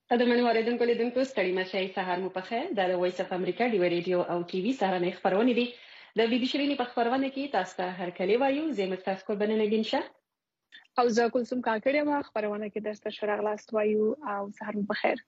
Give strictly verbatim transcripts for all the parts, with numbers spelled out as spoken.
قدرمنو اوریدونکو لیدونکو ستړي مشئ سهار مو په خیر د وایس اف امریکا دی ریډیو او ټي وي سهارنۍ خبرونه دي د بي بي شيرینی په خبرونه کې تاسو ته هر کلی وایو زموږ تاسو کو بننه ګنشه او زه کوم کاکړې ما خبرونه کې درته شرغلاست وایو او سهار مو په خیر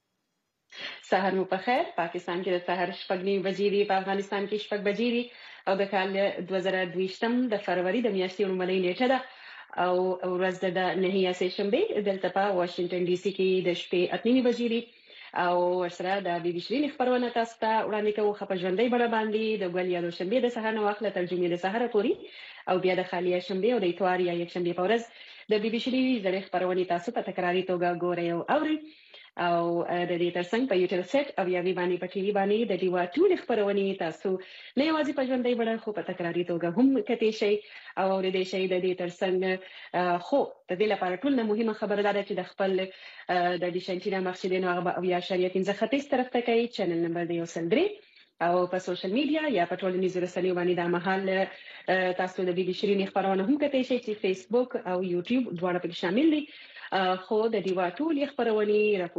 سهار مو په خیر پاکستان کې د سهار شپږ نیمې بجې دي په افغانستان کې شپږ بجې دي او د کال دوه زره دوه ویشتم د فروری د میاشتې لومړۍ نیټه ده او ورځ د نهي سه شنبه دلته په واشنگټن ډي سي کې د شپې اته نیمې بجې دي او ورسره د بي بي شيرینی خبرونه تاسو ته وړاندې کوو خپل ژوندۍ بڼه باندې د ګل یا د شنبه د سهار نو وخت له ترجمې د سهار پوري او بیا د خالیه شنبه او د اتوار یا یک شنبه په ورځ د بي بي شيرینی زړې خبرونه تاسو په تکراری توګه ګورئ او اورئ او د دې ترڅنګ په یوټیوب سیټ او یا وی باندې په ټي وي باندې د ډیوا ټول خبرونه تاسو نه یوازې په ژوندۍ بڼه خو په تکراری توګه هم کتئ شئ او اورئ شئ د دې ترڅنګ خو د دې لپاره ټول مهمه خبره ده چې د خپل د ډیشنټینا مخشدینو هغه او یا شریعت څخه ختیځ طرف ته کوي چینل نمبر دی وسلدري او په سوشل میډیا یا په ټولنیزو رسنیو باندې د محل تاسو د بي بي شيرینی خبرونه هم کتئ شئ چې فیسبوک او یوټیوب دواړه پکې شامل دي خو د ډیوا ټول خبرونه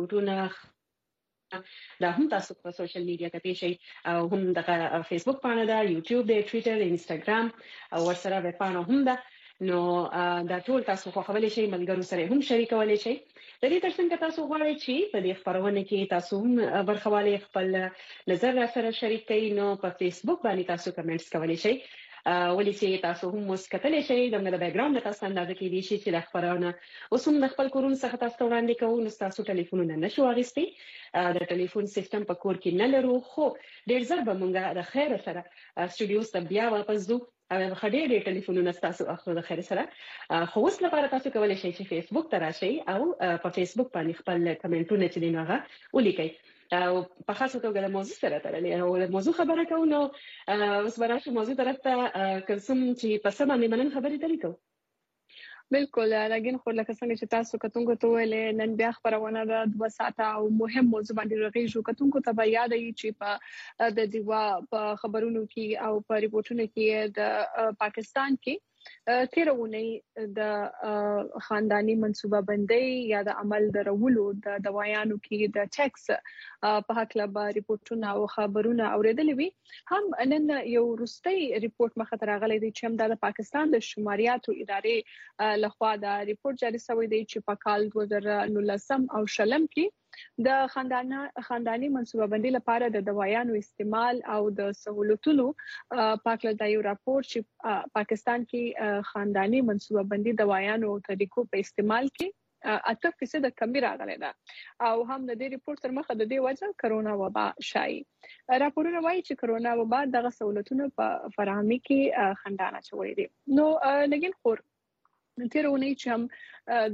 راپورټونه دا هم تاسو په سوشل میډیا کې شئ او هم د فیسبوک باندې دا یوټیوب دی ټوئیټر انستګرام او ورسره به پانو هم دا نو دا ټول تاسو خو خبرې شئ ملګرو سره هم شریکولای شئ د دې ترڅنګ تاسو غواړئ چې په دې خبرونه کې تاسو هم برخواله خپل نظر سره شریک کړئ نو په فیسبوک باندې تاسو کمنټس کولای شئ ولې چې تاسو هم مسکتلې شئ د موږ د بیک ګراوند تاسو اندازه کې دي چې د خبرونه اوس هم د خپل کورون څخه تاسو وړاندې کوو نو تاسو ټلیفونونه نشو اغوستي د ټلیفون سیستم په کور کې نه لرو خو ډیر زر به موږ د خیر سره سټوډیوز ته بیا واپس ځو او خډې ډېر ټلیفونونه تاسو اخلو د خیر سره خو اوس لپاره تاسو کولای شئ چې فیسبوک ته راشئ او په فیسبوک باندې خپل کمنټونه چې دی نوغه ولیکئ او په خاصه توګه د موضوع سره تړلې او د موضوع خبره کوو نو اوس به راشو موضوع طرف ته کوم چې په څه باندې منن خبرې ترې کوو بالکل لکه خو لکه څنګه چې تاسو کتونکو ته ویلې نن بیا خبرونه د دوه ساعته او مهم موضوع باندې راغیږو کتونکو ته یاد ای چې په د دیوا په خبرونو کې او په ریپورتونو کې د پاکستان کې تیرونی د خاندانی منصوبه بندي یا د عمل درولو د دوايانو کې د ټیکس په حق له ریپورتونه او خبرونه اوریدلې وي هم نن یو روستي ریپورت مخ ته راغلی دی چې هم د پاکستان د شماریاتو ادارې لخوا دا ریپورت جاری شوی دی چې په کال دوه زره نولسم او شلم کې د خاندان خاندانی منصوبه بندي لپاره د دوايانو استعمال او د سہولتونو پاکله د یو راپور چې پاکستان کې خاندانی منصوبه بندي دوايانو او طریقو په استعمال کې اته فیصد کمی راغلی ده او هم د دې ریپورت تر مخه د دې وجه کرونا وبا شایي راپورونه وایي چې کرونا وبا دغه سہولتونو په فراهمي کې خندانه چوي دي نو لګین خور تیرونی چې هم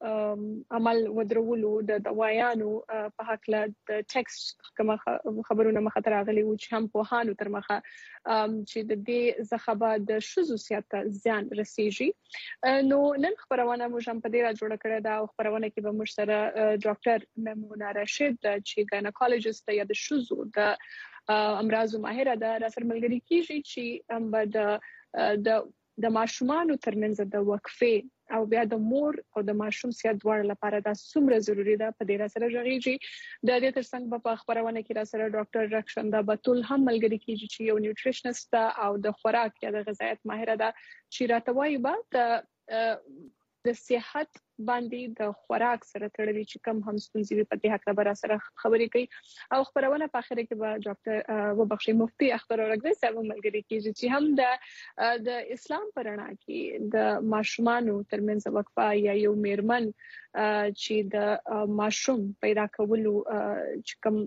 د عمل ودرولو د دوايانو په حق له د ټیکس کوم خبرونه مخه راغلي و چې هم په هانو تر مخه چې د دې زخبه د شذوسیت ځان رسیږي نو نن خبرونه مو هم په دې را جوړ کړه دا خبرونه کې به مو سره ډاکټر میمونه رشید چې ګاینکولوژیست یا د شذو د امراض ماهره ده را سره ملګری کیږي چې هم د د د ماشومان ترمنځ د وقفه او بیا د مور او د ماشوم صحت دواړو لپاره دا څومره ضروری ده په دې سره راغیږي د دې ترڅنګ په خبرونه کې را سره ډاکټر رخشنده بتول هم ملګری کیږي چې یو نیوټریشنست او د خوراک یا د غذایت ماهره ده چې راتوي به د صحت باندې د خوراک سره تړلي چې کم هم ستونزې په دې حق خبره سره خبرې کوي او خبرونه په اخر کې به ډاکټر وبخشي مفتي اختر اورګزی صاحب ملګری کیږي چې هم د د اسلام پرانا کې د ماشومان ترمنځ وقفه یا یو میرمن چې د ماشوم پیدا کولو چې کم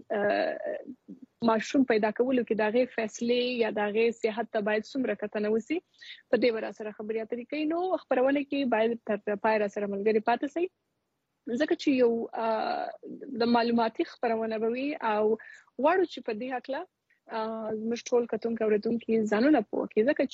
ماشوم پیدا کولو کې دغه فیصله یا دغه صحت ته باید څومره کتنه وسی په دې ور سره خبرې اترې کوي نو خبرونه کې باید تر پای سره ملګری پاتې سي ځکه چې یو د معلوماتي خبرونه بوي او غواړو چې په دې حق لا مشټول کتون کوردون کې ځانونه پوکي ځکه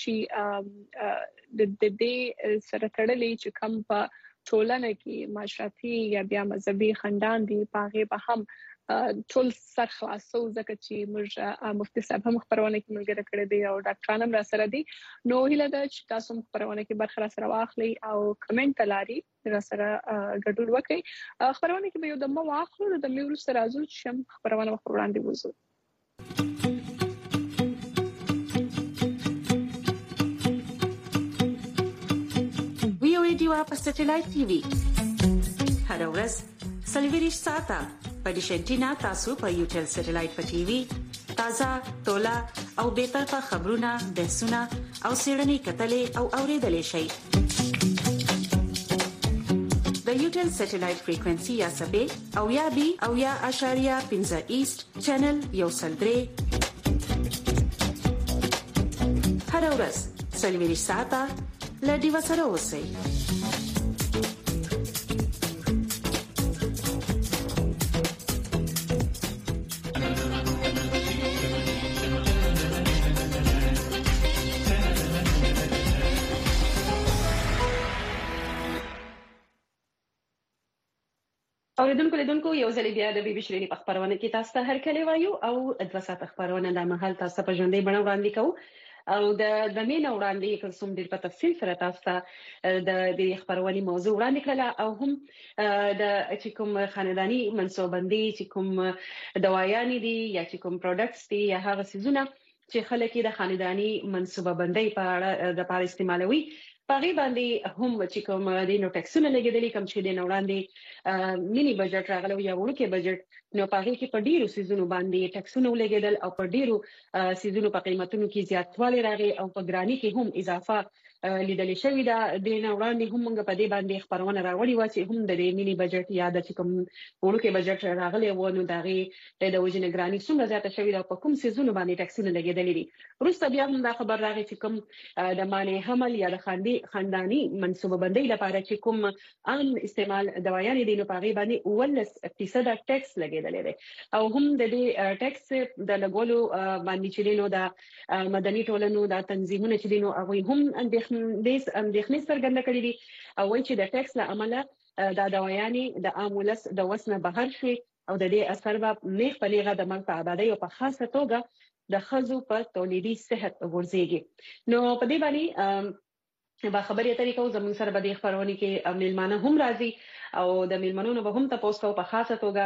چې د دې سره تړلې چې کم په ټولنه کې معاشرتي یا بیا مذهبي خندان دي پاغه به هم ټول سر خلاصو ځکه چې موږ مفتي صاحب هم خبرونه کې ملګری کړی دی او ډاکټران هم را سره دي نو هیله ده چې تاسو هم خبرونه کې برخه را سره واخلئ او کمنټ لاري را سره ګډون وکړئ خبرونه کې به یو د مو واخلو د مې ورسره راځو چې خبرونه وړاندې وځو په سټلایټ ټي وي هر ورځ سلویریش ساعته په ډیشنټینا تاسو په یوټل سټلایټ په ټي وي تازه تولا او به طرفه خبرونه بحثونه او سیړنی کتلې او اوریدلې شي د یوټل سټلایټ فریکوئنسي یا سبې او یا بي او یا اشاریه پنځه ایست چینل یو سلدري هر ورځ سلویریش ساعته لدی وسره اوسئ اوریدونکو لیدونکو یو ځل بیا د بي بي شيرینی په خبرونه کې تاسو ته هر کله وایو او د وسات خبرونه د محل تاسو په ژوندۍ بڼه وړاندې کوو او د د مینه وړاندې کوم ډیر په تفصیل سره تاسو ته د دې خبرونې موضوع وړاندې کړل او هم د چې کوم خاندانی منسوبندي چې کوم دوايانې دي یا چې کوم پروډکټس دي یا هغه سيزونه چې خلک د خاندانی منسوبه بندي په اړه د پاره استعمالوي پاغي باندې هم چې کوم د نو ټیکسونه لګیدلې کوم چې د وړاندې مینی بجټ راغلی یا ورکه بجټ نو پاغي کې په ډیرو سيزونو باندې ټیکسونه لګیدل او په ډیرو سيزونو په قیمتونو کې زیاتوالی راغی او په ګرانی کې هم اضافه لیدل شوې ده د نو وړاندې هم موږ په دې باندې خبرونه راوړي و چې هم د مینی بجټ یا د چې کوم ورکه بجټ راغلی و نو دغه د وجنه ګرانی څومره زیاته شوې ده په کوم سيزونو باندې ټیکسونه لګیدلې دي وروسته بیا هم دا خبر راغی چې کوم د معنی حمل یا د خاندي خاندانی منسوبه بندي لپاره چې کوم عام استعمال دوايانې دي نو پاغي باندې اولس فیصد ټیکس لګیدلې ده او هم د دې ټیکس د لګولو باندې چې نو د مدني ټولنو د تنظیمونو چې نو هغه هم اندېښنې اندېښنې څرګنده کړې دي او وایي چې د ټیکس له امله د دوايانې د عامولس د وسنه بهر شي او د دې اثر به نه په لغه د مرګ په آبادی او په خاصه توګه د خزو په تولیدي صحت ورزيږي نو په دې باندې با خبرې اترې کوو زموږ سره به د خبرونه کې میلمانه هم راځي او د میلمنونو به هم تاسو کو په خاصه توګه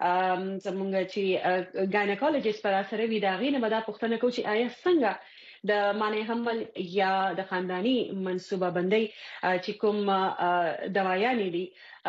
زموږ چې ګاینیکولوژیست پر اثر وی دا غینه به دا پوښتنه کوي چې آیا څنګه د معنی حمل یا د خاندانی منسوبه بندي چې کوم دوايانې دي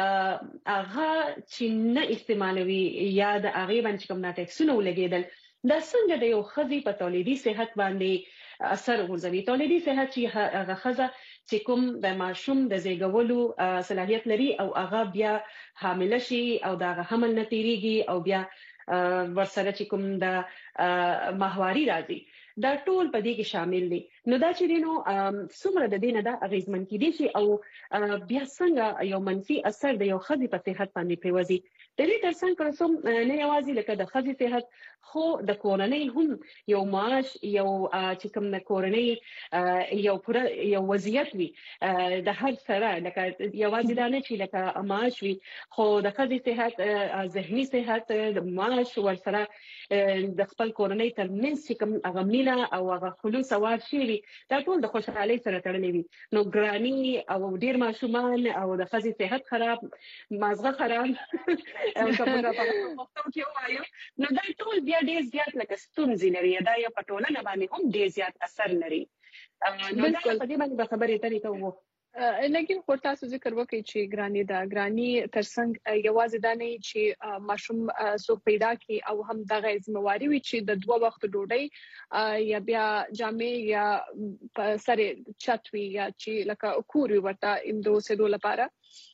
هغه چې نه استعمالوي یا د هغه باندې کوم ناټکسونه ولګیدل دا څنګه د یو خزي په تولیدي صحت باندې اثر ورزوي تولیدي صحت چې هغه خزه چې کوم د ماشوم د زیږولو صلاحیت لري او هغه بیا حامل شي او دا حمل نتیریږي او بیا ورسره چې کوم د ماهواري راځي دا ټول په دې کې شامل دي نو دا چې دینو څومره د دینه دا اغیزمن کیدی شي او بیا څنګه یو منفي اثر د یو خزي په صحت باندې پیوځي د دې ترڅنګ کوم نه یوازې لکه د خزي صحت خو د کورنۍ هم یو معاش یو چې کوم د کورنۍ یو پر یو وضعیت وي د هر سره لکه یوازې دا نه چې لکه معاش وي خو د خزي صحت ذهني صحت د معاش ورسره د خپل کورنۍ ترمنځ چې کوم اغمینه او هغه خلوص او شي دا ټول د خوشحالي سره تړلې وي نو ګرانی او ډیر ماشومان او د خزي صحت خراب مازغه خراب او کومه په وختو کې وایو نو دا ټول بیا ډیر زیات لکه ستونزې لري دا یو په ټولنه باندې هم ډیر زیات اثر لري نو دا په دې باندې خبرې اترې کوو لیکن خو تاسو ذکر وکړئ چې ګرانی دا ګرانی ترڅنګ یوازې دا نه چې ماشوم سو پیدا کی او هم دغه ذمہواری وي چې د دوه وخت ډوډۍ یا بیا جامې یا سره چتوي یا چې لکه کوري ورته امدو سدو لپاره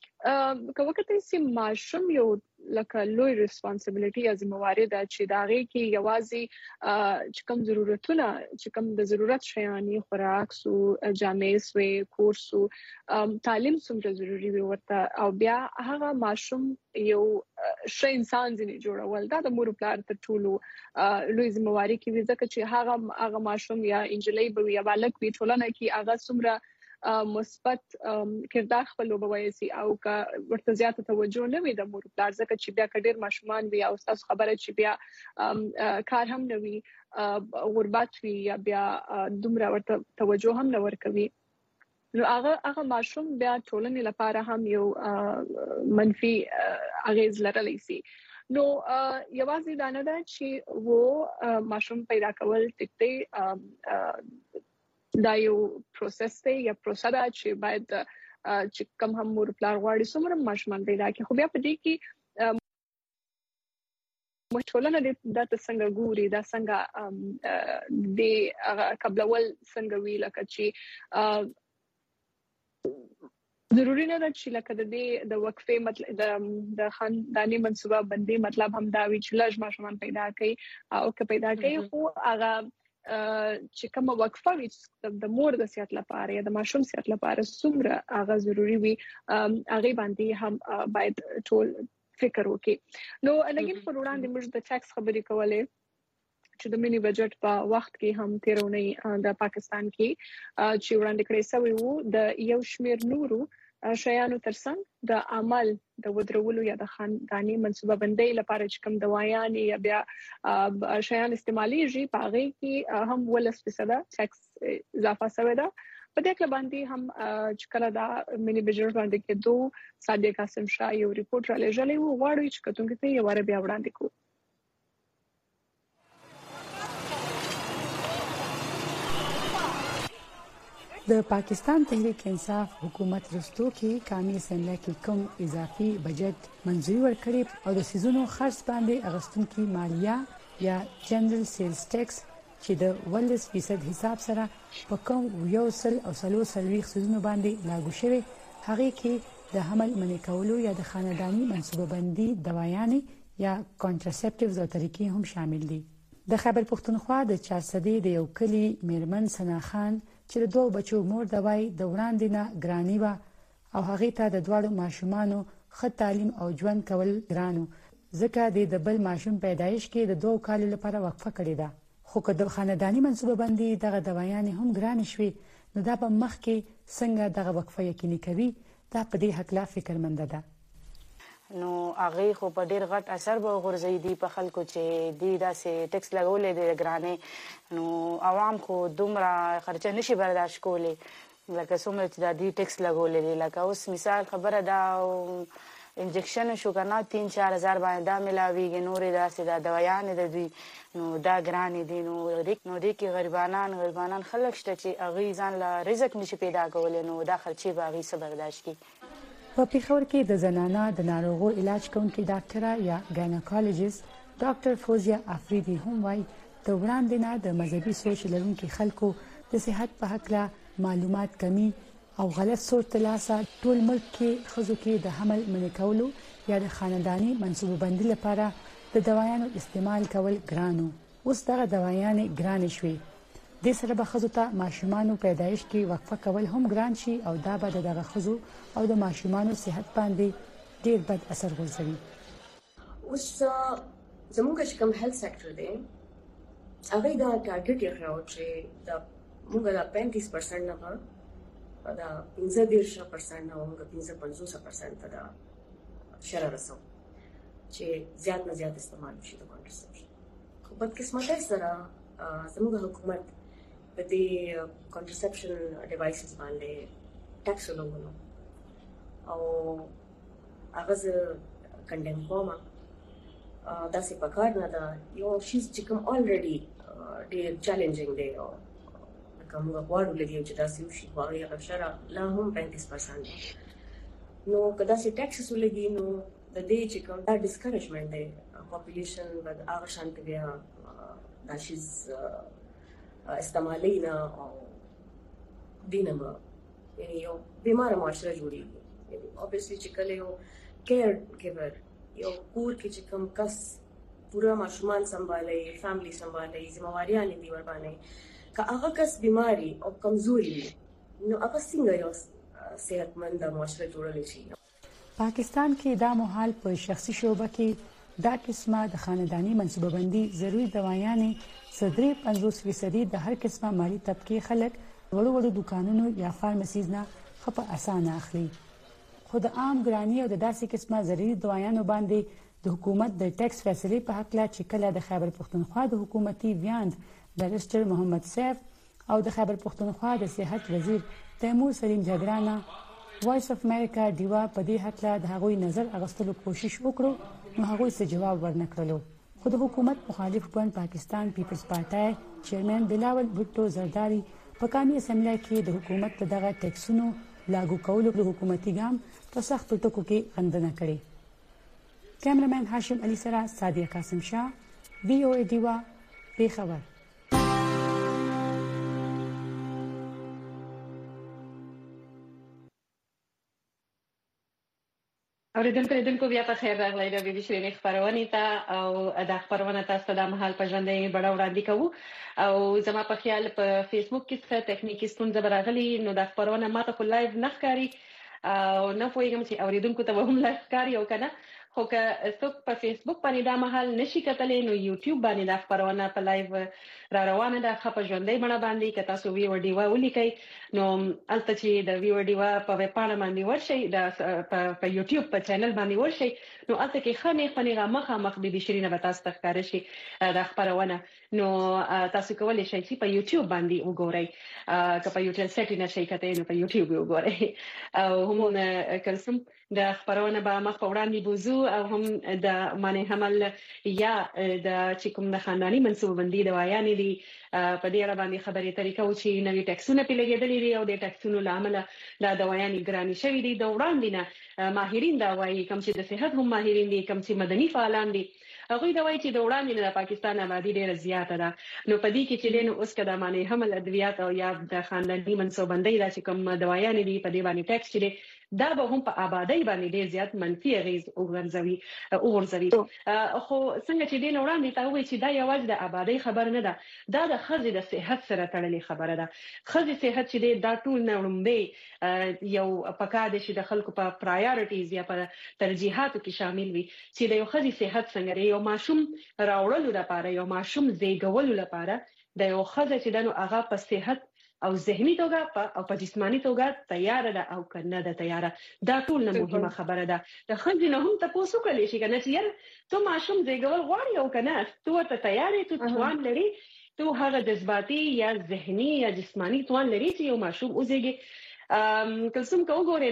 کومه کته سي ماشوم یو لکه لوی ریسپانسیبিলিټي یا ذمہواری ده چې داغه کې یوازې چې کوم ضرورتونه چې کوم د ضرورت شیانی خوراک سو جامې سوې کورسو تعلیم څومره ضروری وي ورته او بیا هغه ماشوم یو ښه انسان ځنی جوړول دا د مور پلار ته ټولو لوی ذمہواری کې وي ځکه چې هغه هغه ماشوم یا انجلۍ به یا بالک وي ټولنه کې هغه څومره مثبت کردار خپلوي سي او کا ورته زیاته توجه نه وي د مور پلار ځکه چې بیا کډیر ماشومان وي او تاسو خبره چې بیا کار هم نه وي غربت وي یا بیا دومره ورته توجه هم نه ورکوي نو هغه هغه ماشوم بیا ټولنې لپاره هم یو منفي اغیز لرلی سي نو یوازې دا نه ده چې وو ماشوم پیدا کول ټیک دا یو پروسس دی یا پروسه ده چې باید چې کوم هم مور پلار غواړي څومره ماشومان پیدا کړي خو بیا په دې کې مشولنه د څنګه ګوري دا څنګه د قبلول څنګه وی لکه چې ضروري نه ده چې لکه د دې د وقفه مطلب د خاندانی منصوبه بندي مطلب هم دا وی چې لږ ماشومان پیدا کړي او که پیدا کړي خو هغه چې کومه وقفه وي د مور د صحت لپاره یا د ماشوم صحت لپاره څومره هغه ضروری وي هغه باندې هم باید ټول فکر وکړي نو لګین پر وړاندې موږ د ټیکس خبرې کولې چې د مینی بجټ په وخت کې هم تیرونی د پاکستان کې چې وړاندې کړی شوی وو د یو شمیر نورو شیانو ترڅنګ د عمل د ودرولو یا د خاندانی منصوبه بندۍ لپاره چې کوم دوايان یا بیا شیان استعماليږي په هغه کې هم ولس فیصده ټیکس اضافه شوی ده په دې کې باندې هم چې کله دا مینی بجټ باندې کې دوه صادق قاسم شاه یو ریپورت را لېږلی وو غواړي چې کتونکو ته یې واره بیا وړاندې کوو د پاکستان تحریک انصاف حکومت رستو کې قومي اسمبلی کې کوم اضافي بجټ منظوري ورکړي او د سيزونو خرڅ باندې اغستونکو مالیه یا جنرال سیلز ټیکس چې د ولس فیصد حساب سره په کوم یو سل او سلو سلويخ سيزونو باندې لاګو شوی هغه کې د حمل منع کولو یا د خاندانی منصوبه بندي دوايانې یا کانټراسپټیوز او طریقې هم شامل دي د خیبر پختونخوا د چارسدې د یو کلی میرمن سنا خان چې د دوه بچو مور د وای د وړاندې نه ګرانی و او هغه ته د دوړو ماشومانو ښه تعلیم او ژوند کول ګرانو ځکه د بل ماشوم پیدایش کې د دوه کال لپاره وقفه کړې ده خو که د خاندانی منصوبه بندي دغه دوايان هم ګران شوي نو دا په مخ کې څنګه دغه وقفه یقیني کوي دا په دې حق لا فکرمند ده نو هغه خو په ډیر غټ اثر به غورځي دي په خلکو چې دی داسې ټیکس لګولې د ګرانې نو عوام خو دومره خرچه نشي برداشت کولی لکه څومره چې د دې ټیکس لګولې دي لکه اوس مثال خبره دا انجکشن شو کنه تین چار هزار باندې دا ملاویږي نورې داسې د دوايان د دوی نو دا ګرانې دي نو نو دې کې غریبانان غریبانان خلک شته چې هغه ځان له رزق نشي پیدا کولی نو دا خرچې به هغه څه برداشت کړي په پیښور کې د زنانه د ناروغو علاج کوونکې ډاکټره یا ګاینکالوجیست ډاکټر فوزیا افریدي هم وايي د وړاندې نه د مذهبي سوچ لرونکو خلکو د صحت په حق لا معلومات کمی او غلط سوچ تلاسه ټول ملک کې خزو کې د حمل منع کولو یا د خاندانی منصوبه بندي لپاره د دوايانو استعمال کول ګرانو اوس دغه دوايان ګران شوي د سره به خزو ته ماشومانو پیدایش کې وقفه کول هم ګران شي او دا به دغه خزو او د ماشومانو صحت باندې ډیر بد اثر غورځوي اوس زموږ چې کوم هیلث سېکټر دی هغه دا ټارګټ یې راو چې دا موږ دا پنځه پرسنټ نه دا پنځه دیرش پرسنټ نه موږ پنځه پنځوس پرسنټ دا شرع رسو چې زیات نه زیات استعمال شي د کانټرسپشن خو په قسمت سره زموږ حکومت په دې کانټرسپشن ډیوایسز باندې ټیکس لګولو او هغه زه کنډم کوم دا څه په کار نه ده یو شي چې کوم الریډي ډېر چیلنجینګ دی او کوم غواړو لګیو چې دا څه شي واغې هغه شرع لا هم پنځه پرسنټ نو کدا چې ټیکس ولګي نو د دې چې کوم دا ډیسکریجمنت دی پاپولیشن بد هغه شانت بیا دا شي استعمالینا او دینما یعنی یو بیمار معاشره جوړیږي یعنی obviously چې کله یو کیر ګیور یو کور کې چې کوم کس پورا ماشومان سنبالي فیملی سنبالي ذمہواریاں دي ور باندې که هغه کس بیماری او کمزوري نو هغه څنګه یو صحتمند معاشره جوړول شي پاکستان کې دا مهال په شخصي شوبه کې دا قسمه د خاندانی منصوبه بندي ضروري دوايانې صدري پنځوس فیصدي د هر قسمه مالی طبقه خلک وړو وړو دکانونو یا فارمسیز نه خپ اسانه اخلي. خو د عام ګرانی او د داسې قسمه ضروري دوايانو باندې د حکومت د ټیکس فیصلې په حق لا چې کله د خیبر پختونخوا د حکومتي ویاند بریسټر محمد سیف او د خیبر پختونخوا د صحت وزیر تیمور سلیم جګرانه وایس اف امریکا دیوا په دې حق لا د هغوی نظر اغستلو کوشش وکړو نو هغوی څه جواب ورنکړلو. خو د حکومت مخالف ګوند پاکستان پیپلز پارټي چیرمن بلاول بھټو زرداری په قومي اسمبلی کې د حکومت په دغه ټیکسونو لاګو کولو د حکومتي ګام په سختو ټکو کې غندنه کړې. کیمرمن هاشم علي سره صادق قاسم شاه وی او ای دیوا پیښور. اوریدونکو لیدونکو بیا په خیر راغلی د بي بي سي خبرونه ته او د خبرونه تاسو د مهال په ژوندۍ بڑا وړاندې کوو او زما په خیال په فیسبوک کې څه ټکنیکی ستونزه براغلي نو د خبرونه ماته په لایو نه ښکاري او نه پوهیږم چې اوریدونکو ته هم لایو ښکاري او کنه خو که څوک په فیسبوک باندې دا مهال نشي کتلې نو یوټیوب باندې د خبرونه په لایو را روانه ده خپه ژوندۍ بڼه باندې که تاسو ویو ډیوا ولیکئ نو البته چې د ویو ډیوا په ویب پاڼه باندې ورشئ د په یوټیوب په چینل باندې ورشئ نو البته کې خنه خنه مخه مخ بي بي شيرینه به تاسو ته ښکار شي د خبرونه نو تاسو کولی شئ چې په یوټیوب باندې وګورئ که په یوټیوب سیټ نه شئ کته نو په یوټیوب وګورئ او هم کلسم د خبرونه به مخ په وړاندې بوزو او هم د معنی حمل یا د چې کوم د خاندانی منصوبندي د وایانې دي په دې اړه باندې خبرې طریقو چې نوې ټیکسونه په لګیدلې دي او د ټیکسونو لامل د دوایانې ګرانی شوې دي د وړاندې نه ماهرین دا وایي کوم چې د صحت هم ماهرین دي کوم چې مدني فعالان دي هغه دا وایي چې د وړاندې نه د پاکستان آبادی ډیره زیاته ده نو په دې کې چې دین اوس کده معنی حمل ادویات او یا د خاندانی منصوبندي د چې کوم دوایانې دي په دې باندې ټیکس چې دا به هم په آبادی باندې ډیر زیات منفي اغیز وګرځوي وګرځوي خو څنګه چې دین وړاندې ته وایي چې دا یوازې د آبادی خبر نه ده دا د خزې د صحت سره تړلې خبره ده. خزې صحت چې دا ټول نه وړاندې یو پکاده چې د خلکو په پرایورټیز یا په ترجیحاتو کې شامل وي چې د یو خزې صحت څنګه یو ماشوم راوړلو لپاره یو ماشوم زیږولو لپاره د یو خزې چې دنو هغه په صحت او ذهني توګه او په جسمانی توګه تیار ده او کنه ده تیار دا ټول نه مهمه خبره ده. د خځې نه هم تاسو کولی شئ کنه چې یار ته ماشوم زیږول غواړي او کنه ته ته تیار یې ته توان لري ته هغه جذباتي یا ذهني یا جسمانی توان لري چې یو ماشوم وزېږي ام کلسم کو ګورې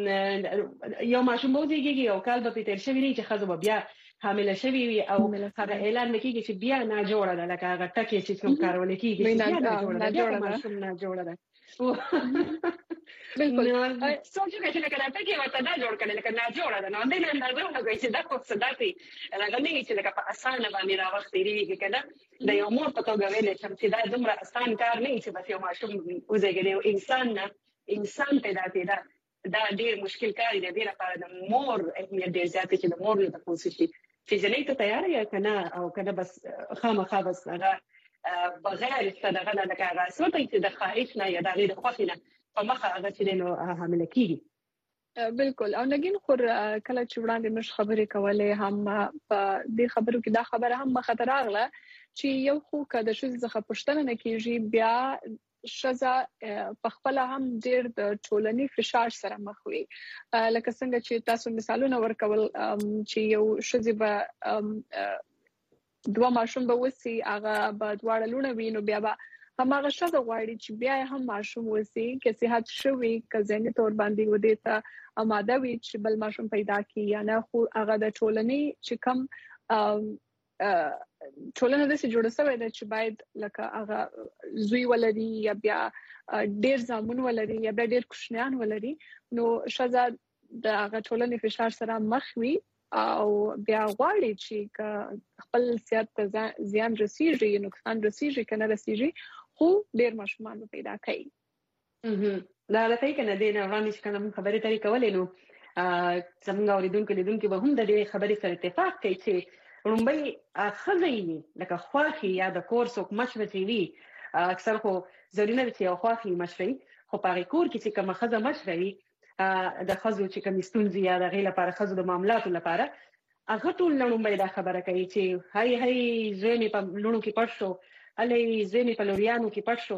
نو یو ماشوم وزېږي او کال به تیر شوی نه چې خځه بیا حامله شوی وي او هغه اعلان وکړي چې بیا نه جوړه ده لکه هغه ټکی چې کوم کارول کیږي چې نه جوړه ده ماشوم نه جوړه ده بالکل سوچو چې لکه دا ټکی ورته دا جوړ کړي لکه نه جوړه ده نو د نن اندازه هغه چې دا څه داتي هغه نه چې لکه په اسانه باندې را وخت لري کنه د یو مور په توګه ویل چې دا دومره اسان کار نه چې بس یو ماشوم وزګي یو انسان نه انسان پیدا کړي دا ډیر مشکل کار دی ډیر لپاره د مور اهمیت ډیر زیات چې د مور له تاسو شي چې جنې ته تیار یا کنه او کنه بس خامخا بس هغه بغیر صدقه نه لکه سوته چې د خواهش نه یا د غیر خوښ نه په مخه هغه چې نو حامله کیږي. بالکل او نګین خور کله چې وړاندې مش خبرې کولې هم په دې خبرو کې دا خبره هم مخاطر راغله چې یو خو کده شو ځخه پښتنه نه کیږي بیا شزا په خپل هم ډیر د ټولنی فشار سره مخ وي لکه څنګه چې تاسو مثالونه ورکول چې یو شزي به دوه ماشوم به وسی هغه به دواړه لونه وینو بیا به هماغه شزه غواړي چې بیا هم ماشوم وسی کې صحت شوي کزنه تور باندې ودی ته اماده وي چې بل ماشوم پیدا کی یا نه خو هغه د ټولنی چې کم ټولنه د څه جوړه شوی ده چې باید لکه هغه زوی ولري یا بیا ډیر زامن ولري یا بیا ډیر کوشنیان ولري نو شزه د هغه ټولنې فشار سره مخ وي او بیا غواړي چې خپل صحت ته زیان رسیږي نقصان رسیږي کنه رسیږي خو ډیر ماشومان پیدا کوي. دا لته کنه د نه وړاندې کنه خبرې ترې کولې نو څنګه اوریدونکو لیدونکو به هم د دې خبرې سره اتفاق کوي چې رومبي خزینی لکه خواخي یا د کورس او مشورتي وی اکثر خو ضروري نه چې یو خواخي مشوري خو په کور کې چې کوم خزه مشوري د خزو چې کوم ستونزې یا د غیله لپاره خزو د معاملاتو لپاره هغه ټول لړومبي دا خبره کوي چې هاي هاي زمي په لونو کې پښو علي زمي په لوريانو کې پښو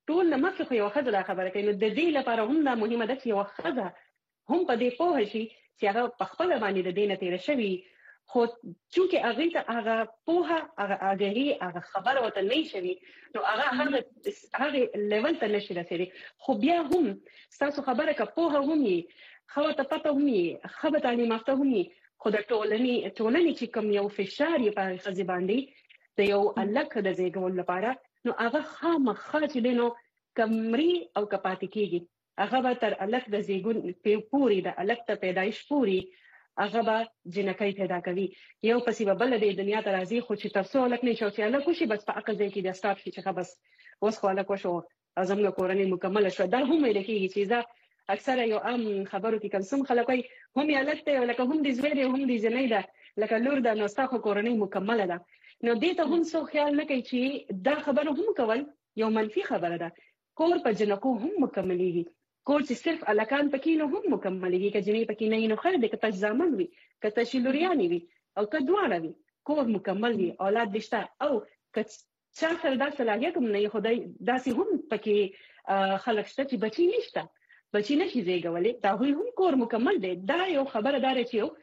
ټول لمخه خو یو خزه خبره کوي. نو د دې لپاره هم دا مهمه ده چې یو خزه هم په دې پوه شي چې هغه په خپل باندې د دینه تیر شوی، خو چې هغه ته هغه پوهه هغه اګری هغه خبره وته نه شي، نو هغه هغه هغه لیول ته نشي رسیدي. خو بیا هم تاسو خبره کا پوهه هم یې خو ته پته هم یې خبره تعلیم یافته هم یې، خو د ټولنې ټولنې چې کوم یو فشار یې په خزي باندې د یو الک د زیږول لپاره، نو هغه خامخا چې دینو کمري او کپاتې کیږي، هغه به تر الک د زیږون پوري د الک ته پیدایش پوري هغه به جنکۍ پیدا کوي. یو پسې به بل د دنیا ته راځي، خو چې تاسو الک نه شو چې الک وشي بس په عقل ځای کې د سٹاپ شي چې بس اوس خو الک وشو اعظم له کورنۍ مکمل شو. دا هم ویل کېږي چې دا اکثره یو عام خبرو کې کوم خلک وي هم یې الک ته لکه هم د زوی هم د جنۍ ده لکه لور د نوستاخو کورنۍ مکمله ده. نو دې ته هم څو خیال نه کوي چې دا خبره هم کول یو منفي خبره ده. کور په جنکو هم مکملېږي، کور چې صرف الکان پکې نو هم مکملېږي، که جنۍ پکې نه نو خیر دې که تاسو ځامن وي که تاسو لوریانی وي او که دواړه وي کور مکمل وي اولاد دشته، او که چا سره دا صلاحیت هم نه خدای داسې هم پکې خلک شته چې بچی نشته بچی نشي زیږولې، دا هم کور مکمل دی. دا یو خبره دار چې یو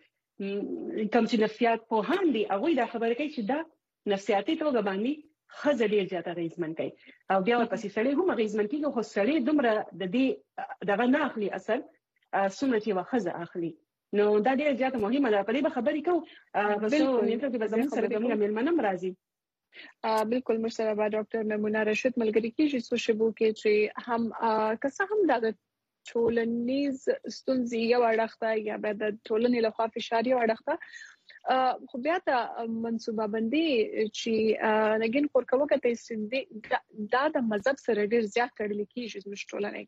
کوم چې نفسیات په هان دي هغه دا خبره کوي چې دا نفسیاتي توګه باندې خزه ډیر زیاته غیزمن کوي، او بیا ورپسې سړی هم غیزمن کیږي، خو سړی دومره د دې دغه نه اخلي اثر څومره چې وخزه اخلي. نو دا ډیر زیاته مهمه ده. په دې به خبرې کوو بسو نیټه کې به زموږ سره کومه مېلمنه راځي. بالکل موږ سره به ډاکټر میمونه رشید ملګری کیږي څو شبو کې چې هم کسه هم د ټولنیز ستونزې یو اړخته یا به د ټولنې لخوا فشار یو اړخته، خو بیا ته منصوبه بندي چې لګین خور کوکه ته دا د مذهب سره ډیر زیات تړل کیږي زموږ ټولنه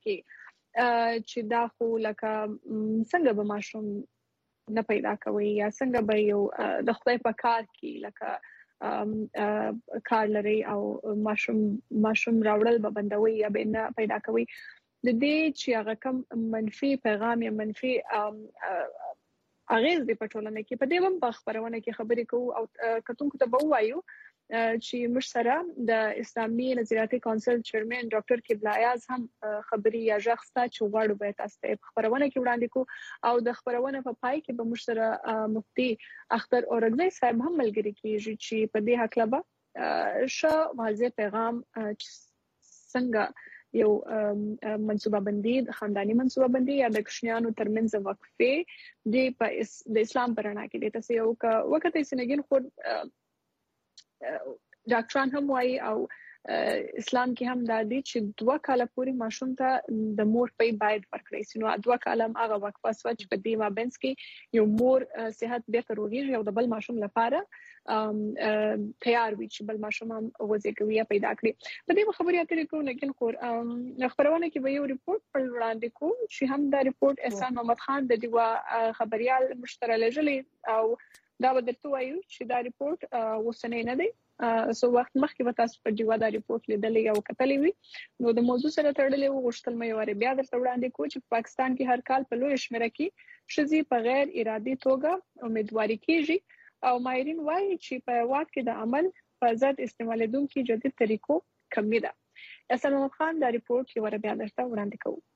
کې چې دا خو لکه څنګه به ماشوم نه پیدا کوي یا څنګه به یو د خدای په کار کې لکه کار لري او ماشوم ماشوم راوړل به بندوي یا به نه پیدا کوي. د دې چې هغه کم منفي پیغام یا منفي اغیز دی په ټولنه کې، په دې هم په خبرونه کې خبرې کوو او کتونکو ته به وایو چې موږ سره د اسلامي نظریاتي کونسل چیرمن ډاکټر قبله ایاز هم خبري یا ژغستا چې غواړو به تاسو ته خبرونه کې وړاندې کوو، او د خبرونه په پای کې به موږ سره مفتي اختر اورګزی صاحب هم ملګری کیږي چې په دې حق لبا شو واضح پیغام څنګه یو منصوبه بندي د خاندانی منصوبه بندي یا د کشنیانو ترمنځ وقفه دی په د اسلام پرانا کې د تاسو یو وخت یې سنګین خو ډاکټران هم وایي او اسلام کې هم دا دي چې دوه کاله پورې ماشوم ته د مور په باید ورکړي سي، نو دوه کاله هغه وقفه سوچ په دې مابینس کې یو مور صحت به تر وګړي او د بل ماشوم لپاره تیار وي چې بل ماشوم هم وځي پیدا کړي. په دې خبرې اترې کوو، لیکن خور خبرونه کې به یو ریپورت پر وړاندې کوم چې هم دا ریپورت احسان محمد خان د دیوا خبريال مشترک لجلې او دا به درته وایو چې دا ریپورت وسنۍ نه دی، سو وخت مخکې به تاسو په دیوا دا ریپورت لیدلې او کتلې وي، نو د موضوع سره تړلې و غوښتل مې واره بیا درته وړاندې کوم چې پاکستان کې هر کال په لوی شمېر کې شذي په غیر ارادي توګه امیدواري کیږي او ماهرین وایي چې په وخت کې د عمل په ځد استعمالېدونکو جدید طریقو کمی ده. احسان محمد خان دا ریپورت یې واره بیا درته وړاندې کوم.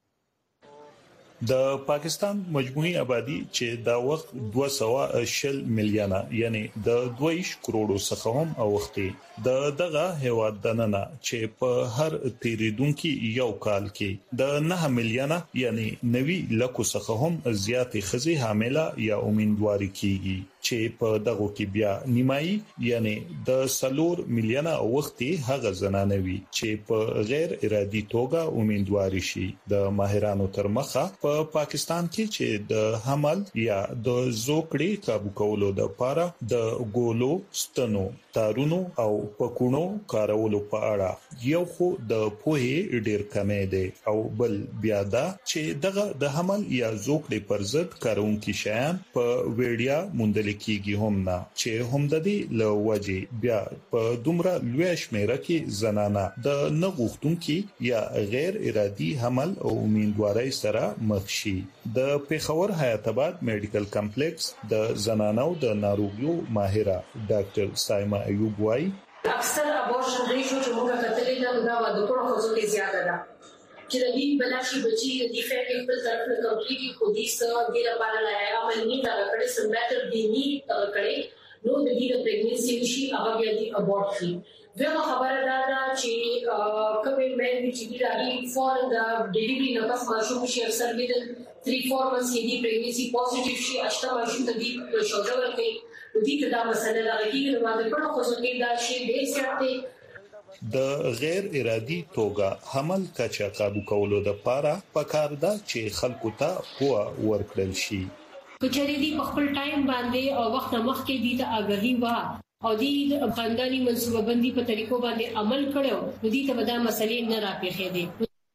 د پاکستان مجموعي آبادی چې دا وخت دوه سوه شل میلیونه یعنی د دوه کروڑو څخه هم اوختي د دغه هیواد دننه چې په هر تیریدونکو یو کال کې د نه میلیونه یعنی نوي لکو څخه هم زیاتې خزي حامله یا امیندواري کیږي چې په دغه کې بیا نیمایي یعنی د سلور میلیونه اوختي هغه زنانه وي چې په غیر ارادي توګه امیندواري شي. د ماهرانو تر مخه په پاکستان کې چې د حمل یا د زوکړې قابو کولو د لپاره د ګولو ستنو تارونو او پکونو کارولو په اړه یو خو د پوهې ډیر کمې دی او بل بیا دا چې دغه د حمل یا زوکړې پر ضد کارونکي شیان په ویډیا موندل کیږي هم نه چې هم د دې لوجه بیا په دومره لوی شمیره کې زنانه د نغښتونکو یا غیر ارادي حمل او امیندواري سره مخ شي. د پیښور حیات آباد میډیکل کمپلیکس د زنانو د ناروغیو ماهره ډاکټر سایما ایوب وای اکثر ابورشن ریشو چې موږ کتلې ده دا د ټولو خزو کې زیاته ده چې د دې بلاشي بچي د ډیفیکټ خپل طرف نه کمپلیټي خو دې سره د لپاره لا عمل نه دا کړي سم بیٹر دی نی تا کړي نو د دې د پریګننسي شي هغه بیا د ابورټ شي دغه خبره دا ده چې کومې مېن چې د راځي فور د ډیلیوري نه پس ماشوم شي اکثر د three four months کې د پریګننسي پوزټیو شي اشته ماشوم د دې شوزه ورکړي د دې دا مسله دا کېږي نو د ټولو خزو کې دا شی ډېر زیات دی د غیر ارادي توګه حمل کچا قابو کولو د پاره پکار ده چې خلکو ته هوا ورکړل شي کچري دی خپل ټایم باندې او وخت مخکې دي ته آګاهي وا او دې خاندانی منصوبه بندي په طریقو باندې عمل کړو نو دې ته دا مسلې نه راپېښې دي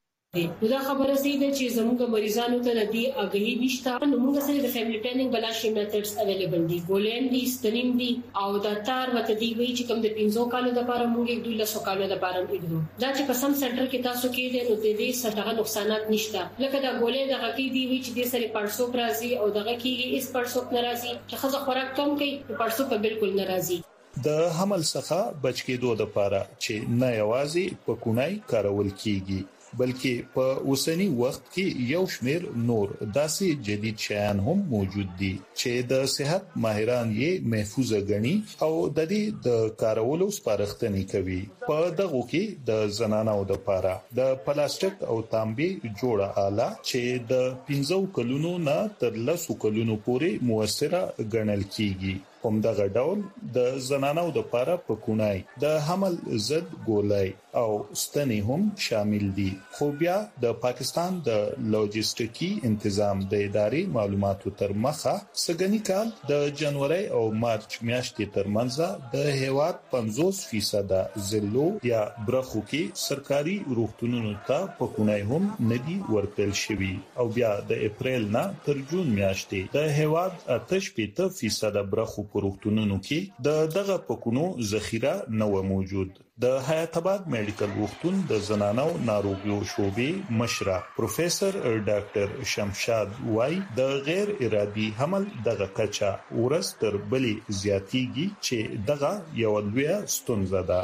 دا خبره سي ده چې زموږ مریضانو ته د دې آګاهي نشته نو موږ سره د فیملی پلانینګ بلاشي میتھډز اویلیبل دي ګولین دي ستنیم دي او د تار وته دی وی چې کوم د پنځو کالو لپاره موږ د دولسو کالو لپاره ایږو دا چې په سم سنټر کې تاسو کې دي نو د دې څه نقصانات نشته لکه دا ګولې د غکی دی وی چې د سره پرسو پرازي او د غکی اس پرسو ناراضي چې خزه خوراک کم کوي پرسو په بالکل ناراضي د حمل څخه بچ کېدو لپاره چې نه یوازې په کونای کارول کیږي بلکې په اوسنی وخت کې یو شمېر نور داسې جدید شیان هم موجود دي چې د صحت ماهران یې محفوظ غني او د دې د کارولو سپارښتنې کوي په دغه کې د زنانو د لپاره د پلاستیک او تانبي جوړه آله چې د پنځو کلونو نه تر لسو کلونو پورې موثره ګڼل کیږي هم دغه ډول د زنانو د لپاره په کونای د حمل ضد ګولای او ستنې هم شامل دي خو بیا د پاکستان د لوجستیکي تنظیم د ادارې معلوماتو تر مخه سګنی کال د جنوري او مارچ میاشتې ترمنځ د هیواد پنځوس فیصد زلو یا برخو کې سرکاري روغتونونو ته په کونای هم ندي ورکړل شوی او بیا د اپریل نه تر جون میاشتې د هیواد آتش پېته فیصد برخو پروختونونو کې د دغه پکونو ذخیره نه و موجود د حیات آباد میډیکل روغتون د زنانو ناروغیو شعبې مشره پروفیسور ډاکټر شمشاد وای د غیر ارادي حمل دغه کچا ورستر بلی زیاتیږي چې دغه یو لوی ستونزه ده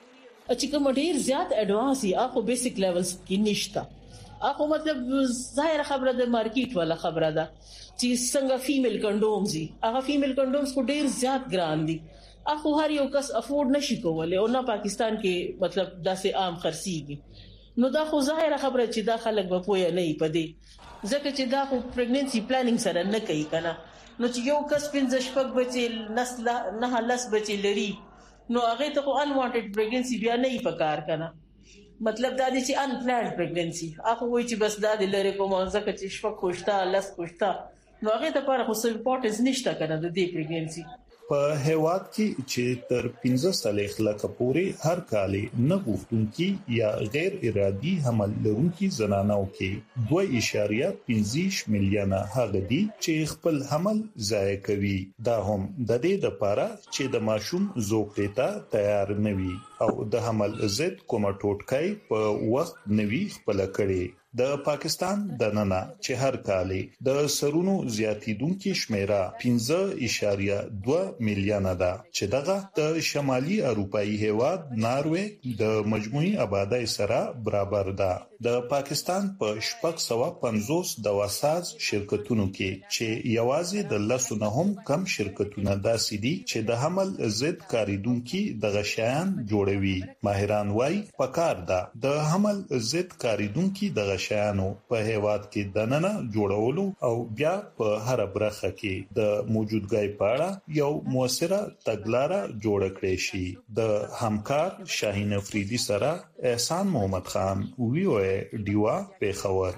چې کوم ډیر زیات اډوانس یا خو بیسیک لیولز کې نشته اخو مطلب ظاهر خبره د مارکیټ ولا خبره ده چې څنګه فیمیل کنډومز دي هغه فیمیل کنډومز کو ډیر زیات ګران دي اخو هر یو کس افورد نشي کولای او نه پاکستان کې مطلب داسې عام خرڅيږي نو دا خو ظاهر خبره چې دا خلک به پوهه نه پدې ځکه چې دا خو پریګننسي پلانینګ سره نه کوي کنه نو چې یو کس پنځه شپږ بچي نسل نه لس بچي لري نو هغه ته خو ان وانټډ پریګننسي بیا نه پکار کنه مطلب دا دي چې ان پلانډ پریګننسي اخو وای چې بس دا د لری کوم ځکه چې شپږ خوشتا لس خوشتا نو هغه ته پر خو سپورټز نشته کنه د دې پریګننسي په هیواد کې چې تر پنځه سلخ لکه پورې هر کال نه غوښتونکي یا غیر ارادي حمل لرونکي زنانو کې دوه اعشاریه پنځه میلیونه هغه دي چې خپل حمل ضایع کوي دا هم د دې لپاره چې د ماشوم زوکړې ته تیار نه وي او د حمل ضد کومه ټوټکای په وخت نوي خپل کړي د پاکستان د نننه چې هر کال د سرونو زیاتیدونکو شمیره پنځه اعشاریه دوه میلیونه ده چې دغه د شمالي اروپאי هیواد ناروې د مجموعي آبادی سره برابر ده د پاکستان په شپږ سوه پنځوس دواساز شرکتونو کې چې یوازې د لسو نه هم کم شرکتونه داسې دي چې د حمل ضد کاریدونکو د غشیان جوړوي ماهران وایي پکار ده د حمل ضد کاریدونکو د غشیانو په هیواد کې دننه جوړولو او بیا په هر برخه کې د موجودګۍ پاړه یو موثره تګلارې جوړ کړې شي د همکار شاهین افریدي سره احسان محمد خان وی او ډیوا پیښور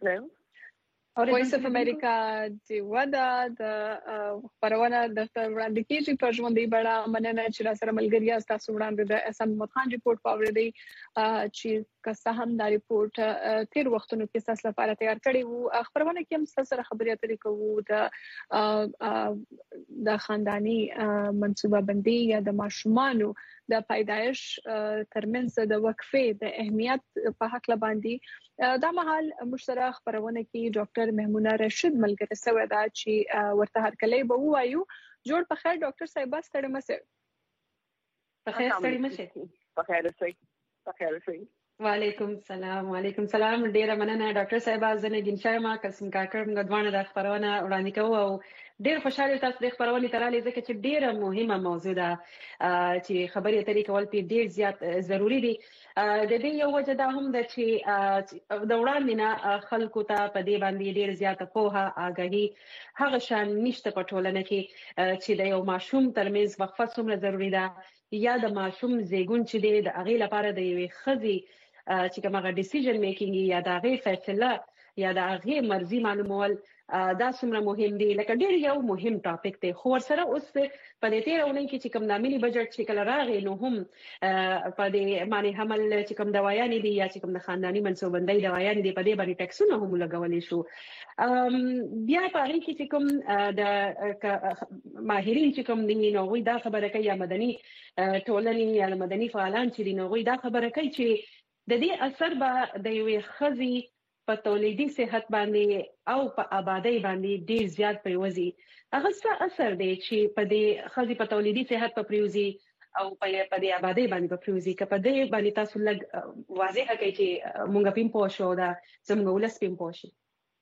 Hello. وایس اف امریکا دی ودا د خبرونه د وړاندې کیږي په ژوندۍ بڼه. مننه چې را سره ملګری یاست. تاسو وړاندې د احسان محمد خان ریپورت پاوړی چې کسه هم دا ریپورت تیر وختونو کې تاسو لپاره تیار کړی وو. خبرونه کې هم تاسو سره خبرې اترې کوو د د خاندانی منصوبه بندي یا د ماشومانو د پیدایش ترمنځ د وقفې د اهمیت په حق باندې دا مهال مشترک خبرونه کې ډاکټر میمونه رشید ملګری سوی دا چې ورته هر کله به وایو جوړ په خیر ډاکټر صاحب ستړي مشه. په خیر ستړي مشه. په خیر اوسئ. په خیر اوسئ. وعلیکم السلام. وعلیکم السلام. ډیره مننه ډاکټر صاحب. ازنه ګنشای ما قسم کاکر موږ دوانه د خبرونه وړاندې کوو او ډیر خوشاله تاسو د خبرونه تراله ځکه چې ډیره مهمه موضوع ده چې خبرې اترې کول په ډیر زیات ضروری دي. د دې یو وجه دا هم ده چې د وړاندې نه خلکو ته په دې باندې ډیر زیاته پوهه آګاهي هغه شان نشته په ټولنه کې چې د یو ماشوم ترمنځ وقفه څومره ضروری ده یا د ماشوم زیږون چې دی د هغې لپاره د یوې ښځې چې کومه ډیسیژن میکینګ یا د هغې فیصله یا د هغې مرزي معلومول دا څومره مهم دی. لکه ډیر یو مهم ټاپک دی خو ورسره اوس په دې تیر اونۍ کې چې کوم د ملي بجټ چې کله راغی نو هم په دې معنی حمل چې کوم دوايانې دي یا چې کوم د خاندانی منصوبه بندۍ دوايانې دي په دې باندې ټیکسونه هم لګولې شو. بیا په هغې کې چې کوم د ماهرین چې کوم دي نو غوي دا خبره کوي یا مدني ټولنې یا مدني فعالان چې دي نو غوي دا خبره کوي چې د دې اثر به د یوې ښځې په تولیدي صحت باندې او په آبادی باندې ډیر زیات پریوزي. هغه څه اثر دی چې په دې خزي په تولیدي صحت په پریوزي او په دې آبادی باندې په پریوزي که په دې باندې تاسو لږ واضح کړئ چې مونږ پیم پوه شو دا زموږ ولس پیم پوه شي.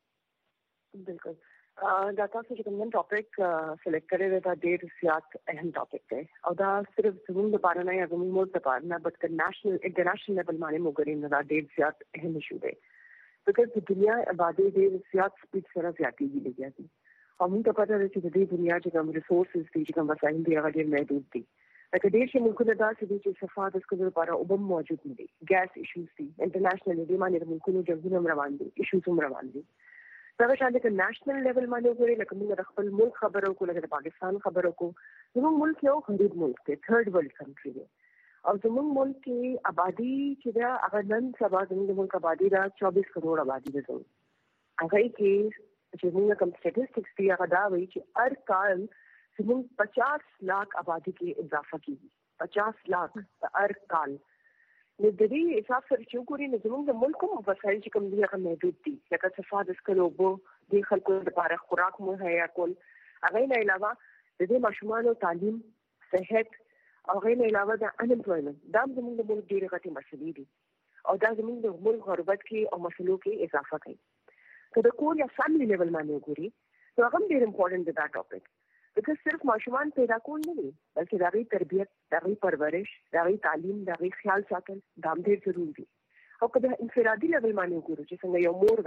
بالکل دا تاسو چې کوم ټاپک سلیکټ کړی دا ډیر زیات اهم ټاپک دی او دا صرف زموږ لپاره نه یا زموږ ملک لپاره نه بلکې نېشنل انټرنیشنل لیول باندې موږ دا ډیر زیات اهم ایشو دی. because the dunia आबादी ډېر زیات سپیډ سره زیاتېږي لګیا دي او موږ ته پته ده چې د دې دنیا چې کوم ریسورسز دي چې کوم وسایل دي هغه ډېر محدود دي. لکه ډېر شي ملکونه داسې دي چې صفا د څښلو لپاره اوبه موجود نه دي. ګیس ایشوز دي انټرنیشنل دي باندې ملکونو جنګونه روان دي ایشوز هم روان دي. دا شاید د نېشنل لیول باندې وګورئ لکه موږ د خپل ملک خبرو کو لکه د پاکستان خبرو کو زموږ ملک یو غریب ملک دی تھرډ ورلد کنټری دی او زموږ ملک کې آبادی چې دا هغه نن سبا زموږ ملک آبادی دا چوبیس کروڑ آبادی ده. هغه کې چې موږ کوم سټیټسټکس دی هغه دا وایي چې هر کال زموږ پچاس لاکھ آبادی کې اضافه کیږي. پچاس لاکھ هر کال. نو د دې حساب سره چې وګورئ نو زموږ د ملک کوم وسایل چې کوم دي هغه محدود دي. لکه صفا د څښلو اوبه د خلکو لپاره خوراک مهیا کول. هغه نه علاوه د دې ماشومانو تعلیم صحت او غیر علاوه د انمپلویمنت دا زموږ د ملک ډېرې غټې مسلې دي او دا زموږ د ملک غربت کې او مسلو کې اضافه کوي. که د کور یا فیملی لیول باندې وګورئ نو هغه ډېر امپورټنټ دی دا ټاپک. ځکه صرف ماشومان پیدا کول نه دي بلکې د هغوی تربیت د هغوی پرورش د هغوی تعلیم د هغوی خیال ساتل دا هم ډېر ضروري دي. او که د انفرادي لیول باندې وګورو چې څنګه یو مور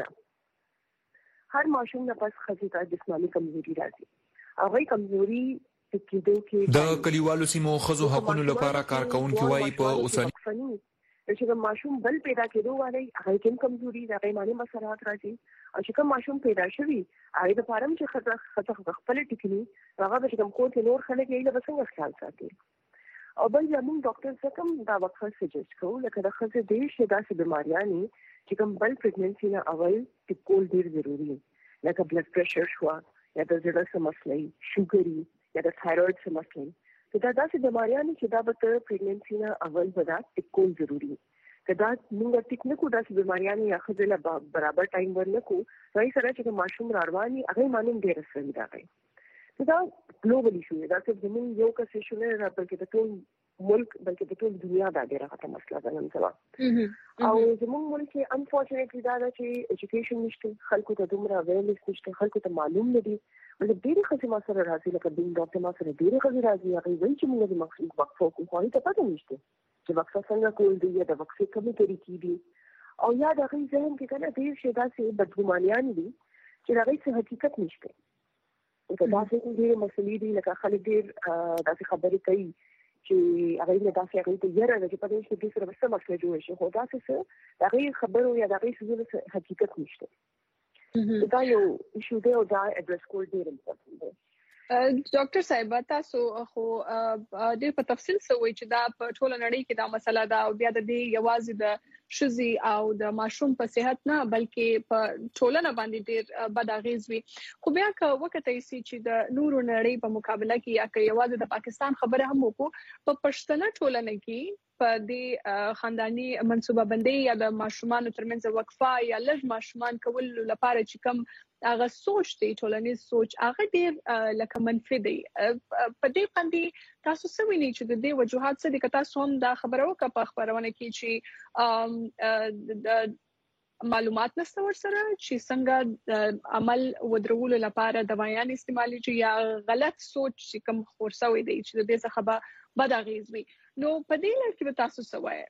ده هر ماشوم نه پس ښځې ته جسماني کمزوري راځي. هغوی کمزوري د کلیوالو سیمو ښځو حقونو لپاره کارکونکي وایي په اوسني چې کوم ماشوم بل پیدا کېدو والی هغه کوم کمزوري د هغې معنی مسرات راځي او چې کوم ماشوم پیدا شوي هغې دپاره هم چې ښځه خپله ټیکني هغه به چې کوم کور کې نور خلک یې به څنګه خیال ساتي. او بل زموږ ډاکټر څه کوم دا وقفه سجیسټ کوو لکه د ښځې ډېر شي داسې بیماریانې چې کوم بل پریګننسي نه اول ټیک کول ډېر ضروري دي. لکه بلډ پریشر شوه یا د زړه څه مسلې شوګري یا د تایرویډ څه مسلې که دا داسې بیماریانې چې دا به ته پریګننسي نه اول به دا ټیک کول ضروري دي. که دا موږ ټیک نه کړو داسې بیماریانې یا ښځې له برابر ټایم ورنه کړو نو هغې سره چې ماشوم را روان وي هغې باندې هم ډېر اثر وي د هغې. نو دا ګلوبل ایشو دی. دا صرف زموږ یو کس ایشو نه ده بلکې د ټول ملک بلکې د ټول دنیا دا ډېره غټه مسله ده نن سبا. او زموږ ملک کې انفارچونیټلی دا ده چې ایجوکیشن نشته خلکو ته دومره اویرنس نشته خلکو ته معلوم نه دي. مطلب ډېرې ښځې ما سره راځي لکه بین ډاکټر ما سره ډېرې ښځې راځي هغوی وایي چې موږ د وقفه وکړو خو هغوی ته پته نشته چې وقفه څنګه کول دي یا د وقفې کومې طریقې دي او یا د هغوی ذهن کې که نه ډېر شی داسې بدګمانیان دي چې د هغوی څه حقیقت نشته. لکه داسې ډېرې مسلې دي لکه خلک ډېر داسې خبرې کوي چې هغوی نه داسې هغوی ته یره ده چې پته نشته دې سره به څه مسله جوړه شي خو داسې څه د هغوی خبرو یا د هغوی څیزونو څه حقیقت نشته. دا یو ایشو دی او دا اډریس کول ډیر امپورټنت دی. ډاکټر صاحب تاسو خو ډېر په تفصیل سوي چې دا په ټوله نړۍ کې دا مسله ده او بیا د دې یوازې د شذي او د ماشوم په صحت نه بلکې په ټولنه باندې ډېر بد اغیز وي. خو بیا که وخت ایسي چې د نورو نړۍ په مقابله کې یا که یوازې د پاکستان خبره هم وکړو په پښتنه ټولنه کې په دې خاندانی منصوبه بندي یا د ماشومان ترمنځ وقفه یا لږ ماشومان کول لپاره چې کوم هغه سوچ دی ټولنیز سوچ هغه ډېر لکه منفي دی. په دې باندې تاسو څه وینئ چې د دې وجوهات څه دي که تاسو هم دا خبره وکړه په خبرونه کې چې د معلومات نشته ورسره چې څنګه عمل ودرولو لپاره دوايان استعمالي چې یا غلط سوچ چې کوم خورسوي دی چې د دې څخه به بد اغیز وي. نو په دې لړ کې تاسو څه وایي؟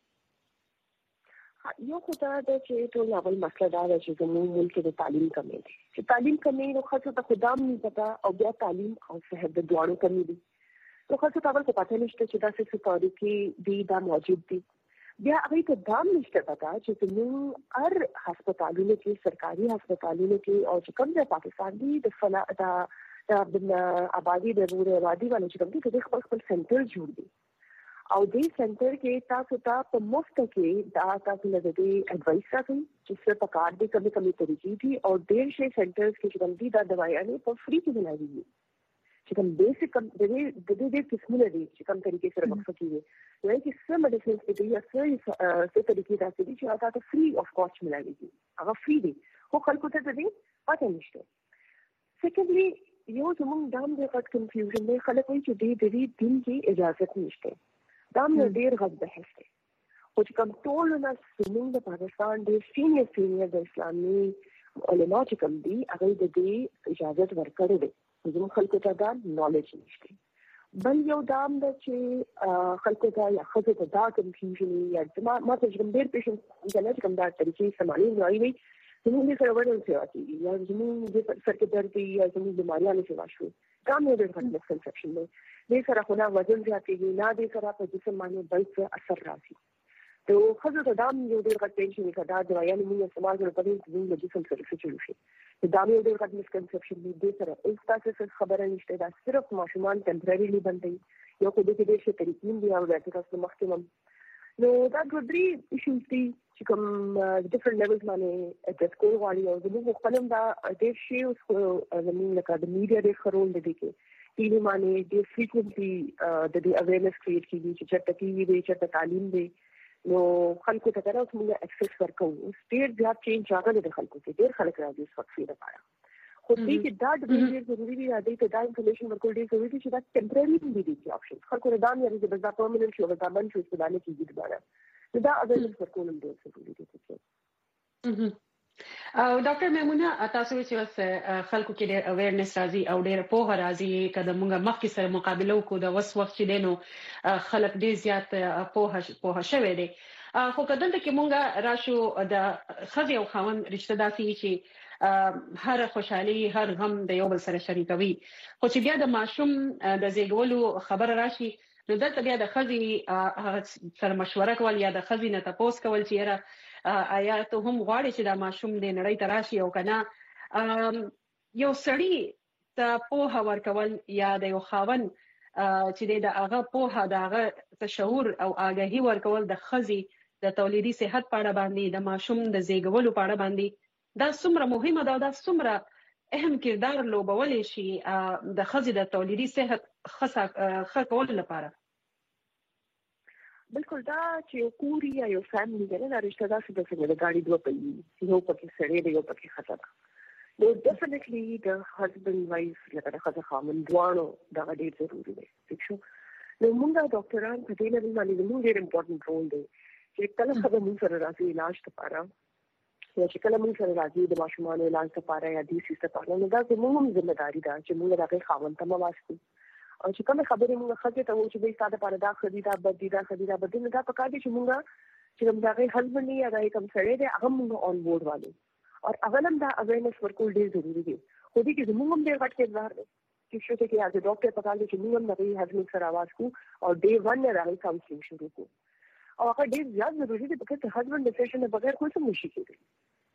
یو خو دا ده چې ټول اول مسله دا ده چې زموږ ملک د تعلیم کمی دی چې تعلیم کمی نو خاصه ته خدام نه پتا او بیا تعلیم او صحت د دوړو کمی دي. نو خاصه ته اول څه پته نشته چې دا څه تاریخي دی دا موجود دي. بیا هغه ته دام نشته پتا چې زموږ هر هسپتالونو کې سرکاري هسپتالونو کې او چې کوم د پاکستان دی د فلا دا د آبادی د روره آبادی باندې چې کوم دي د خپل خپل سنټر جوړ دي او دې سنټر کې تاسو ته په مفت کې دا تاسو له دې اډوایس راکړي چې څه په کار دي کمی کمی طریقې دي او ډېر شي سنټرز کې چې کوم دي دا دوايانې په فری کې ملایي چې کوم بیسیک د دې د دې قسمونه دي چې کوم طریقې سره مخ کیږي نو چې څه میډیسینز کې دي یا څه څه طریقې راځي چې هغه ته فری اف کاسټ ملایي هغه فری دي خو خلکو ته دې پته نشته. سیکنډلی یو زموږ دام د غټ کنفیوژن دی خلک وایي چې دې د دې دین کې اجازه نشته. دا مې ډېر غږ بحث دی خو چې کوم ټول نه زموږ د پاکستان د سینیر سینیر د اسلامي علما چې کوم دي هغه د دې اجازه ورکړې ده زموږ خلکو ته دا نالج نشته. بل یو دام ده چې خلکو ته یا خلکو ته دا کنفیوژن یا ما ما ته کوم ډېر پیشنټ چې کوم دا طریقې استعمالي نه وي زموږ د سره ورته سیوا کوي یا زموږ د سر کې درد یا زموږ بیماریانو سیوا شو دا مې ډېر غټ مسکنسپشن دی. دې سره خو نه وزن زیاتېږي نه دې سره په جسم باندې بل څه اثر راځي. نو ښځو ته دا یو ډېر غټ ټینشن دی که دا دوايانې موږ استعمال کړو په دې کې زموږ له جسم سره څه چلو شي دا مې یو ډېر غټ مسکنسپشن دی. دې سره هېڅ تاسو خبره نشته دا صرف ماشومان ټمپرريلي بندوي یو خو دې کې ډېر ښه طریقې دي او دا تاسو مخکې نو دا دوه درې ایشوز دي چې کوم ډیفرنٹ لیولز باندې اډریس کول غواړي او زموږ خپل هم دا ډېر شي اوس خو زموږ لکه د میډیا ډېر ښه رول دی کې ټي وي باندې ډېر فریکوینټلی د دې اویرنس کریټ کېږي چې چېرته ټي وي دی چېرته تعلیم دی نو خلکو ته دا اوس موږ اکسس ورکوو. اوس ډېر زیات چینج راغلی د خلکو کې ډېر خلک راځي اوس وقفې لپاره خو دې کې دا ډېر ضروري دی دا ته دا انفارمیشن ورکول ډېر ضروري دی چې دا ټمپرري دي دي آپشن خلکو ته دا نه لري چې دا پرمننت شي او دا باندې شي په دانه کې دي دا دا اویرنس ورکول ډېر ضروري دی. او ډاکټر میمونه تاسو چې خلکو کې ډېر اویرنس راځي او ډېر پوهه راځي کله موږ مخکې سره مقابله وکړو د وس وخت چې دینو خلک ډېر زیات پوهه پوهه شوي دي خو کله چې موږ راشو د خزي او خاوند رشتہ داسي چې هر خوشحالي هر غم د یو بل سره شریکوي خو چې بیا د ماشوم د زیږولو خبر راشي نو دلته بیا د خزي سره مشوره کول یا د خزي نه تاسو کول چې را آیا ته هم غواړي چې د ماشوم د نړۍ ته راشي او کنه یو سړی ته پوهه ورکول یا د یو خاوند چې د هغه پوهه د هغه تشعور او آگاهی ورکول د خزي د تولیدي صحت په اړه باندې د ماشوم د زیږولو په اړه باندې دا څومره مهمه ده دا څومره اهم کردار لوبولی شي د خزي د تولیدي صحت ښه کولو لپاره. بالکل دا چې کوري یا یو فیملی دی دا رشتہ دار څه د څنګه د ګاډي دوه پهیې یو پکې سړی دی یو پکې ښځه ده نو ډیفینیټلی د هسبند وایف لکه د ښځه خاوند دواړو دا ډېر ضروري دی ٹھیک شو. نو موږ ډاکټران په دې لیول باندې موږ ډېر امپورټنټ رول دی چې کله ښځه موږ سره راځي علاج لپاره یا چې کله موږ سره راځي د ماشومانو علاج لپاره یا د سیستم لپاره نو دا زموږ هم ذمہداري ده چې موږ د هغې خاوند ته مواسکو او چې کومه خبرې موږ ښځې ته وایو چې دوی ستا دپاره دا ښه دي دا بد دي دا ښه دي دا بد دي نو دا پکار دي چې موږ چې کوم د هغې هسبند دی یا د هغې کوم سړی دی هغه موږ آن بورډ والو او هغه هم دا اویرنس ورکول ډېر ضروري دی خو دې کې زموږ هم ډېر غټ کردار دی چې شو چې از ډاکټر پکار دی چې موږ هم د هغې هسبند سره آواز کړو او ډے ون نه د هغې کاونسلینګ شروع کړو او هغه ډېر زیات ضروري دی بکه د هسبند ډیسیژن نه بغیر خو څه نشي کېدلی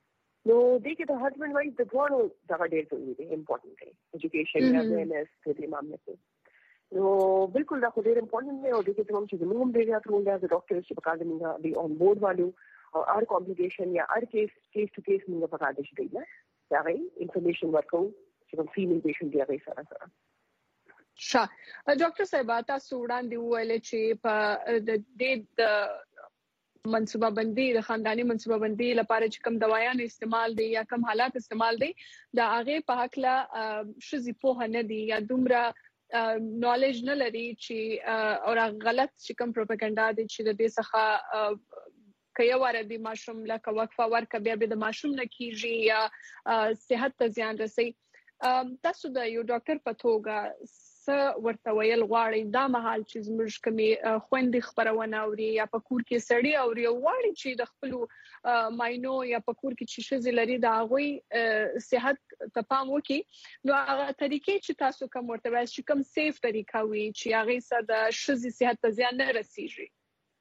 نو دې کې د هسبند وایف د دوه دغه ډېر ضروري دی امپورټنت دی ایجوکیشن یا اویرنس په دې معاملې کې نو بالکل دا خو ډېر امپورټنت دی او دې کې کوم چې موږ ډېر یاد رول دی د ډاکټر چې په کار دی دی اون بورډ والو او هر کمپلیکیشن یا هر کیس کیس ټو کیس موږ په کار دي شي نه دا غي انفارمیشن ورکو چې کوم فیمیل پیشنټ دی هغه سره سره شا ډاکټر صاحب تاسو وړاندې ویل چې په د دې منصوبه بندي د خاندانی منصوبه بندي لپاره چې کوم دوايان استعمال دي یا کوم حالات استعمال دي دا هغه په حق لا شذي په نه دي یا دومره نالج نه لري چې او غلط چې کوم پروپاګاندا دي چې د دې څخه کيو ور دي ماشوم لکه وقفه ورکه بیا به د ماشوم نه کیږي یا صحت ته زیان رسي تاسو د یو ډاکټر په توګه ورته ویل غواړي دا مهال چې زموږ کمی خويندې خبرونه اوري یا په کور کې سړی اوري غواړي چې د خپل ماینو یا په کور کې چې شذ لري دا غوي صحت ته پام وکي نو هغه طریقې چې تاسو کوم ورته وایي چې کوم سیف طریقه وي چې هغه سره د شذ صحت ته زیان نه رسیږي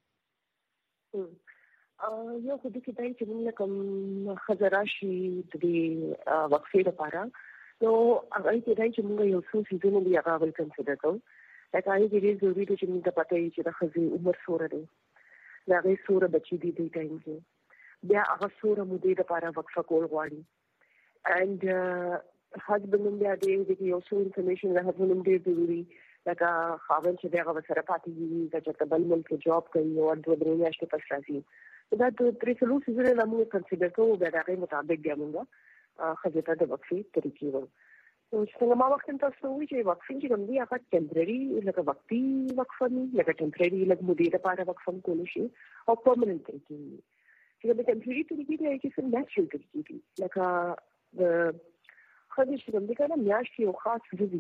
یو خو د کتای چې موږ کوم خزراشي د وقفې لپاره نو هغه کې دای چې موږ یو څو سيزونه دی هغه ول کنسیډر کوو لکه هغه کې ضروري دی چې موږ ته پته وي چې د خزي عمر څومره دی دا غي څومره بچی دی دی ټایم کې بیا هغه څومره مودې لپاره وقفه کول غواړي and husband بیا دې یو څو انفارمیشن له husband دې ضروري لکه خاوند چې هغه سره پاتې وي چې بل ملک جاب کوي او د دوه میاشتې پس راځي دا د تری سلو سيزونه له موږ کنسیډر کوو بیا هغه مطابق دی موږ خزیته د وقفې طریقې وو نو څنګه ما وخت تاسو وی چې وقفې چې کوم دی هغه ټمپرري لکه وقتي وقفه نه لکه ټمپرري لکه مودې لپاره وقفه کول شي او پرمننت طریقې چې د ټمپرري طریقې دی چې څنګه نېچرل طریقې دي لکه د خزې چې کوم دی کنه میاشتې او خاص ورځي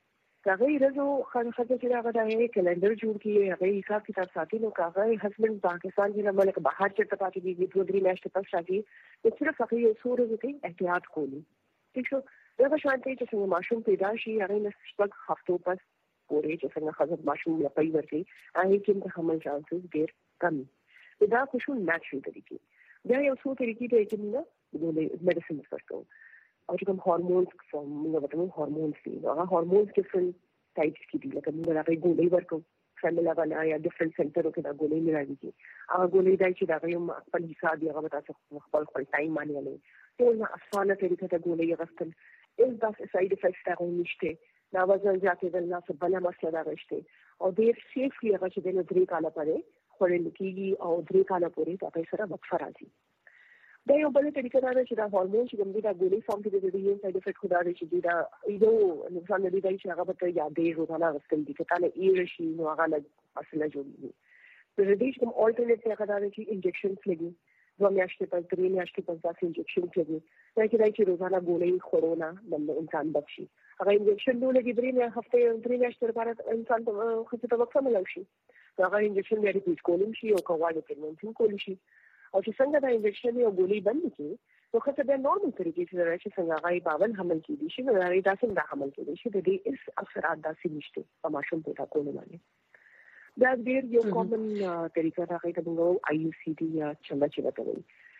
هغه ورځو خان خزې چې هغه د کلندر جوړ کړي هغه حساب کتاب ساتي نو هغه هسبند پاکستان کې ملک بهر چې پاتې دي دوه درې میاشتې پس راځي چې صرف هغه یو سورې کې احتیاط کولی ٹھیک شو دا شانتي چې څنګه ماشوم پیدا شي هغه نه شپږ هفتو پس پورې چې څنګه خزې ماشوم یا پي ورته هغه کې د حمل چانسز ډېر کم دا خو شو نېچرل طریقې دا یو څو طریقې دي چې موږ د میډیسن ورکو او چې کوم هورمونز فورم موږ وایو هورمونز دي هغه هورمونز ډیفرنٹ ټایپس کې دي لکه موږ راغلي ګولې ورکو فیملا باندې یا ډیفرنٹ سنټرو کې دا ګولې ملایږي هغه ګولې دای چې دا یو خپل حساب یې هغه تاسو خپل خپل ټایم باندې لري ټول نه اسانه طریقه ته ګولې غوښتل اس داس ساید افیکټس هغه نشته دا وزن زیاتې د نه څه بل مسله دا راشته او ډېر سیفلی هغه چې د درې کاله پرې خورل کېږي او درې کاله پورې تاسو سره وقفه راځي دا یو بل طریقه دا چې دا هورمون چې کوم دي دا ګولې فارم کې د دې ساید افیکټ خدا دې چې دا یو نقصان دی چې هغه به یادې روزانه غوښتل دي چې تعالی یې شي نو هغه له اصله جوړیږي د دې کوم الټرنیټ هغه دا چې انجکشنز لګي دوه میاشتې پس درې میاشتې پس دا انجکشن کوي دا چې دا چې روزانه ګولې خورونه د انسان بچي هغه انجکشن دوه لګي درې هفته درې میاشتې لپاره انسان ته خو ته وقفه ملو شي هغه انجکشن لري چې کولم شي او کوواله پرمنټ کول شي او چې څنګه دا انجکشن یو ګولې بند کی نو خو ته د نورمال طریقې سره راشي څنګه غي باول حمل کیږي چې نو غي داسې دا حمل کیږي چې د دې اس اثرات داسې نشته په ماشوم پیدا کول باندې دا ډېر یو کومن طریقه دا غي ته موږ آی یو سی ډي یا څنګه چې وتاوي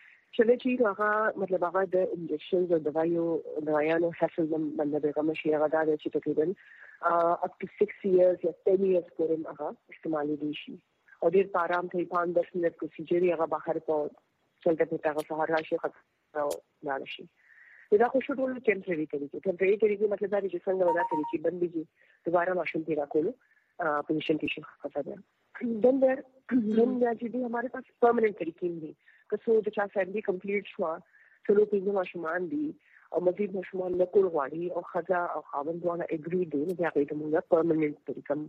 چې چې هغه مطلب هغه د انجکشن او دوايو دوايانو حاصل باندې هغه مشي هغه دا چې تقریبا up to six years یا ten years پورې هغه استعمال دي شي او ډېر آرام ته پانځه دس منټ پروسیجر یې هغه بهر په چلته پتا هغه سهار راشي خطر نه شي دا خو شو ټول ټمپرري طریقې ټمپرري طریقې مطلب دا چې څنګه ودا طریقې بنديږي دوباره ماشوم پیدا کولو پوزیشن کې خطر ده دن در دن دا چې دی हमारे पास permanent طریقې دي که څو د چا فیملی کمپلیټ شو څلو پیږي ماشومان دي او مزید ماشومان له کول غواړي او خزا او خاوند دواړه اګری دي نو هغه ته موږ پرمننت طریقه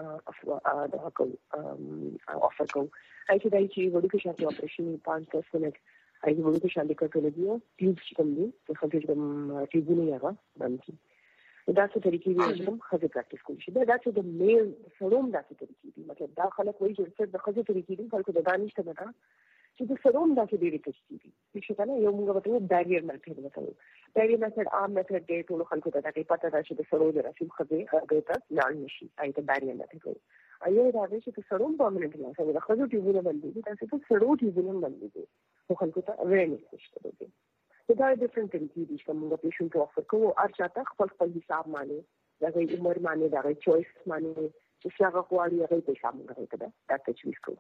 دا کو افر کو اې چې دای چې وړو کې شاته اپریشن پانځه دس منټ اې وړو کې شاته کټل دی ټیوب چې کوم دي چې خځې کوم ټیوبونه یې هغه باندې دا څه طریقې دي چې خځې پریکټیس کوي چې دا چې د میل سروم دا څه طریقې دي مطلب دا خلک وایي چې د خځې طریقې دي خلکو د دانش ته نه چې د سروم دا چې ډېری کېږي دي چې کنه یو موږ وته بیریر میتھډ وته بیریر میتھډ عام میتھډ دی ټول خلکو ته دا پته ده چې د سرو د رسیم خځې هغه ته لاړ نشي اې ته بیریر میتھډ کوي ایو دا چې د سروم پرمننت نه سره د خځو ټیوبونه باندې دي تاسو ته سرو ټیوبونه باندې دي خو خلکو ته اویرنس نشته دي دا ډیفرنٹ طریقې دي چې موږ پیشنټ ته افر کوو او چاته خپل خپل حساب باندې دا غي عمر باندې دا غي چويس باندې چې څنګه غواړي هغه په حساب باندې دا دا تجویز کوو.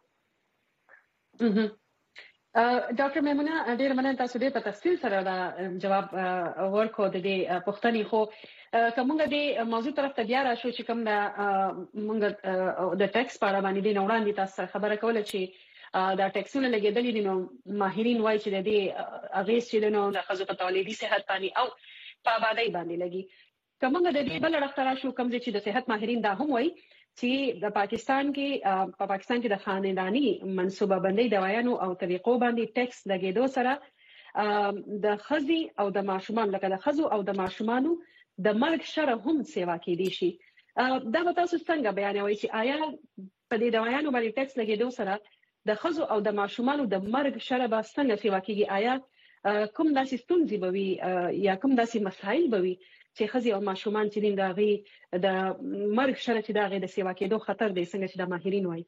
ډاکټر میمونه ډېر مننه تاسو دې په تفصیل سره دا جواب ورکړو د دې پوښتنې خو کومه د موضوع طرف ته بیا راشو چې کوم دا موږ د ټیکس په اړه باندې د وړاندې تاسو خبره کوله چې دا ټیکسونه لګیدلې دي نو ماهرین وایي چې د دې اغیز چې نو د خزو په تولیدي صحت باندې او په آبادی باندې لګي. کومه د دې بل اړخ ته راشو کوم چې د صحت ماهرین دا هم وایي چې د پاکستان کې په پاکستان کې د خاندانی منصوبه بندي دوايانو او طریقو باندې ټیکس لګیدو سره د خزي او د ماشومان لکه د خزو او د ماشومانو د مرګ شر هم سیوا کېدي شي. دا به تاسو څنګه بیانوي چې آیا په دې دوايانو باندې ټیکس لګیدو سره د خزو او د ماشومانو د مرګ شر به څنګه سیوا کېږي؟ آیا کوم داسې ستونزې به وي یا کوم داسې مسایل به وي چې خزي او ماشومان چې د غي د مرګ شر چې د غي د سیوا کېدو خطر دی څنګه چې د ماهرین وایي؟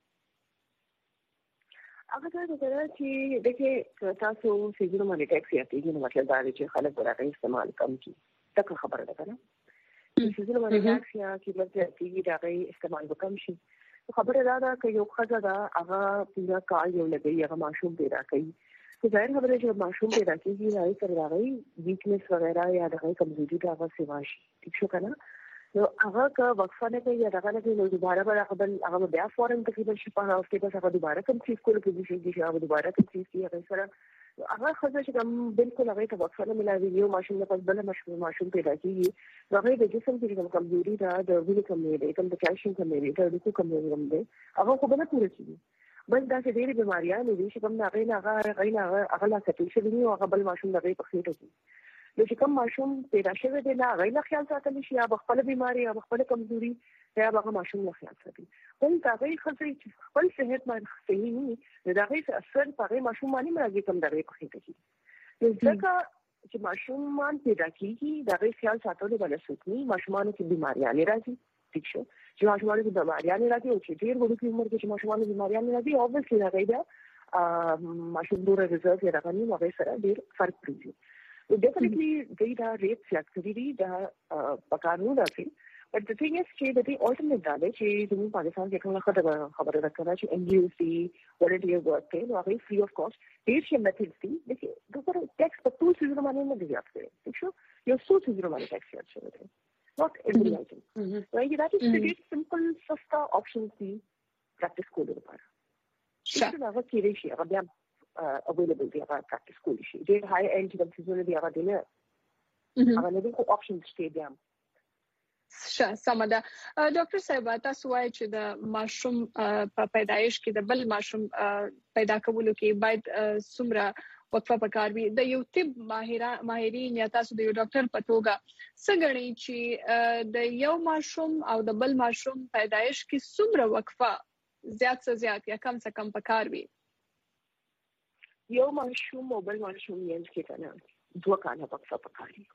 هغه دا ده چې دغه تاسو سیګنو باندې ټیکس یا تیګنو مطلب دا دی چې خلک ورته استعمال کم کی تک خبره ده کنه سیګنو باندې ټیکس یا چې مطلب تیګي دا غي استعمال وکم شي خبره دا ده چې یو خزه دا هغه پورا کال یو لګي هغه ماشوم پیدا کوي تو ظاهر خبره چې ماشوم پیدا کیږي راځي سره راغی ویکنس وغیرہ یا دغه کمزوري دا هغه سیواشي ٹھیک شو کنه نو هغه کا وقفه نه کوي یا دغه نه کوي نو دوباره به خپل هغه بیا فورن تقریبا شي په هاوس کې بس هغه دوباره کوم څه کول کوي چې هغه دوباره کوم څه کوي هغه سره هغه خزه چې کوم بالکل هغه ته وقفه نه ملایي یو ماشوم نه پس بل ماشوم ماشوم پیدا کیږي هغه د جسم کې کوم کمزوري دا د وینې کمې ده کوم د کیلشیم کمې ده د کوم کمې ده هغه خو به نه پوره کیږي بل دا چې ډېری بیماریاں دي چې کوم نه غي نه غي نه هغه لا سټل شي نو هغه بل ماشوم دغه په خېټه کې نو چې کوم ماشوم پیدا شوی دی نه غي نه خیال ساتل شي یا خپل بیماری یا خپل کمزوري یا هغه ماشوم نه خیال ساتي ول دا غي خپل خپل صحت باندې صحیح نه دا غي اثر په هغه ماشوم باندې مرګ کوم دغه په خېټه کې نو ځکه چې ماشوم مان پیدا کیږي دا غي خیال ساتل باندې سوتني ماشومان کې بیماریاں نه راځي ٹھیک شو چې ماشومان کې بیماریاں نه راځي او چې ډېر وړو عمر کې چې ماشومان کې بیماریاں نه راځي اوبویسلی دا غي دا ماشوم دوره ریزرو یا راغلي نو هغه سره ډېر فرق پریږي نو ډیفینیټلی دا ریټ flexibility دا پکانو راځي بٹ د ثینګ از چې د دې الټرنیټ دا دی چې زموږ پاکستان کې کومه خبره خبره راکړه چې ان یو سی ولډي ورک ته نو هغه فری اف کاست ډېر شي میتھډز دي چې دغه ټیکس په ټول څه باندې نه دی یاد ٹھیک شو یو څو څه باندې ټیکس یاد شوی not every item. Mm-hmm. Right? That is pretty mm-hmm. simple, sasta options the practice code لپاره. Sure. هغه کېږي چې هغه بیا available دی هغه practice code شي. ډېر high end د څه دی هغه دی نه. هغه نه کوم options شته بیا. شه سمدا ډاکټر صاحب تاسو وایي چې د ماشوم په پیدایش کې د بل ماشوم پیدا کولو کې باید څومره وقفه پکار وي د یو طب ماهرین یا تاسو د یو ډاکټر په توګه څنګه چې د یو ماشوم او د بل ماشوم پیدایش کې څومره وقفه زیات څه زیات یا کم څه کم پکار وي یو ماشوم او بل ماشوم یې کې کنه دوه کاله وقفه پکار وي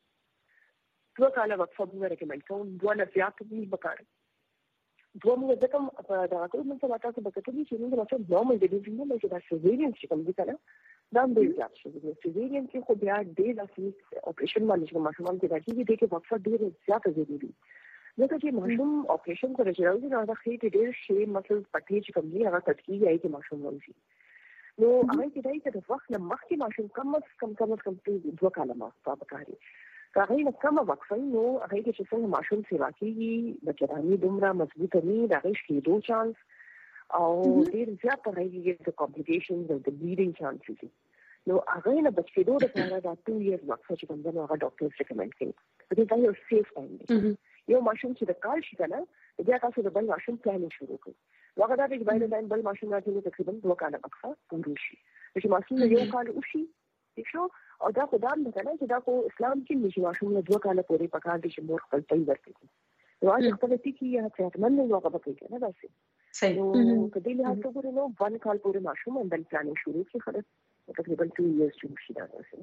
دوه کاله وقفه به ریکمند کوم دوه نه زیات به پکار دوه موږ د کوم دا کوم څه وتا څه بکټې چې موږ راځو نورمال ډیلیوري نه چې دا سیزیرین چې کوم دي کنه دا به زیات شي د سیزیرین کې خو بیا ډېر داسې اپریشن باندې چې ماشومان کې راځي دي چې وقفه ډېر زیات ضروري ځکه چې ماشوم اپریشن کوي چې راځي نو دا خېټه ډېر شي مطلب پټې چې کوم دي هغه تطبیق یې چې ماشوم ونشي نو هغه کې دای چې د وخت نه مخکې ماشوم کم کم کم کم دوه کاله ما پکاري هغه نه کومه وقفه نو هغه کې چې څنګه ماشوم سیوا کیږي بچرانی دومره مضبوط نه دا غیش کې دوه چانس او ډېر زیات راځي د کمپلیکیشنز او د بلیډینګ چانسز نو هغه نه بچو د لپاره دا two years وقفه چې کوم دا هغه ډاکټر ریکمند کوي دا یو سیف ټایم دی یو ماشوم چې د کال شي کنه بیا تاسو د بل ماشوم پلانینګ شروع کړئ هغه دا چې باید د بل ماشوم راځي تقریبا دوه کاله وقفه پوره شي چې ماشوم یو کال وشي ښه او دا خدام نه کنه چې دا کو اسلام کې نشي ماشوم له دوه کاله پورې پکار دي چې مور خپل تی ورکړي نو هغه خپل تی کې یا څه من نه هغه پکې کنه دا سي صحیح نو کله له تاسو ګورئ نو ون کال پورې ماشوم اندل پلانینګ شروع کړي خلاص تقریبا two years چې شي دا سي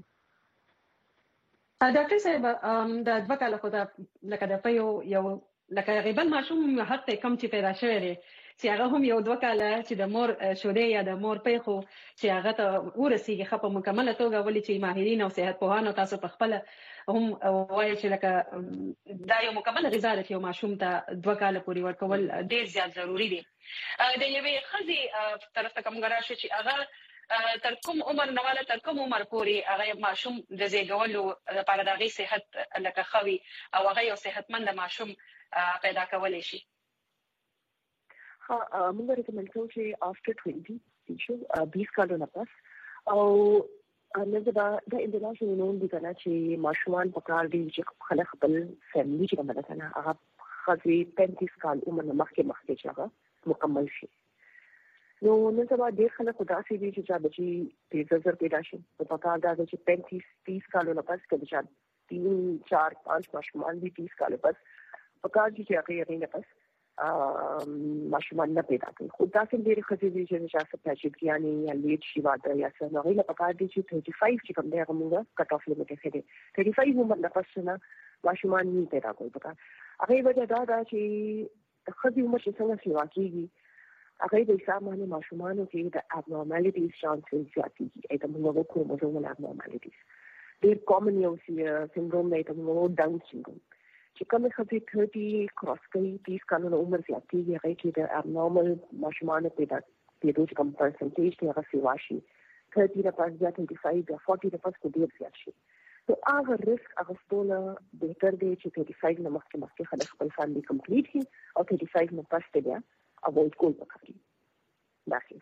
ډاکټر صاحب د دوه کاله خو دا لکه د پيو یو لکه غیبل ماشوم حتی کم چې پیدا شوی دی چې هغه هم یو دوه کاله چې د مور شودې یا د مور پیخو چې هغه ته ورسیږي خپه مکمله توګه ولې چې ماهرین او صحت پوهانو تاسو په خپل هم وایي چې لکه دا یو مکمل غذا ده چې یو ماشوم ته دوه کاله پورې ورکول ډیر زیات ضروری دي. د یوې ښځې طرف ته کوم غراشه چې هغه تر کوم عمر نه والا تر کوم عمر پورې هغه ماشوم د زیږولو لپاره د غي صحت لکه خوي او هغه یو صحتمند ماشوم پیدا کولای شي. ها موږ ریکمند کوو چې after twenty چې بیس کالو نه پس او نو دا د انټرنیشنل نوم دي کنه چې ماشومان په کار دي چې خلک خپل فیملی چې کومه ده کنه هغه خاصي پنځه کال عمر نه مخکې مخکې چې هغه مکمل شي. نو نن سبا ډېر خلک خدا سي دي چې چا بچي تیز زر پیدا شي په کار دا چې پنځه تیس کالو نه پس کله چې تین چار پانچ ماشومان دي تیس کالو پس په کار چې هغه یې نه پس ماشومان نه پیدا کوي. خو دا څنګه ډېر خدي دي چې شاسه پېچې یعنی یا لیټ شي واده یا څه نو غوښنه په کار دي چې پنځه چې کوم دی هغه موږ کټ اف لیمټ کې دي پنځه عمر نه پس نه ماشومان نه پیدا کوي. په کار هغه وجه دا ده چې خدي عمر چې څنګه سیوا کیږي هغه د حساب باندې ماشومانو کې د ابنورمالټیز چانسز زیاتېږي. ایته موږ وو کروموزومل ابنورمالټیز ډېر کامن یو سندروم دی ته موږ ډاون سندروم چې کومه خطي تیس کراس کوي تیس کالونو عمر زیاتېږي هغه کې د ابنورمال ماشومانو پیدا کېدو چې کوم پرسنټیج دی هغه سیوا شي تیس نه پس بیا پنځه یا چالیس نه پس ډېر زیات شي. نو هغه ریسک هغه ټول بهتر دی چې پنځه نه مخکې مخکې خلک خپل فاميلي کمپلیټ کړي او پنځه نه پس بیا avoid کول پکاري. داسې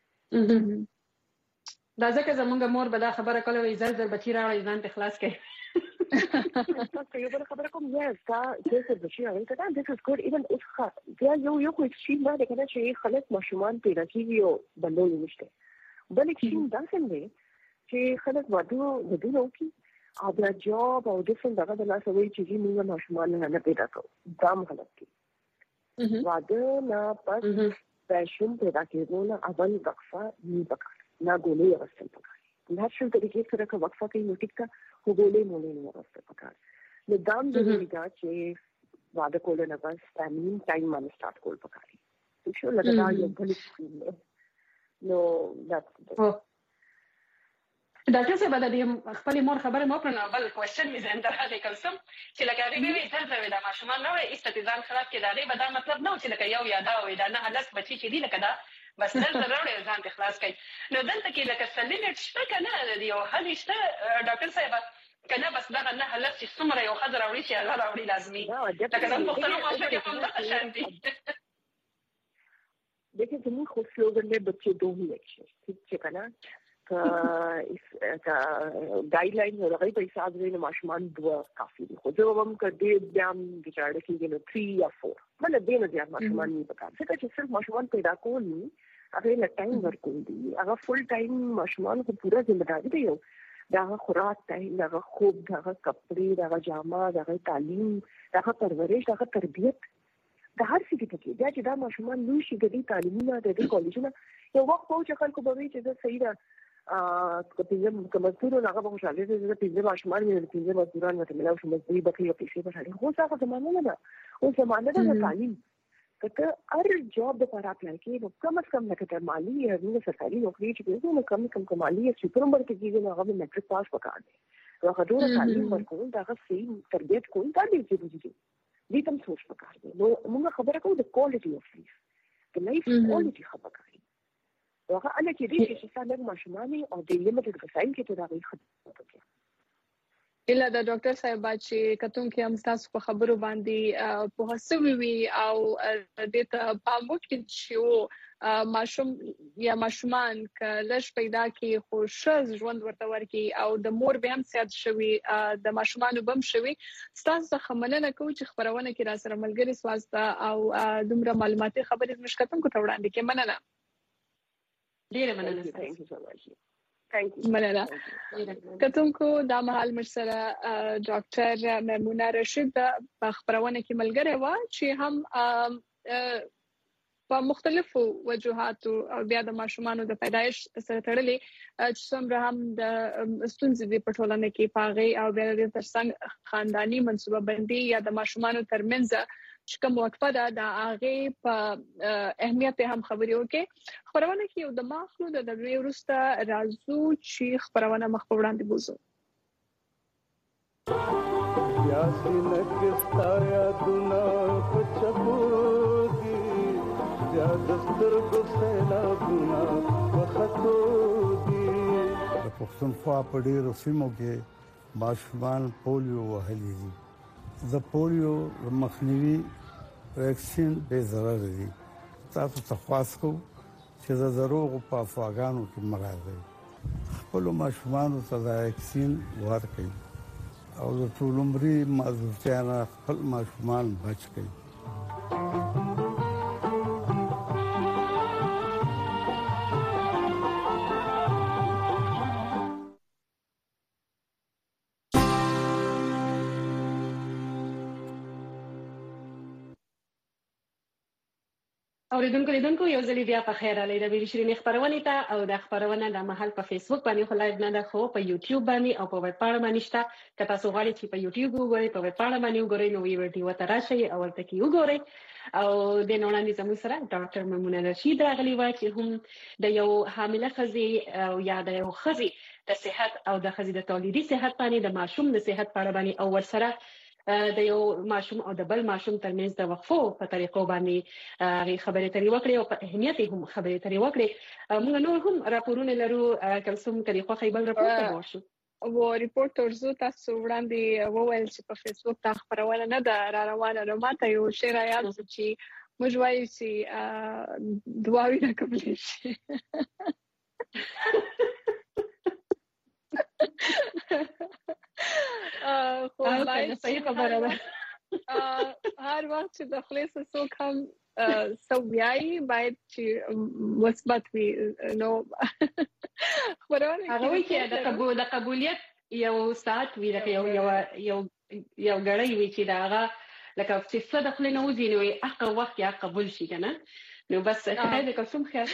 دا ځکه زمونږ مور به دا خبره کوله وي زر زر بچی راوړي ځان ته خلاص کړي. تاسو یو بل خبره کوم یس دا چې بچی راوړي دا this is good even if بیا یو یو کوم شي ما د کنه چې خلک ماشومان پیدا کیږي او بلول نشته بل کې دا څنګه چې خلک واده ودونه کوي او بیا جاب او ډیفرنٹ دغه د لاس وی چې موږ ماشومان نه پیدا کوو دا مهلت کی واده نه پس پېښون پیدا کېدو نه اول وقفه نه پکار نه ګولې ورسته پکار نېچرل طریقې سره کا وقفه کوي نو ټیک کا هو ګولې مولې نه ورسته پکار نو دام ضروري دا چې واده کول نه بس فیملی ټایم باندې سٹارټ کول پکاري شو لګا یو بل نو دا ډاکټر صاحب دا د خپل مور خبره مو پر نو بل کوېسچن می زنده راځي کوم چې لکه هغه به وي تاسو دا ماشومان نو استتزان خلاص کې دا دی به دا مطلب نو چې لکه یو یادا وي دا نه هلک بچی چې دی لکه دا بس نن سره وړي ځان ته خلاص کړي نو دلته کې لکه سلیمټ شته کنه دی او هلي شته ډاکټر صاحب کنه بس دا نه هلک چې څومره یو خزر وړي چې هغه وړي لازمي لکه دا مختلف ماشومان کې هم دا شان دي دغه زموږ خو سلوګن له بچي دوه هي چې کنه کا ګایډلاین ورغی په حساب سره ماشومان دوه کافي دي خو زه هم کدی بیا د چاړه کې نو تین یا چار مله دې نه زیات ماشومان نه پکار څه چې صرف ماشومان پیدا کول نه هغه له ټایم ورکول دي هغه فل ټایم ماشومان کو پورا ځمېداري دی یو دا خوراک ته دا خوب دا کپڑے دا جامه دا تعلیم دا پرورش دا تربیت د هر څه کې کې دا چې دا ماشومان لوي شي د تعلیمي نه د کالجونو یو وخت په چې خلکو به وي چې دا صحیح ده ا کله چې مزدور هغه به خوشاله دي چې پنځه ماشومان مې پنځه مزدوران مته ملاو شو مزدوري به کې پیسې به شاړي خو څنګه زمانه نه ده او زمانه ده تعلیم کته هر جاب د لپاره اپلای کوي نو کم از کم لکه مالی یا نو سرکاري نوکری چې کوي نو کم کم کمالي یا سپر نمبر کې کېږي نو هغه میټریک پاس وکړي نو هغه ډېر تعلیم ورکول دا هغه صحیح تربیت کوي دا دې چې دې دې تم سوچ وکړي نو موږ خبره کوو د کوالټي اف لایف د لایف کوالټي خبره کوي هغه اله چې دې چې څنګه ماشومانه او د لیمټډ وسایل کې ته راغلي خدمت کوي اله دا ډاکټر صاحب چې کتون کې هم تاسو په خبرو باندې په هڅوي وي او د ته پامو کې چې ماشوم یا ماشومان کلش پیدا کې خوشز ژوند ورته ورکی او د مور به هم سیاد شوي د ماشومان بم شوي تاسو خمننه کوي چې خبرونه کې را سره ملګری سواسته او دومره معلوماتي خبرې مشکتون کو توړاندې کې مننه ډیره مننه ثانک یو سو مچ ثانک یو مننه کتون کو دا مهال مرسره ډاکټر میمونه رشید په خبرونه کې ملګری و چې هم په مختلفو وجوهاتو او بیا د ماشومان د پیدایش سره تړلې چې څومره هم د ستونزې د پټولنه کې پاغي او بیا د ترڅنګ خاندانی منصوبه بندي یا د ماشومان ترمنځ کوم وقفه ده د هغه په اهمیت هم خبرې وکړي. خبرونه کې یو د ماخلو د دغه ورسته راځو چې خبرونه مخ په وړاندې بوزو. یاسین کستا یادونه پچپودي یا دستر کو سیلابونه وختودي. د پښتونخوا په ډیرو سیمو کې ماشومان پولیو وهلي دي. د پولیو مخنیوي ویکسین به ضرر دي. تاسو ته خواست کوم چې د دروغ په افواګانو کې مراد خپل ماشومان ته د ویکسین ورکړي او د ټول عمرې معذورتیا نه خپل ماشومان بچ کړي. اوریدونکو لیدونکو یو ځل بیا په خیر علي د ویل شرینې خبرونه ته او د خبرونه د محل په فیسبوک باندې خو لایو نه ده خو په یوټیوب باندې او په ویب پاڼه باندې شته. که تاسو غواړئ چې په یوټیوب وګورئ په ویب پاڼه باندې وګورئ نو وی ویډیو ته راشئ او ورته کې وګورئ. او د نوړاندې زموږ سره ډاکټر میمونه رشید راغلی و چې هم د یو حامله ښځې او یا د یو ښځې د صحت او د ښځې د تولیدي صحت باندې د ماشوم د صحت په اړه باندې او ورسره د یو ماشوم او د بل ماشوم ترمنځ د وقفو په طریقو باندې خبرې اترې وکړي او په اهمیت هم خبرې اترې وکړي. موږ نور هم راپورونه لرو کلسوم طریقو خیبل راپور ته ورشو. و ریپورت ورزو تاسو وړاندې وویل چې په فیسبوک تا خبرونه نه ده را روانه نو ماته یو شی را یاد چې موږ وایو چې دواوی نه کولی شي. خو صحیح خبره ده. هر وخت چې د خلاص څوک هم سویای باید چې مثبت وي نو خبرونه هغه وی چې د قبول د قبولیت یو ساعت وی د یو یو یو یو غړی وی چې دا هغه لکه چې څه د خلینو وځي نو هغه وخت یا قبول شي کنه نو بس خدای دې کوم خیر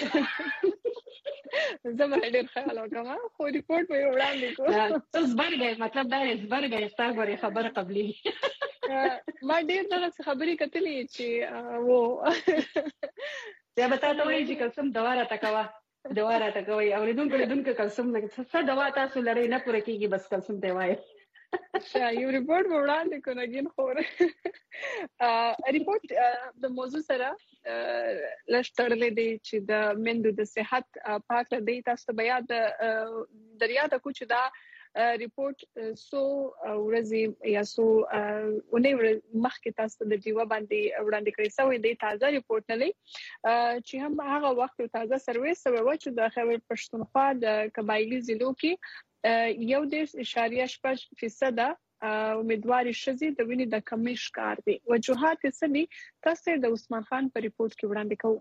زما ډېر خیال وکم خو ریپورت به وړاندې کوم. تاسو برګه مطلب دا یې برګه ستاسو خبره قبلي ما ډېر دغه خبرې کتلې چې وو یا به تاسو وایي چې کوم دواره تکوا دواره تکوي او لیدونکو لیدونکو کوم څه دوا تاسو لري نه پوره کیږي بس کوم ته وایي. یو ریپورت وړاندې کوم نګین خور ریپورت د موضوع سره لشتړلې دی چې د مندو د صحت پاک دی. تاسو ته بیا د دریا د کوچ دا ریپورت سو ورځې یا سو اونۍ مخکې تاسو د جیوا باندې وړاندې کړی سوی دی. تازه ریپورت نه لې چې هم هغه وخت تازه سرویس سوی و چې د خیبر پښتونخوا د قبایلی ضلعو کې یو دیش اشاریه شپږ فیصد امیدواري شزي د وینې د کمی ښکار دي. وجوهات څه دي تاسو د عثمان خان په ریپورت کې وړاندې کوو.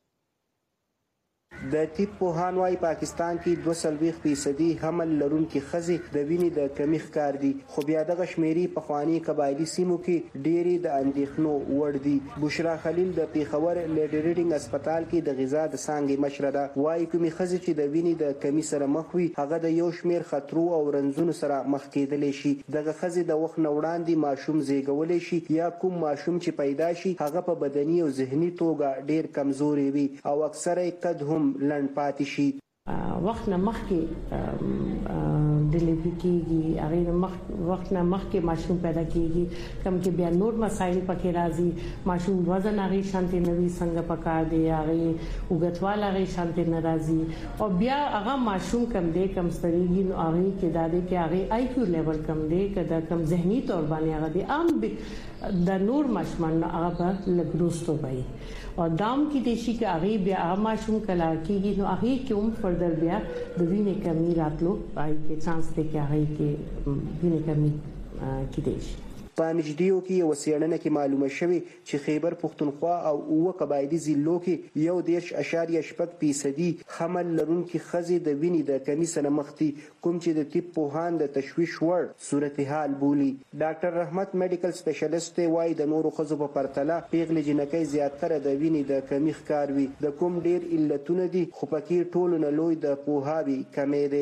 د طب پوهان وايي پاکستان کې دوه سلويخ فیصدي حمل لرونکي ښځې د وینې د کمی ښکار دي خو بیا دغه شمیرې په خواني قبایلی سیمو کې ډېری د اندېښنو وړ دي. بشرا خلیل د پیښور لیډي ریډینګ هسپتال کې د غذا د څانګې مشره ده. وايي کومې ښځې چې د وینې د کمی سره مخ وي هغه د یو شمیر خطرو او رنځونو سره مخ کېدلی شي. دغه ښځې د وخت نه وړاندې ماشوم زیږولی شي یا کوم ماشوم چې پیدا شي هغه په بدني او ذهني توګه ډېر کمزوري وي او اکثره قد هم لند پاتې شي. وخت نه مخکې ډیلیوری کیږي هغه مخ وخت نه مخکې ماشوم پیدا کیږي کوم کې بیا نور مسایل پکې راځي. ماشوم وزن هغه شانتي نوي څنګه پکار دی هغه وګتوال هغه شانتي ناراضي او بیا هغه ماشوم کم دی کم ستړيږي نو هغه کې دا دی چې هغه آی کیو لیول کم دی کدا کم ذهني تور باندې هغه دی عام د نور ماشومان هغه لګروستو وي او دام کې د شي کې هغه بیا ماشوم کلا کېږي نو هغه کوم فردر بیا د وینې کمی راتلو پای کې چانس دی چې هغه کې وینې کمی کې دی. په نږدېو کې یو څېړنه کې معلومه شوې چې خیبر پښتونخوا او اوه قبایلی ضلعو کې یو دېرش اشاریه شپږ فیصدي حمل لرونکي ښځې د وینې د کمی سره مخ دي کوم چې د طب پوهان د تشویش وړ صورتحال بولي. ډاکټر رحمت میډیکل سپیشلیسټ وايي د نورو ښځو په پرتله پیغلې جنکۍ زیاتره د وینې د کمی ښکار وي. د کوم ډېر علتونه دي خو پکې ټولو نه لوی د پوهاوي کمی دی.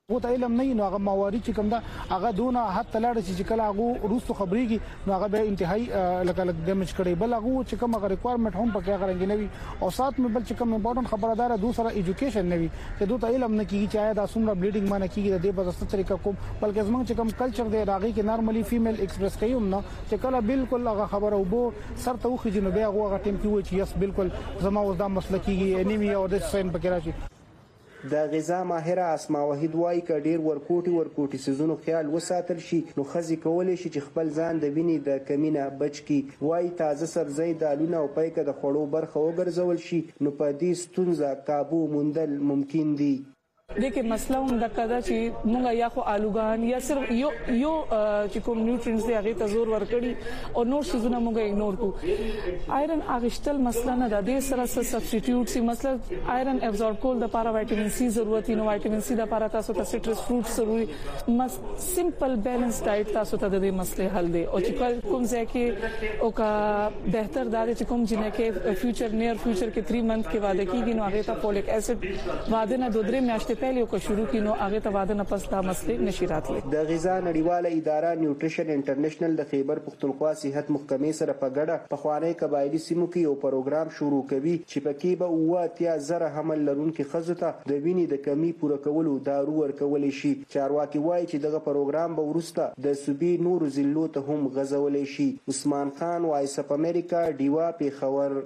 غو ته علم نه نو هغه موارد چې کوم دا هغه دونه حد تلاړ چې کله هغه روسو خبريږي نو هغه به انتهایی لکه لکه ډیمیج کړي بل هغه چې کوم هغه ریکوایرمنت هم پکې هغه رنګ نوي او سات مې بل چې کوم امپورټنت خبردار دوسرا ایجوکیشن نوي چې دوی ته علم نه کیږي چې آیا دا څومره بلیډینګ معنی کیږي د دې په ځسته طریقه کوم بلکې زمونږ چې کوم کلچر دی راغی کې نارملی فیمیل ایکسپریس کوي نو چې کله بالکل هغه خبره وبو سر ته وخی جنو بیا هغه ټیم کې و چې یس بالکل زما اوس دا مسله کیږي انیمیا او د ساين پکې راشي د غذا ماهره اسما وحید وای ک ډیر ورکوټي ورکوټي سيزونو خیال وساتل شي نو خزي کولای شي چې خپل ځان د ویني د کمینه بچ کی وای تازه سبزی دالونه او پایکه د خړو برخه وګرځول شي نو په دې ستونزه काबू موندل ممکن دي دغه مسله هم د کدا چې موږ یا خو الوګان یا صرف یو یو چې کوم نیوټرینز دی هغه ته زور ورکړي او نور شیزونه موږ اګنور کو آیرن اغشتل مسله نه د دې سره سره سبستیټیوټ سی مسله آیرن ابزورب کول د لپاره وټامین سي ضرورت نو وټامین سي د لپاره تاسو ته سټرس فروټ ضروري مس سمپل بیلانس ډایټ تاسو ته د دې مسله حل دی او چې کوم ځای کې او کا بهتر دا چې کوم جنہ کې فیوچر نیر فیوچر کې تھری منث کې وعده کیږي نو هغه ته فولیک اسید وعده نه دوه درې میاشتې پہلے کو شروع کینو هغه ته واده نه پس دا مسلې نشي راتلی د غذا نړیواله اداره نیوټریشن انټرنیشنل د خیبر پختونخوا صحت محکمې سره په ګډه په خوانی قبایلی سیمو کې یو پروګرام شروع کوي چې پکې به اواتیا زره حمل لرونکو خزو ته د وینې د کمی پوره کولو دارو ورکول شي چارواکي وایي چې دغه پروګرام به ورسته د صوبې نور ضلعو ته هم غځول شي عثمان خان وایس اپ امریکا دیوا پیښور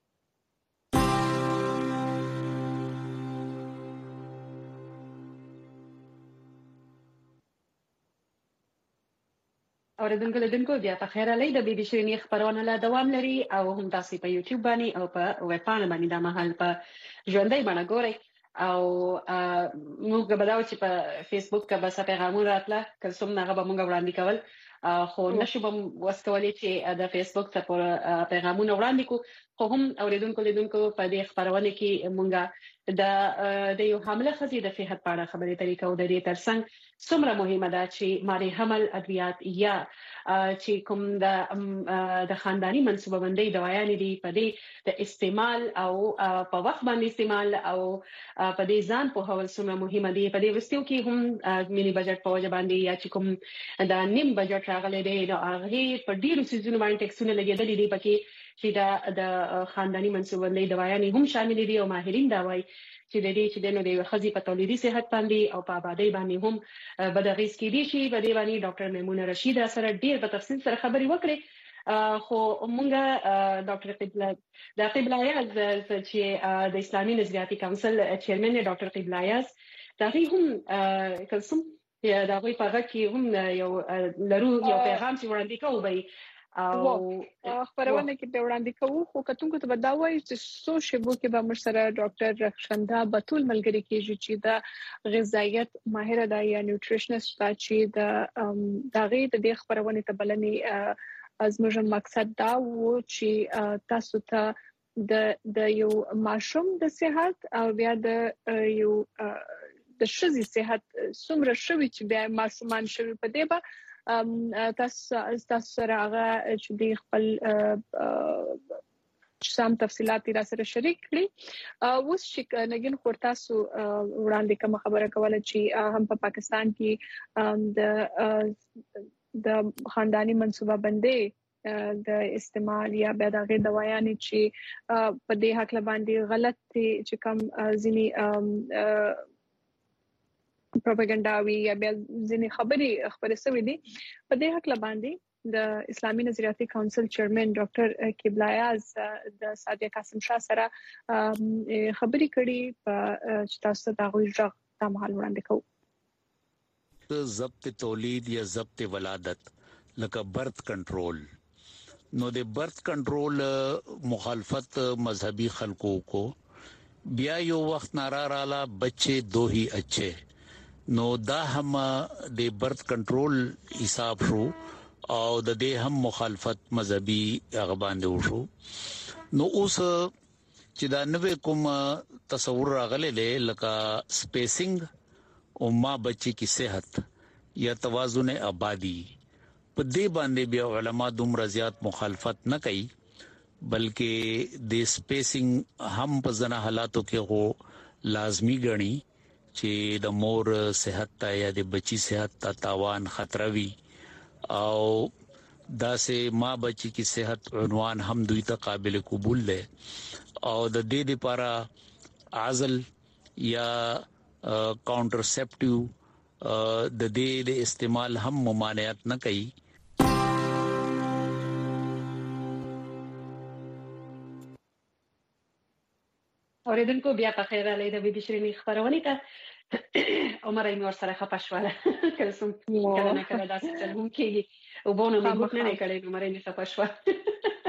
اوریدونکو لیدونکو بیا په خیر علي د بي بي شيريني خبرونه لا دوام لري او هم تاسو په یوټیوب باندې او په ویب پاڼه باندې د محل په ژوندۍ باندې ګورئ او موږ به دا چې په فیسبوک کې به پیغامونه راتله کله څوم نه به موږ وړاندې کول خو نشو به وسکولې چې د فیسبوک څخه پیغامونه وړاندې کو خو هم اوریدونکو لیدونکو په دې خبرونه کې موږ د د یو حامله خزي د صحت په اړه خبرې طریقه او د دې ترڅنګ څومره مهمه ده چې ماري حمل ادویات یا چې کوم د د خاندانی منسوبه بندي دوايانې دي په دې د استعمال او په وخت باندې استعمال او په دې ځان په هول څومره مهمه دي په دې وستیو کې هم مینی بجټ په وجه باندې یا چې کوم د نیم بجټ راغلي دی نو هغه په ډیرو سيزونو باندې ټیکسونه لګیدلې دي پکې چې دا د خاندانی منسوبه بندي دوايانې هم شامل دي او ماهرین دا وایي چې د دې چې د نو د خزي په تولیدي صحت باندې او په آبادی باندې هم بدغیس کې دي شي په دې باندې ډاکټر میمونه رشید سره ډیر په تفصیل سره خبري وکړي خو مونږه ډاکټر قبله د قبلایاز چې د اسلامي نظریاتي کونسل چیرمن ډاکټر قبلایاز دا هم کوم دا غوي په هغه کې هم یو لرو یو پیغام چې وړاندې کوي او خبرونه کې په وړاندې کوو خو کتونکو ته بداوي چې سو شبو کې به مرسره ډاکټر رخشنده بتول ملګری کېږي چې د غذایت ماهر ده یا نیوټریشنست ده چې د دغه د خبرونه ته بلنې ازموږ مقصد دا و چې تاسو ته د د یو ماشوم د صحت او بیا د یو د شذي صحت څومره شوي چې بیا ماشومان شوي په دی به تاسو تاسو سره هغه چې د خپل سم تفصيلات را سره شریک کړي اوس چې نګین خور تاسو وړاندې کوم خبره کوله چې هم په پاکستان کې د د خاندانی منسوبه بندي د استعمال یا به دغه دوايانې چې په دې حق باندې غلط چې کوم ځینی پروپاګاندا یا بیا ځینې خبرې خبرې سوي دي په دې حق باندې د اسلامي نظریاتي کونسل چیرمن ډاکټر قبلایاز د سادیا قاسم شاه سره خبرې کړي په تاسو ته غوښ د محل وړاندې کوو ضبط تولید یا ضبط ولادت لکه برث کنټرول نو د برث کنټرول مخالفت مذهبي خلکو کو بیا یو وخت نارا رالا بچے دو ہی اچھے نو دا هم د برث کنټرول حساب شو او د دې هم مخالفت مذهبي هغه باندې وشو نو اوس چې دا نوې کوم تصور راغلی دی لکه سپیسینګ او ما بچي کی صحت یا توازن آبادی په دې باندې بیا علما دومره زیات مخالفت نه کوي بلکې د سپیسینګ هم په ځنه حالاتو کې هو لازمی ګڼي چې د مور صحت ته یا د بچي صحت ته تاوان خطر وي او دا سه ما بچي کی صحت عنوان هم دوی ته قابل قبول ده او د دې لپاره عزل یا کاونټرسپټیو د دې د استعمال هم ممانعت نه کوي. اوریدونکو بیا په خیر علي د بي بي شيرين خبرونه ته عمر ایمور سره خپاشواله کلسم کله نه کله داسې چلون کېږي او بونه مې ګوت نه کړي عمر ایمور خپاشواله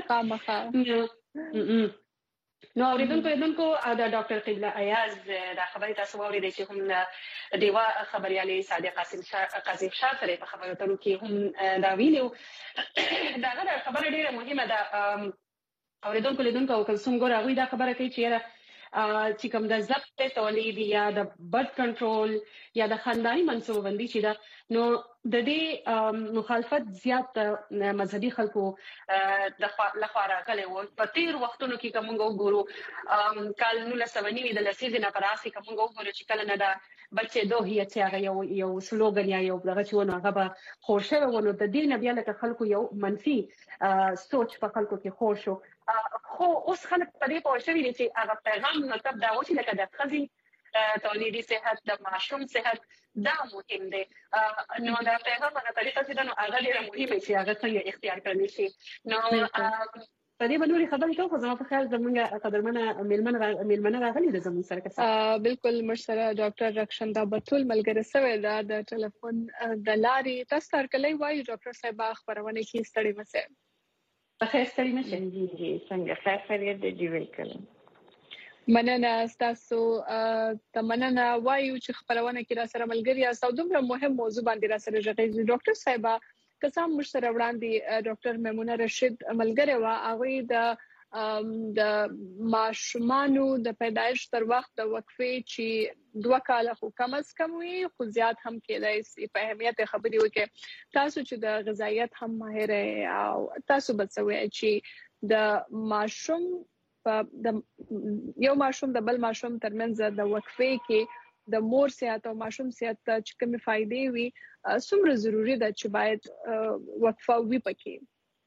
خامخا. نو اوریدونکو اوریدونکو د ډاکټر قبله ایاز د خبرې تاسو اورېدئ چې هم دیوا خبريالي صادق قاسم شاه قاسم شاه سره په خبرو اترو کې هم دا ویلو دا غره خبره ډیره مهمه ده. اوریدونکو اوریدونکو کلسم ګور هغه دا خبره کوي چې چې کوم د ضبط تولید یا د برت کنټرول یا د خاندانی منصوبه بندي چې دا نو د دې مخالفت زیات مذهبي خلکو د لخوا راغلي وو. په تیر وختونو کې کوم وګورو کال نو لسونی د لسیزې نه پراسي کوم وګورو چې کله نه دا بچي دوه هي چې هغه یو یو سلوګن یا یو دغه چې ونه هغه به خورشه ونه د دې نه بیا لکه خلکو یو منفي سوچ په خلکو کې خور شو. خو اوس خلک په دې پوه شوي دي چې هغه پیغام مطلب دا و چې لکه د ښځې تولیدي صحت د ماشوم صحت دا مهم دی. نو دا پیغام هغه طریقه چې دا نو هغه ډېره مهمه چې هغه څنګه اختیار کړلی شي. نو په دې باندې خبرې کوو خو زما په خیال زموږ قدرمنه میلمنه میلمنه راغلي ده زموږ سره کسان بالکل مرسره ډاکټر رخشنده بتول ملګری سوی ده د ټلیفون د لارې تاسو ترکلی وایي ډاکټر صاحب خبرونه کې ستړي مسه په خیر ستړي نشئ. جی جی څنګه خیر خیریت دی ویلکم. مننه تاسو ته مننه وایو چې خبرونه کې را سره ملګری تاسو دومره مهم موضوع باندې را سره ژغوري. ډاکټر صاحب کسان مشره وړاندې ډاکټر میمونه رشید ملګری وا هغه د د ماشومانو د پیدایش تر وخت د وقفې چې دوه کاله خو کم از کم وي خو زیات هم کېدای شي په اهمیت خبرې وکړي. تاسو چې د غذایت هم ماهر او تاسو بچوي چې د ماشوم په د یو ماشوم د بل ماشوم ترمنځ د وقفې کې د مور صحت او ماشوم صحت ته چې کومې فائدې وي څومره ضروری ده چې باید وقفه وي پکې.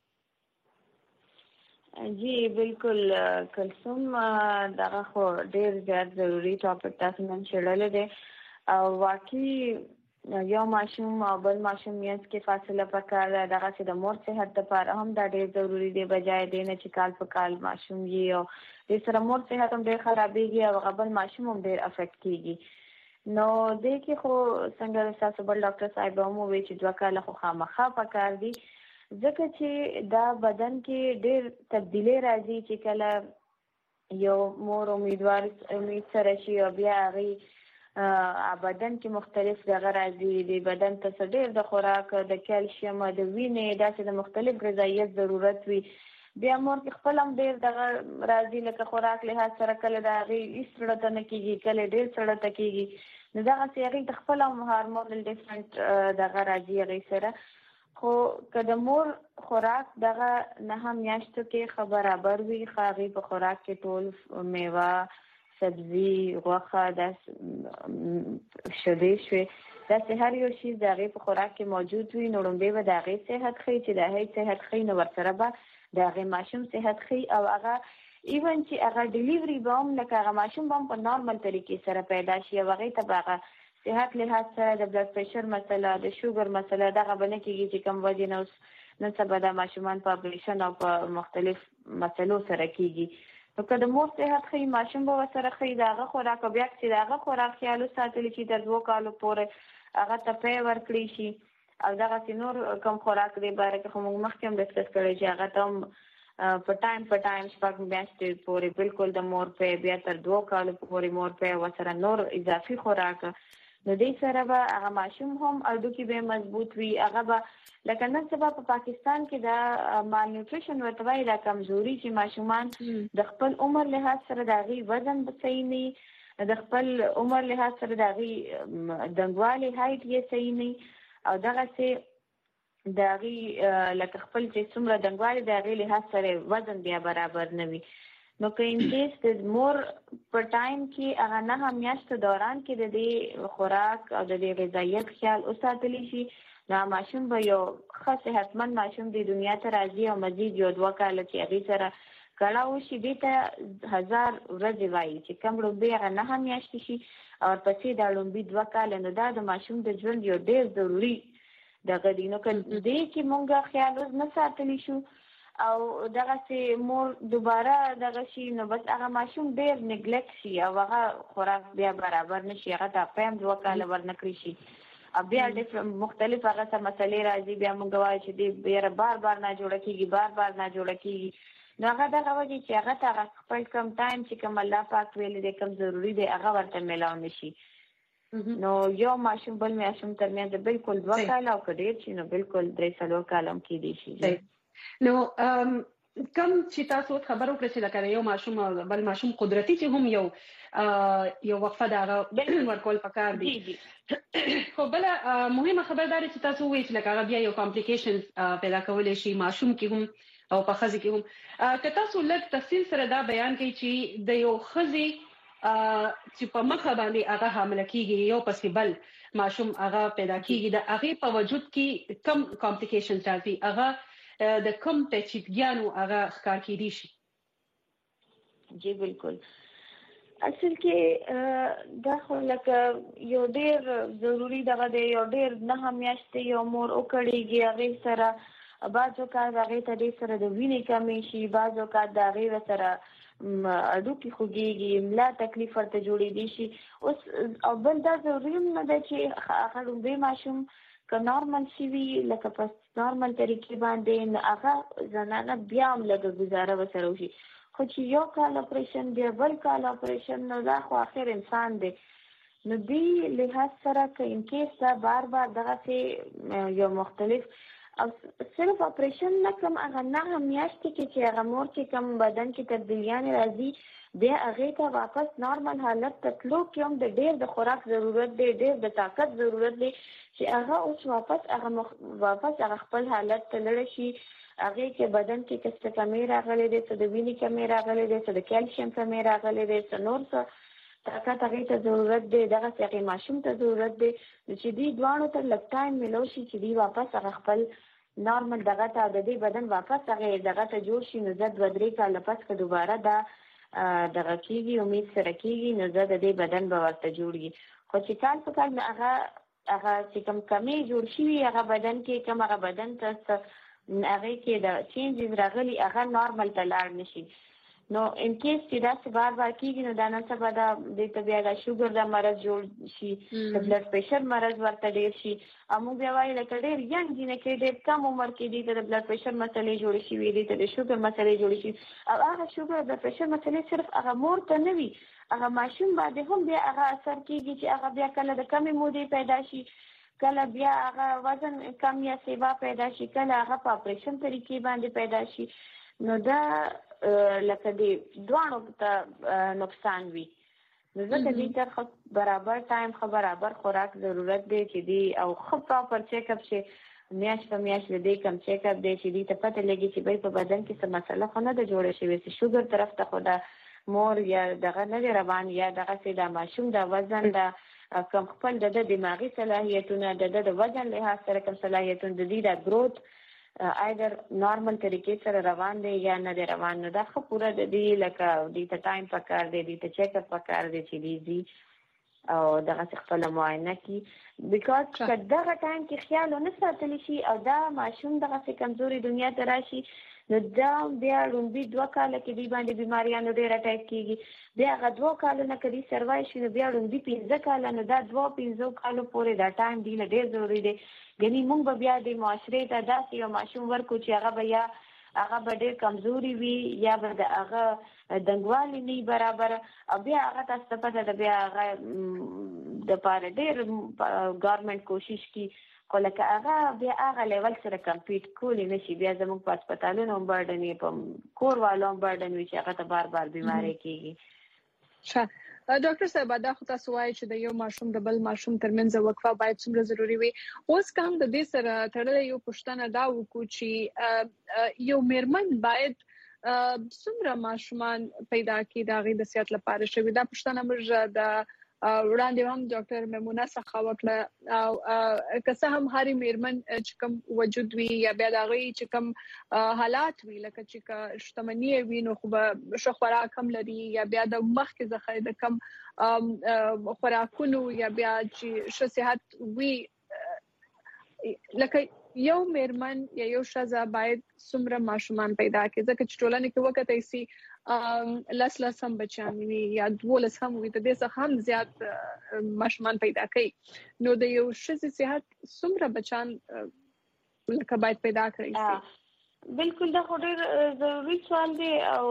جی بالکل کلسوم دغه خو ډیر زیات ضروری ټاپک تاسو نن شړلې ده او واقعي یو ماشوم او بل ماشوم یې کې فاصله پکار ده. دغه چې د مور صحت لپاره هم دا ډیر ضروری دی بجای دی نه چې کال په کال ماشوم یې او د سره مور صحت هم ډیر خرابېږي او غبل ماشوم هم ډیر افیکټ کیږي. نو د کې خو څنګه تاسو بل ډاکټر صاحب هم وی چې دوه کال خو خامخا پکار دي ځکه چې دا بدن کې ډېر تبدیلی راځي چې کله یو مور امیدوار امید سره شي او بیا هغه بدن کې مختلف دغه راځي د بدن ته ډېر د خوراک د کیلشیم د وینې داسې د مختلف غذایت ضرورت وي. بیا مور کې خپل هم ډېر دغه راځي لکه خوراک لحاظ سره کله د هغې هېڅ سړه نه کېږي کله ډېر سړه ته کېږي. نو دغسې هغې ته خپل هم هارمونل ډفرنټ دغه راځي هغې سره. خو که د مور خوراک دغه نهه میاشتو کې ښه برابر وي ښه هغې په خوراک کې ټول میوه سبزي غوښه داسې شیدې شوې داسې هر یو شیز د هغې په خوراک کې موجود وي نو لومبۍ به د هغې صحت ښیي چې د هغې صحت ښیي نو ورسره به د هغې ماشوم صحت ښیي او هغه ایون چې هغه ډیلیوري به هم لکه هغه ماشوم به هم په نارمل طریقې سره پیدا شي او هغې ته به هغه صحت لحاظ سره د بلډ پریشر مسله د شوګر مسله دغه به نه کېږي چې کوم وجې نه اوس نن سبا د ماشومان په اپریشن او په مختلف مسلو سره کېږي. نو که د مور صحت ښیي ماشوم به ورسره ښیي د هغه خوراک او بیا چې د هغه خوراک خیال وساتلی شي تر دوو کالو پورې هغه ته پی ورکړی شي او دغسې نور کوم خوراک دی باره کې خو موږ مخکې هم ډسکس کړی چې هغه ته هم په ټایم په ټایم شپږ میاشتې پورې بالکل د مور پی بیا تر دوو کالو پورې مور پی ورسره نور اضافي خوراک نو دې سره به هغه ماشوم هم اډوکي به مضبوط وي هغه به لکه نن سبا په پاکستان کې دا مال نیوټریشن ورته وایي دا کمزوري چې ماشومان د خپل عمر لحاظ سره د هغې وزن به صحیح نه د خپل عمر لحاظ سره د هغې دنګوالي هایټ یې صحیح نه او دغسې د هغې لکه خپل چې څومره دنګوالي د هغې لحاظ سره وزن بیا برابر نه وي. نو که ان کیس د مور په ټایم کې هغه نه میاشتو دوران کې د دې خوراک او د دې غذایت خیال وساتلی شي نو ماشوم به یو ښه صحتمند ماشوم د دنیا ته راځي او مزید یو دوه کاله چې هغې سره کړه وشي دې ته هزار ورځې وایي چې کوم لومبې هغه نه میاشتې شي او ورپسې دا لومبې دوه کاله نو دا د ماشوم د ژوند یو ډېر ضروري دغه دی نو که دې کې مونږ خیال اوس نه ساتلی شو او دغسې مور دوباره دغه شي نو بس هغه ماشوم ډېر نیګلیکټ شي او هغه خوراک بیا برابر نه شي هغه ته په هم دوه کاله ورنکړي شي او بیا مختلف هغه څه مسلې راځي بیا مونږ وایو چې دې بیا بار بار نه جوړه کېږي بار بار نه جوړه کېږي نو هغه دغه وجې چې هغه ته هغه خپل کم ټایم چې کوم الله پاک ویلی دی کوم ضروري دی هغه ورته میلاو نه شي نو یو ماشوم بل ماشوم ترمنځ بالکل دوه کاله او که ډېر شي نو بالکل درې څلور کاله هم کېدی شي نو کوم چې تاسو خبرو کړئ چې لکه یو ماشوم او بل ماشوم قدرتي چې هم یو یو وقفه دغه ورکول پکار دي خو بل مهمه خبرداري چې تاسو وایي چې لکه بیا یو کمپلیکیشنز پیدا کولی شي ماشوم کې هم او په ښځې کې هم که تاسو لږ تفصیل سره دا بیان کړئ چې د یو ښځې چې په مخه باندې هغه حامله کېږي یو پسې بل ماشوم هغه پیدا کېږي د هغې په وجود کې کم کمپلیکیشنز راځي هغه د کوم پیچیدګیانو هغه ښکار کېدی شي جی بالکل اصل کې دا خو لکه یو ډېر ضروري دغه دی یو ډېر نهه میاشتې یو مور وکړېږي هغې سره بعض اوقات هغې ته ډېر سره د وینې کمې شي بعض اوقات د هغې سره اډوکې خوږېږي ملا تکلیف ورته جوړېدی شي اوس او بل دا ضروري هم نه ده چې هغه لومړی ماشوم که نارمل شوي لکه په نارمل طریقې باندې هغه زنانه بیا هم لږه ګزاره ورسره وشي خو چې یو کال اپریشن بیا بل کال اپریشن نو دا خو آخر انسان دی نو دې لحاظ سره که انکیس دا بار بار دغسې یو مختلف او صرف اپریشن نه کوم هغه نهه میاشتې کې چې هغه مور چې کوم بدن کې تبدیلیانې راځي بیا هغې ته واپس نارمل حالت ته تلو کې هم د ډېر د خوراک ضرورت دی ډېر د طاقت ضرورت دی چې هغه اوس واپس هغه مخ... واپس هغه خپل حالت ته لړ شي هغې کې بدن کې که څه کمې راغلی دی څه د وینې کمې راغلی دی څه د کیلشیم کمې راغلی دی څه نور څه طاقت هغې ته ضرورت دی دغسې هغې ماشوم ته ضرورت دی چې دوی دواړو ته لږ ټایم میلو شي چې دوی واپس هغه خپل نارمل دغه ته د دې بدن واپس هغې دغه ته جوړ شي نو زه دوه درې کاله پس که دوباره دا دغه کېږي امید سره کېږي نو زه د دې بدن به ورته جوړږي خو چې کال په کال هغه هغه چې کوم کمې جوړ شوي هغه بدن کې کوم هغه بدن ته هغې کې د چینجز راغلي هغه نارمل ته لاړ نه شي نو ان کیس چې داسې بار بار کېږي نو دا نن سبا دا دې ته بیا دا شوګر دا مرض جوړ شي د بلډ پریشر مرض ورته ډېر شي او موږ بیا وایو لکه ډېر ینګ جینکې ډېر کم عمر کې دې ته د بلډ پریشر مسلې جوړې شوي دې ته د شوګر مسلې جوړې شي او هغه شوګر د پریشر مسلې صرف هغه مور ته نه وي هغه ماشوم باندې هم بیا هغه اثر کېږي چې هغه بیا کله د کمې مودې پیدا شي کله بیا هغه وزن کم یا سیوا پیدا شي کله هغه په اپریشن طریقې باندې پیدا شي نو دا لکه دې دواړو ته نقصان وي نو ځکه دې ته برابر ټایم ښه برابر خوراک ضرورت دی چې دې او ښه پراپر چیک اپ شي میاشت په میاشت د دې کم چیک اپ دی چې دې ته پته لګي چې بای په بدن کې څه مسله خو نه ده جوړه شوې چې شوګر طرف ته خو دا مور یا دغه نه دی روان یا دغسې دا ماشوم دا وزن دا کم خپل د د دماغي صلاحیتونه د د وزن لحاظ سره کم صلاحیتونه د دې دا گروث ایدر نارمل طریقې سره روان دی یا نه دی روان نو دا ښه پوره د دې لکه دې ته ټایم پکار دی دې ته چیک اپ پکار دی چې دې ځي او دغسې خپله معاینه کړي بیکاز که دغه ټایم کې خیال ونه ساتلی شي او دا ماشوم دغسې کمزوري دنیا ته راشي نو دا بیا لومبي دوه کاله کې دوی باندې بیماریانو ډېر اټیک کېږي بیا هغه دوه کالو نه که دوی سروای شي نو بیا لومبي پنځه کاله نو دا دوه پنځو کالو پورې دا ټایم دوی له ډېر ضروري دی ګنې موږ به بیا د معاشرې ته داسې یو ماشوم ورکړو چې هغه به یا هغه به ډېر کمزوري وي یا به د هغه دنګوالي نه وي برابر او بیا هغه تاسو ته پته ده بیا هغه دپاره ډېر ګورمنټ کوشش کړي خو لکه هغه بیا هغه لیول سره کمپیټ کولی نه شي بیا زموږ په هسپتالونو هم برډن وي په کور والو هم برډن وي چې هغه ته بار بار بیماری کېږي ښه ډاکټر صاحب دا خو تاسو وایي چې د یو ماشوم د بل ماشوم ترمنځ وقفه باید څومره ضروری وي اوس کوم د دې سره تړلې یو پوښتنه دا وکړو چې یو میرمن باید څومره ماشومان پیدا کی دا غي د صحت لپاره شوی دا پښتنه موږ د وړاندې هم ډاکټر میمونه څخه وکړه او که څه هم هاري میرمن چې کوم وجود وی یا بیا دا غي چې کوم حالات وی لکه چې شتمنی وی نو خو شو خوراک کم لري یا بیا د مخ کې زخه د کم خوراکونو یا بیا چې شو صحت وی لکه یو میرمن یا یو شزه باید څومره ماشومان پیدا کړي ځکه چې ټولنه کې وخت ایسي لاس لاس هم بچان وي یا دولس هم وي ته د څه هم زیات ماشومان پیدا کړي نو د یو شزه صحت څومره بچان لکه باید پیدا کړي بالکل دا خو ډېر ضروري سوال دی او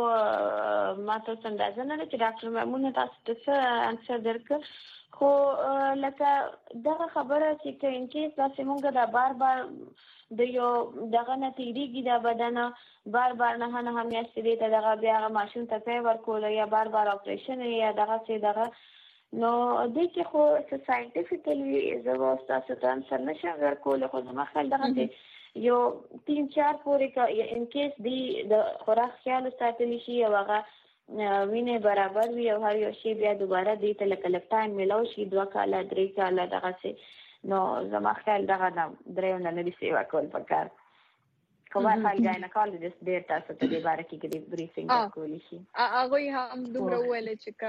ما ته څنګه نه چې ډاکټر میمونه تاسو ته انسر درکړ خو لکه دغه خبره چې که انکیس تاسو مونږ دا بار بار د یو دغه نتیریږي د بدن بار بار نه نه هم یاستې ته دغه بیا ماشین ته پی ورکول یا بار بار اپریشن یا دغه څه دغه نو د کې خو ساينټیفیکلی زه تاسو ته انسر نشم ورکول خو زما خیال دغه یو تین چار پورې انکیس دی د خوراک خیال ساتلی شي او هغه وینه برابر وي او هر یو شی بیا دوباره دی ته لکه لک ټایم ملو شي دوه کاله درې کاله دغه څه نو زما خیال دغه درې نه نه سیوا کول پکار کومه حال ګاینکالوجست ډیر تاسو ته د باره کې د بریفینګ کولی شي هغه هم دومره ویل چې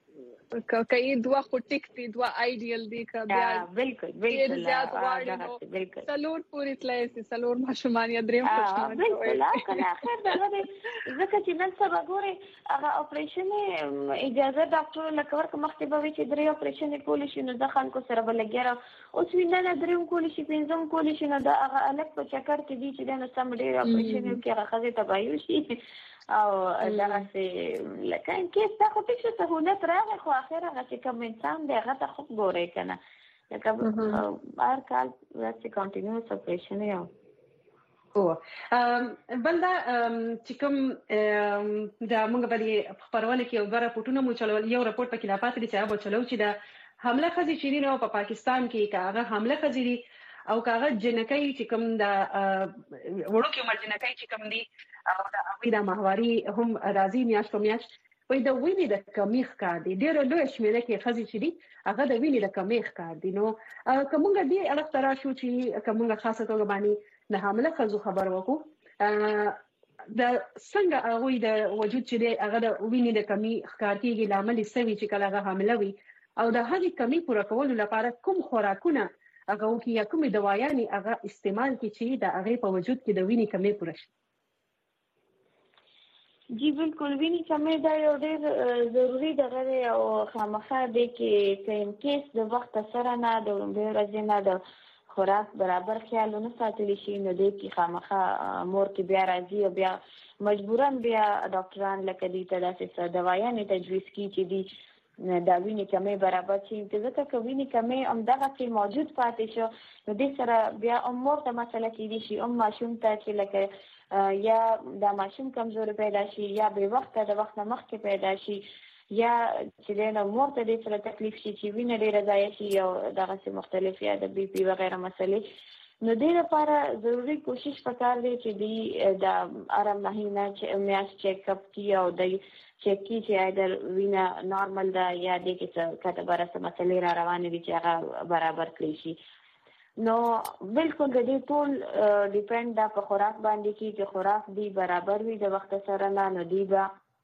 کا کای دوا خو ټیک دي دوا ایډیل دي کا بیا بالکل بالکل بالکل سلور پوری تلای سلور ماشومان یا دریم ماشومان بالکل کله اخر دغه ځکه چې نن سبا ګوري هغه اپریشن اجازه ډاکټر لکور کوم مخکې به چې درې اپریشن کولی شي نو د خلکو سره بلګره اوس وینه نه دریم کولی شي پنځم کولی شي نو دا هغه الګ په چکر کې دي چې د سم ډیر اپریشن کې هغه خزه تبایو شي او دغه چې لکه انکیس دا خو ټیک سهولت راغی خو اخر هغه چې کوم انسان دی هغه ته خو ګوري کنه لکه هر کال چې کنټینیوس اپریشن یو او بلدا چې کوم دا موږ باندې خبرونه کې یو غره پټونه مو چلول یو رپورت پکې لا پاتې چې هغه چلو چې دا حمله خزي چيري نو په پاکستان کې کاغه حمله خزي او کاغه جنکای چې کوم دا وړو کې عمر جنکای چې کوم دي او دا اوی دا ماهواري هم راځي میاش په میاش وای دا ویني د کمیخ کار دی ډېر لوی شمیره کې خزي چې دي هغه د ویني د کمیخ کار دی نو کومه دی الګ ترا شو چې کومه خاصه توګه باندې نه حمله خزو خبر وکړو د څنګه هغه د وجود چې دی هغه د ویني د کمی ښکار کیږي لامل سوي چې کله هغه حمله وي او د هغې کمی پوره کولو لپاره کوم خوراکونه هغه وکي یا کومې دوايانې هغه استعمال کی چې د هغه په وجود کې د ویني کمی پوره شي جی بالکل ویني کمی دا یو ډېر ضروری دغه او خامخا دی کې چې ان کیس د وخت سره نه د لومړي ورځې نه د خوراک برابر خیالونه ساتلی شي نو دی کې خامخا مور کې بیا راځي او بیا مجبورن بیا ډاکټران لکه دي ته داسې دوايانې تجویز کی چې دي دا ویني کمی برابر شي ځکه چې ویني کمی هم دغه چې موجود پاتې شو نو د سره بیا امور ته مسله کېدی شي ام ماشوم ته چې لکه یا د ماشوم کمزوري پیدا شي یا به وخت د وخت مخکې پیدا شي یا چې د مور ته د سره تکلیف شي چې وینه ډیره ضایع شي او دغه څه مختلف یا د بي پي وغیرہ مسلې نو د لپاره ضروری کوشش وکړ دی چې د د آرام مهینه چې میاش چیک اپ کی او د چیک کی چې ایدر وینا نارمل ده یا د کې څه کته برسه مسلې را روانې دي چې هغه برابر کړی شي نو بالکل د دې ټول ډیپند دا په خوراک باندې کې چې خوراک دی برابر وي د وخت سره نه نو دی با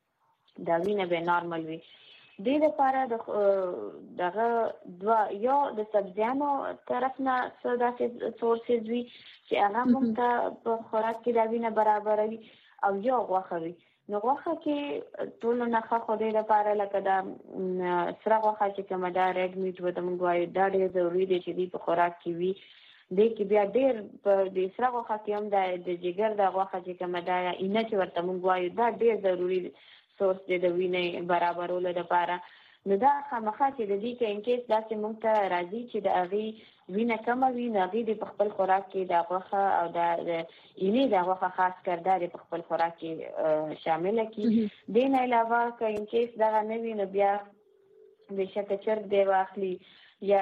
دا وینه به نارمل وي د دې لپاره د دغه دوا یو د سبزیانو طرف نه څه سورسز وي چې هغه موږ ته په خوراک کې دا وینه برابر وي او یو غوښه وي نو غوښه کې ټول نه خو د لپاره لکه دا سره غوښه چې کومه دا ریډ میټ وته موږ وایو دا ډېر ضروری دی چې دی په خوراک کې وي د کې بیا ډېر په د سره غوښه کې هم د جګر د غوښه چې کومه دا اینه چې ورته موږ وایو دا ډېر ضروری سورس دی د وینې برابرولو لپاره نو دا خامخا چې د دې کې انکیس داسې موږ ته راځي چې د هغې وینه کمه وي نو هغې د په خپل خوراک کې د غوښه او د اینې د غوښه خاص کر دا د په خپل خوراک کې شامله کړي دې نه علاوه که انکیس دغه نه وي نو بیا بېشکه چرګ دی واخلي یا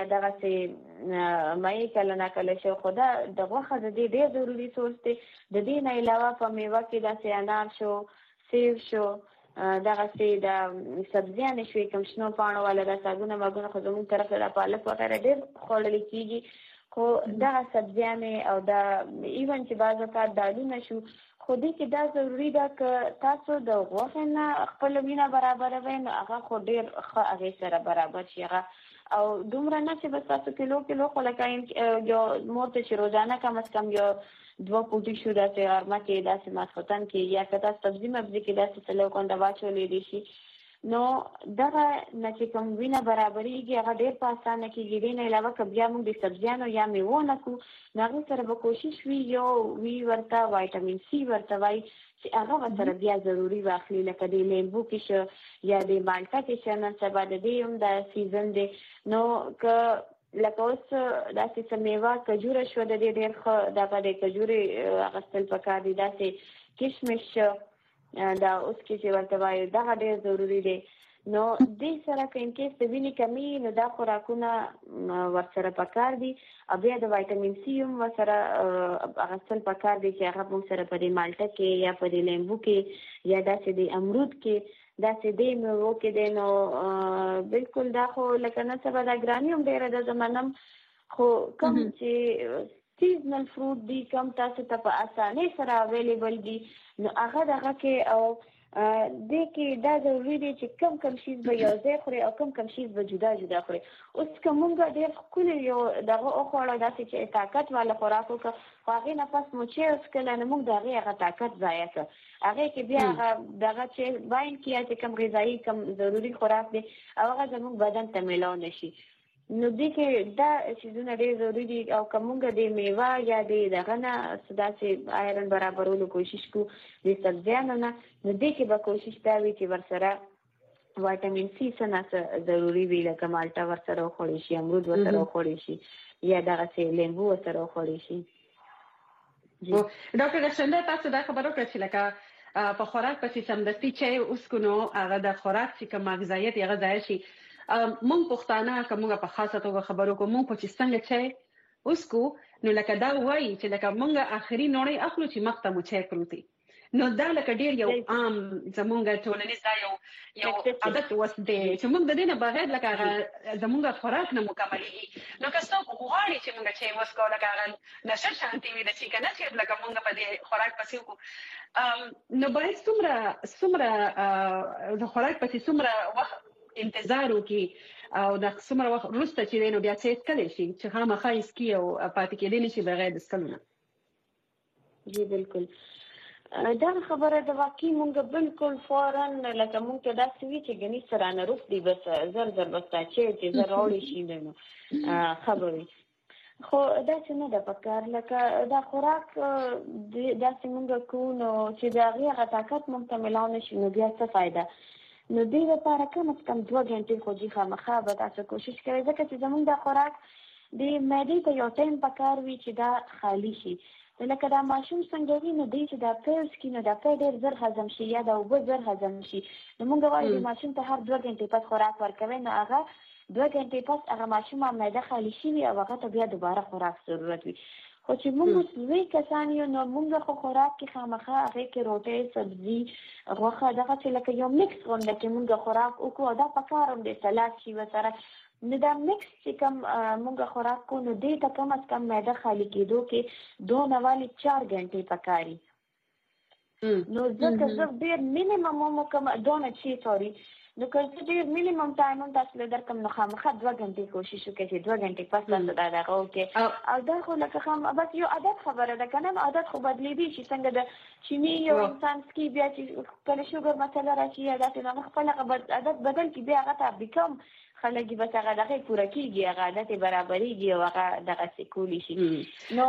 دغسې مایع کله نه کله شي خو دا د غوښه د دې ډېر ضروري سورس دی د دې نه علاوه په میوه کې داسې انار شو سیب شو دغه سي د سبزیانې شوې کوم شنو پاڼو والا د ساګونه ماګونه خو زموږ طرف ته د پالک وغیره ډېر خوړل کېږي خو دغه سبزیانې او د ایون چې بعض اوقات دالونه شو خو دې کې دا ضروري ده که تاسو د غوښې نه خپل وینه برابروئ نو هغه خو ډېر ښه هغې سره برابر شي هغه او دومره نه چې بس تاسو کیلو کیلو خو لکه یو مور ته چې روزانه کم از کم یو دوه پوټي شو داسې غرمه کې داسې ماسخوتن کې یا که تاسو سبزي مبزي کې داسې څه لو کونډه واچولی دي شي نو دغه نه چې کوم وینه برابرېږي هغه ډېر په اسانه کېږي. دې نه علاوه که بیا موږ د سبزیانو یا میوو نه کړو نو هغې سره به کوشش وي یو وي ورته وایټامین سی ورته وایي چې هغه به سره بیا ضروري واخلي لکه د لیمبو کې شه یا د مالټه کې شه نن سبا د دې هم د سیزن دی نو که لکه اوس داسې څه میوه کجوره شوه د دې ډېر ښه دغه د کجورې اخیستل پکار دي داسې کشمش دا اوس کې چې ورته وایو دغه ډېر ضروري دی نو دې سره که انکیس د وینې کمي نو دا خوراکونه ورسره پکار دي او بیا د وایټامین سی هم ورسره اخیستل پکار دي چې هغه موږ سره په دې مالټه کې یا په دې لیمبو کې یا داسې د امرود کې داسې دې میوو کې دی نو بالکل دا خو لکه نن سبا دا ګراني هم ډېره ده زمانم خو کوم چې سیزنل فروټ دي کم تاسو ته په اسانۍ سره اویلیبل دي نو هغه دغه کې او دې کې دا ضروري دی چې کم کم شیز به یو ځای خوري او کم کم شیز به جدا جدا خوري. اوس که مونږ ډېر ښکلي یو دغه وخوړو داسې چې طاقت والا خوراک وکړو خو هغې نه پس مو چې وڅښله نو موږ د هغې هغه طاقت ضایع کړ هغې کې بیا هغه دغه چې واین کې یا چې کم غذایي کم ضروري خوراک دی او هغه زموږ بدن ته میلاو نه شي نو دې کې دا چیزونه ډېر ضروري دي او که مونږ د میوه یا د دغه نه داسې آیرن برابرولو کوشش کوو د سبزیانو نه نو دې کې به کوشش دا وي چې ورسره وایټامین سی څه نه څه ضروري وي لکه مالټه ورسره وخوړی شي امرود ورسره وخوړی شي یا دغسې لیمبو ورسره وخوړی شي. ډاکټر رشنده تاسو دا خبره وکړه چې لکه په خوراک پسې سمدستي چای وڅښو نو هغه د خوراک چې کوم غذایت هغه ضایع شي. مونږ پښتانه که مونږ په خاصه توګه خبرو کوو مونږ په چې څنګه چای وڅښو نو لکه دا وایي چې لکه مونږ آخري نوړی اخلو چې مخ ته مو چای پروت نو دا لکه ډېر یو عام زمونږ ټولنیز دا یو یو عادت اوس دی چې مونږ د دې نه بغیر لکه هغه زمونږ خوراک نه مکملېږي نو که څوک غواړي چې مونږ چای وڅښو لکه هغه نشه شانتي وي د چې که نه چې لکه مونږ په دې خوراک پسې وکړو نو باید څومره څومره د خوراک پسې څومره وخت انتظار وکړي او د څومره وخت وروسته چې دی نو بیا څه څښلی شي چې خامخا یې څکي او پاتې کېدی نه شي بغیر د څښلو نه. جی بالکل دا خبره د واقعي مونږ بالکل فورا لکه مونږ ته داسې وي چې ګنې سره ناروغ دي بس زر زر بس تا چې چې زر راوړی شي نو خبرې خو داسې نه ده پکار لکه دا خوراک داسې مونږ کوو نو چې د هغې هغه طاقت مونږ ته میلاو نه شي نو بیا څه فایده نو دې لپاره کم از کم دوه غنټې خو دې خامخا به تاسو کوشش کوئ ځکه چې زموږ دا خوراک د معدې ته یو ټایم پکار وي چې دا خالي شي لکه دا ماشوم څنګه وي نو دی چې دا پیل سکي نو دا پیل ډېر زر هضم شي یا دا اوبه زر هضم شي نو موږ وایو د ماشوم ته هر دوه غنټې پس خوراک ورکوئ نو هغه دوه غنټې پس هغه ماشوم معده خالي شوي او هغه ته بیا دوباره خوراک ضرورت وي خو چې موږ لوی کسان یو نو موږ خو خوراک کې خامخا هغې کې روټۍ سبزي غوښه دغه چې لکه یو مکس غونډه کې موږ خوراک وکړو او دا پکار هم دی سلاد شي ورسره نو دا مکس چې کوم موږ خوراک کوو نو دې ته کم از کم معده خالي کېدو کې دونه والي چار غنټې پکاري نو ځکه زه ډېر مینیمم هم وکړم دونه چې سوري نو که زه ډېر مینیمم ټایم هم تاسو له درکړم نو خامخا دوه غنټې کوشش وکړئ چې دوه غنټې پس تاسو دا دغه وکړئ او دا خو لکه خام بس یو عادت خبره ده که نه عادت خو بدلېدی شي څنګه د چیني یو انسان څکي بیا چې کله شوګر مسله راشي یا داسې نو خپل هغه عادت بدل کړي بیا هغه ته بیکم خلک بس هغه دغه پوره کېږي هغه عادت برابرېږي او هغه دغسې کولی شي نو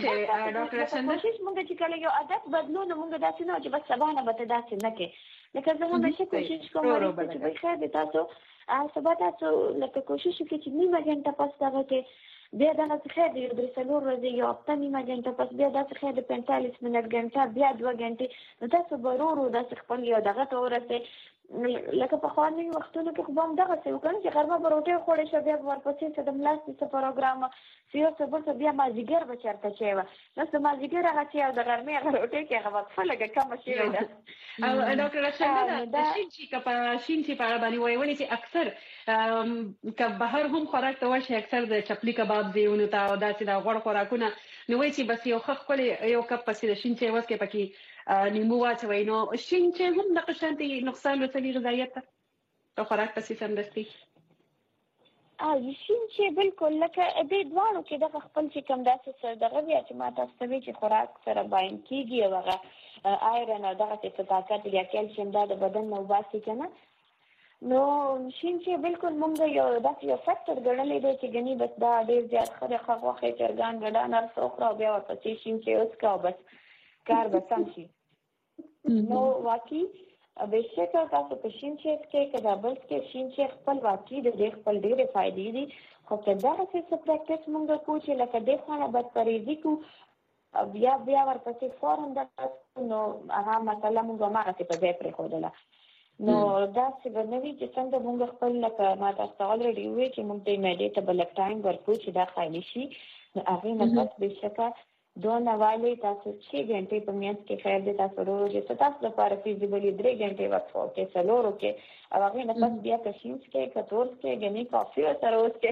کوشش مونږ چې کله یو عادت بدلو نو مونږ داسې نه چې بس سبا نه به ته داسې نه کوې لکه زه همیشه کوشش کوم چې بای خیر دی تاسو سبا تاسو لکه کوشش وکړئ چې نیمه غنټه پس دغه کې بیا دغسې خیر دی یو درې څلور ورځې یو هفته نیمه غنټه پس بیا داسې خیر دی پنځلس منټ غنټه بیا دوه غنټې نو تاسو به ورو ورو داسې خپل یو دغه ته ورسئ لکه په خواني وختونو کې خو هم دغه څه وکړ چې غرمه په روټي خوړې شو بیا ورپسې څه د ملاستي څه پروګرام سیو څه بل بیا مازیګر به چرته چي و نو څه مازیګر هغه چې د غرمې هغه روټي کې هغه وقفه لګه کم شي ده او ډاکټر رشاد دا شین چې کپا شین چې په باندې وایي ولې چې اکثر ک بهر هم خوراک ته ورشي اکثر د چپلی کباب دیونه تا او دا چې دا غوړ خوراکونه نو وایي چې بس یو خخ کولې یو کپ پسې د شین چې وسکه پکې نیمو واچوي نو شین چې هم د قشنتي نقصان لري غذایت ته خوراک پسې سمدستي ا شین چې بالکل لکه دې دوانو کې د خپل چې کم داسې سره دغه بیا چې ما تاسو ته چې خوراک سره باین کیږي او هغه آیرن او دغه څه طاقت یا کیلشیم د بدن نو باسي کنه نو شین چې بالکل مونږ یو داسې یو فیکټر ګڼلې دی چې غني بس دا ډیر زیات خره خواخې چرګان ګډان هر څو خو بیا ورته شین چې اوس کا بس کار به سم شي نو واقعي بهشکه تاسو په شین چې کې کدا بل کې شین چې خپل واقعي د دې خپل ډېرې فائدې دي خو کدا څه پریکټیس مونږ کوو چې لکه د خانه بد پریزي کو بیا بیا ورپسې فورن د نو هغه مثلا مونږه ما څه په ځای پرې خودله نو دا څه بنوي چې څنګه مونږ خپل لکه ما تاسو الریډي وی چې مونږ ته مېډي ته بل ټایم ورکو چې دا خایلی شي نو هغه نه پس بهشکه دوه والي تاسو چې غنټې په میاشت کې خیر دې تاسو روز چې تاسو لپاره فیزیبلی درې غنټې وخت ورکړئ څلور کې او هغه نه پس بیا کشینس کې کتورس کې غني کافي او سره اوس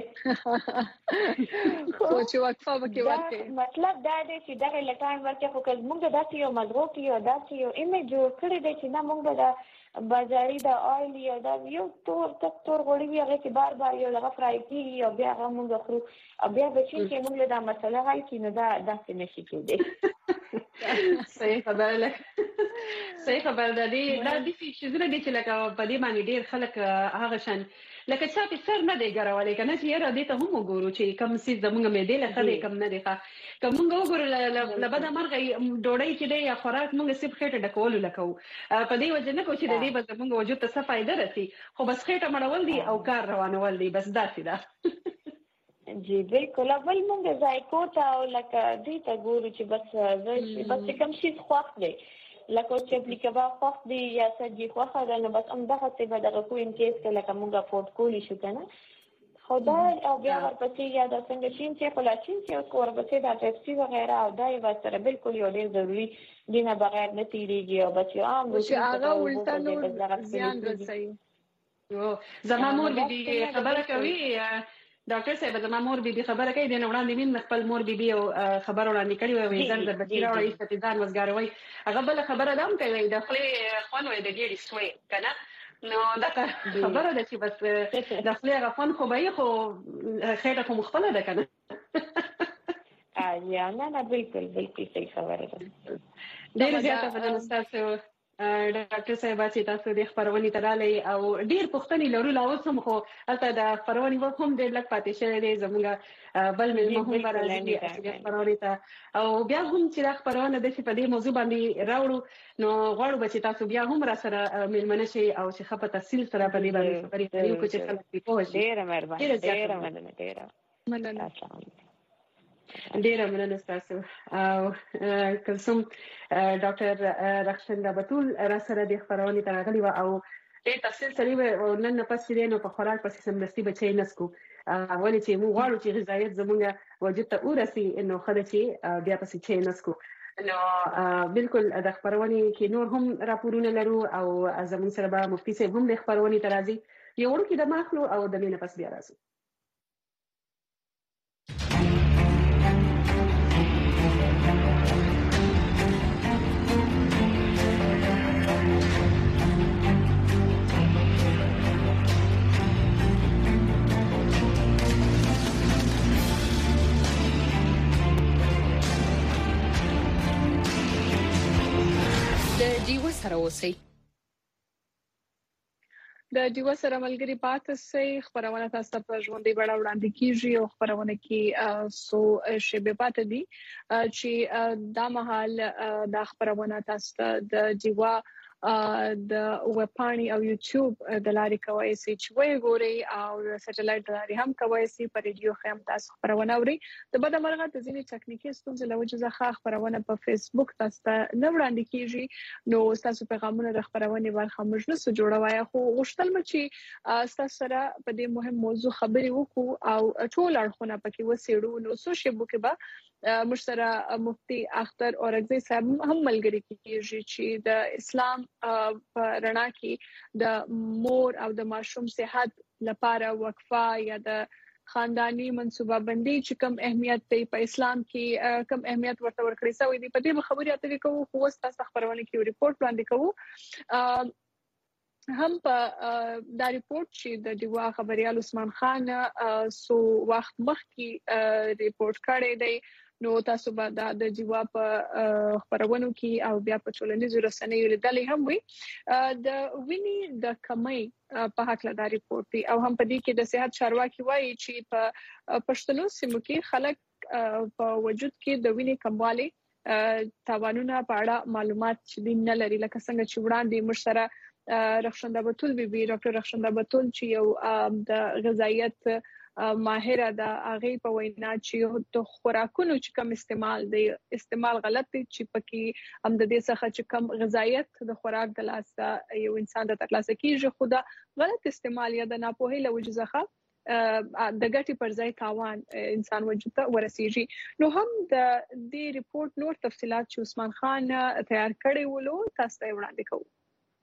کې خو چې وقفه وکړي ورکړي مطلب دا دی چې دا له ټایم ورکړي خو کله موږ داسې یو مزغو کې یو داسې یو ایمیج جوړ کړی دی چې نه موږ دا بازاري دا آیل یا دا یو تور تک تور غوړي وي هغه کې بار بار یو لغه فرای کیږي او بیا هغه موږ خورو او بیا به چې موږ دا مسله حل کینو دا داسې نشي کېدی صحیح خبره لکه صحیح خبره ده دی دا د څه څه دي چې لکه په دې باندې ډیر خلک هغه شان لکه چې په سر نه دی ګرولې کنه چې را دي ته هم وګورو چې کم سیز زمونږ مې دی لکه دې کم نه دی ښه کومه وګورو لبدا مرغه ډوړی چې دی یا خوراک موږ سیب خېټه ډکول لکو په دې وجه نه کو چې د دې بس موږ وجود ته څه فائدہ رسي خو بس خېټه مړول دي او کار روانول دي بس داسې ده جی بالکل اول موږ ذایقو ته او لکه دې ته ګورو چې بس بس کم شي خوښ دی لکه چې پلیکبا خوښ دی یا سجی خوښ ده نو بس هم دغه څه به دغه کو ان کیس کې لکه موږ افورد کولی شو کنه خدا او بیا ورپسې یا د څنګه شین چې خلاصین چې اوس ورپسې د ټیپسي وغیرہ او دا یو سره بالکل یو ډیر ضروری دی نه بغیر نه تیریږي او بچو عام چې هغه ولته نو زیان رسوي او زما مور بي خبره کوي ډاکټر صاحب زما مور بي خبره کوي د وړاندې مين خپل مور بي او خبر وړاندې کړی وي ځان د بچی راوړی استدان وزګاروي هغه بل خبره دام کوي د خپل خوانوي د ګیډي سوي کنه نو دا خبره ده چې بس د خپل غفن خو به خو خیره کوم خپل ده کنه ا یا نه نه بالکل بالکل صحیح خبره ده ډیر زیاته په تاسو ډاکټر صاحب چې تاسو د خبرونې تراله او ډیر پښتني لرو لا اوس هم خو البته د خبرونې وخت هم ډیر لک پاتې شوی دی زموږ بل مې هم راځي چې خبرونې ته او بیا هم چې خبرونه د په دې موضوع باندې راوړو نو غواړو چې تاسو بیا هم را سره ملمنه شي او چې خپه تفصیل سره په دې باندې خبرې کوي کو چې خلک په پوه شي ډیر مهرباني ډیر مننه ډیر مننه ډیره مننه تاسو او کوم ډاکټر رخصنده بتول را سره د خبرونې ترغلي او ډېر تفصیل سره نن نه پاتې دي نو په خوراک پسې سمدستي بچي نسکو ولې چې موږ غواړو چې غذایت زموږ وجود ته ورسي نو خله چې بیا پسې چي نسکو نو بالکل د خبرونې کې نور هم راپورونه لرو او زموږ سره به مفتي صاحب هم د خبرونې ترازي یو ورکې د ماخلو او د مینه پس بیا راځو ډیوه سره اوسئ د ډیوه سره ملګری پاتې سي خبرونه تاسو ته په ژوندۍ بڼه وړاندې کیږي او خبرونه کې سو شیبه پاتې دي چې دا مهال د خبرونه تاسو ته د ډیوه د وپاڼي او یوټیوب د لارې کوي چې وې ګوري او سټلایټ د لارې هم کوي چې په ریډیو خام تاسو خبرونه اوري د بده مرغه د ځینې تکنیکی ستونزې لوجه ځخه خبرونه په فیسبوک تاسو ته نه وړاندې کیږي نو تاسو پیغامونه د خبرونه برخه موږ نه سو جوړوي خو غوښتل م چې تاسو سره په دې مهم موضوع خبرې وکړو او ټول اړخونه پکې وسیړو نو سوشل بوک به مشترا مفتی اختر اورغزی صاحب هم ملګری کیږي چې د اسلام په رڼا کې د مور او د ماشوم صحت لپاره وقفه یا د خاندانی منصوبه بندي چې کوم اهمیت دی په اسلام کې کوم اهمیت ورته ورکړی سوی دی په دې خبرې اترې کوو خو تاسو خبرونه کې ریپورت وړاندې کوو هم په دا ریپورت چې د دیوا خبريال عثمان خان سو وخت مخکې ریپورت کړی دی نو تاسو به د دیوا په خبرونو کې او بیا په ټولنیزو رسنیو لیدلې هم وي د ویني د کمی په حق لا ریپورت دی او هم په دې کې د صحت چارواکي وایي چې په پښتنو سیمو کې خلک په وجود کې د ویني کموالی تاوانونه په اړه معلومات چې نه لري لکه څنګه چې وړاندې مشره رخشنده بتول بي بي ډاکټر رخشنده بتول چې یو د غذایت ماهره د اغه په وینا چې د خوراکونو چې کم استعمال دی استعمال غلط دی چې پکې هم د دې څخه چې کم غذایت د خوراک د لاسه یو انسان د ترلاسه کیږي خو دا غلط استعمال یا د ناپوهۍ له وجې څخه د ګټې پر ځای تاوان انسان وجود ته ورسیږي نو هم د دې ریپورت نور تفصيلات چې عثمان خان تیار کړي ولو تاسو ته وړاندې کوم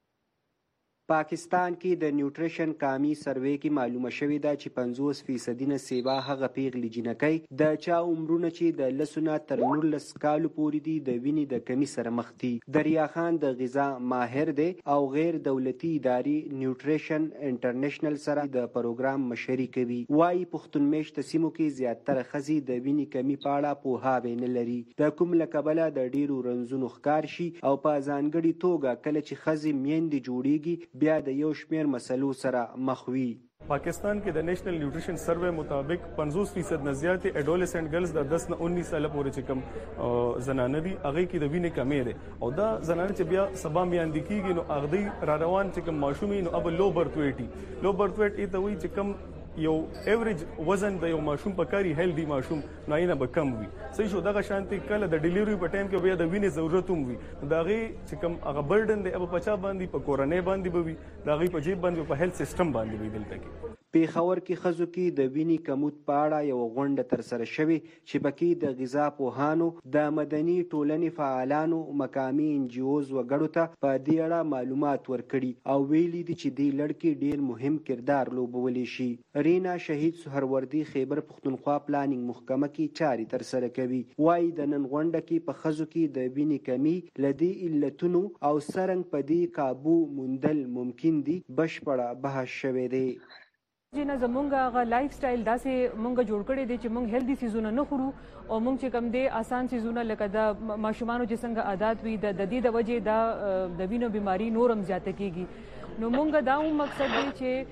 پاکستان کې د نیوټریشن کامی سروې کې معلومه شوې ده چې پنځوس فیصد نه سیوا هغه پیغلي جنکۍ د چا عمرونه چې د لسونه تر نورلس کالو پورې دي د وینې د کمی سره مخ دي. دریا خان د غذا ماهر دی او غیر دولتي ادارې نیوټریشن انټرنیشنل سره د پروګرام مشري کوي. وايي پښتون میشت سیمو کې زیاتره خزي د وینې کمی په اړه پوهاوی نه لري. د کوم لکبله د ډیرو رنځونو ښکار شي او په ځانګړي توګه کله چې خزي میندې جوړیږي بیا د یو شمیر مسلو سره مخ وي. پاکستان کې د نېشنل نیوټریشن سروې مطابق پنځوس فیصد نه زیات اډولسنټ ګرلز د دس نه انیس سال پورې چې کوم زنانه دي هغه کې د وینې کمی ده او دا زنانه چې بیا سبا میاندې کیږي نو هغه را روان چې کوم ماشومي نو اب لو برث ویټي لو برث ویټ ای ته وی چې کوم یو ایوریج وزن د یو ماشوم په کاری هیلدي ماشوم نه به کم وي. صحیح شو دغه شانتي کله د ډیلیوري په ټایم کې بیا د وینې ضرورت هم وي دا غي چې کوم هغه برډن دی اب پچا باندې په کورنۍ باندې به وي دا غي په جیب باندې په هیلث سیستم باندې وي دلته کې. پیښور کې خزو کې د وینې کموت په اړه یو غونډه تر سره شوې چې پکې د غذا پوهانو د مدني ټولنې فعالانو مقامي انجیوز وګړو ته په دې اړه معلومات ورکړي او ویلي دي چې دې لړکې ډیر مهم کردار لوبولی شي. رینا شهید سهروردی خیبر پښتونخوا پلانینګ محکمه کې چاري تر سره کوي. وايي د نن غونډه کې په خزو کې د وینې کمی لدی علتونو او سرنګ په دې قابو موندل ممکن دي بشپړه بحث شوې دی. جنہ زمونږه غ لایف سټایل داسې مونږ جوړ کړی دی چې مونږ هیلدي سيزونه نه خورو او مونږ چې کم دی آسان سيزونه لکه د ماشومانو چې څنګه عادت وي د د دې د وجې دا د وینو بيماري نورم زیاته کیږي نو مونږ دا هم مقصد دی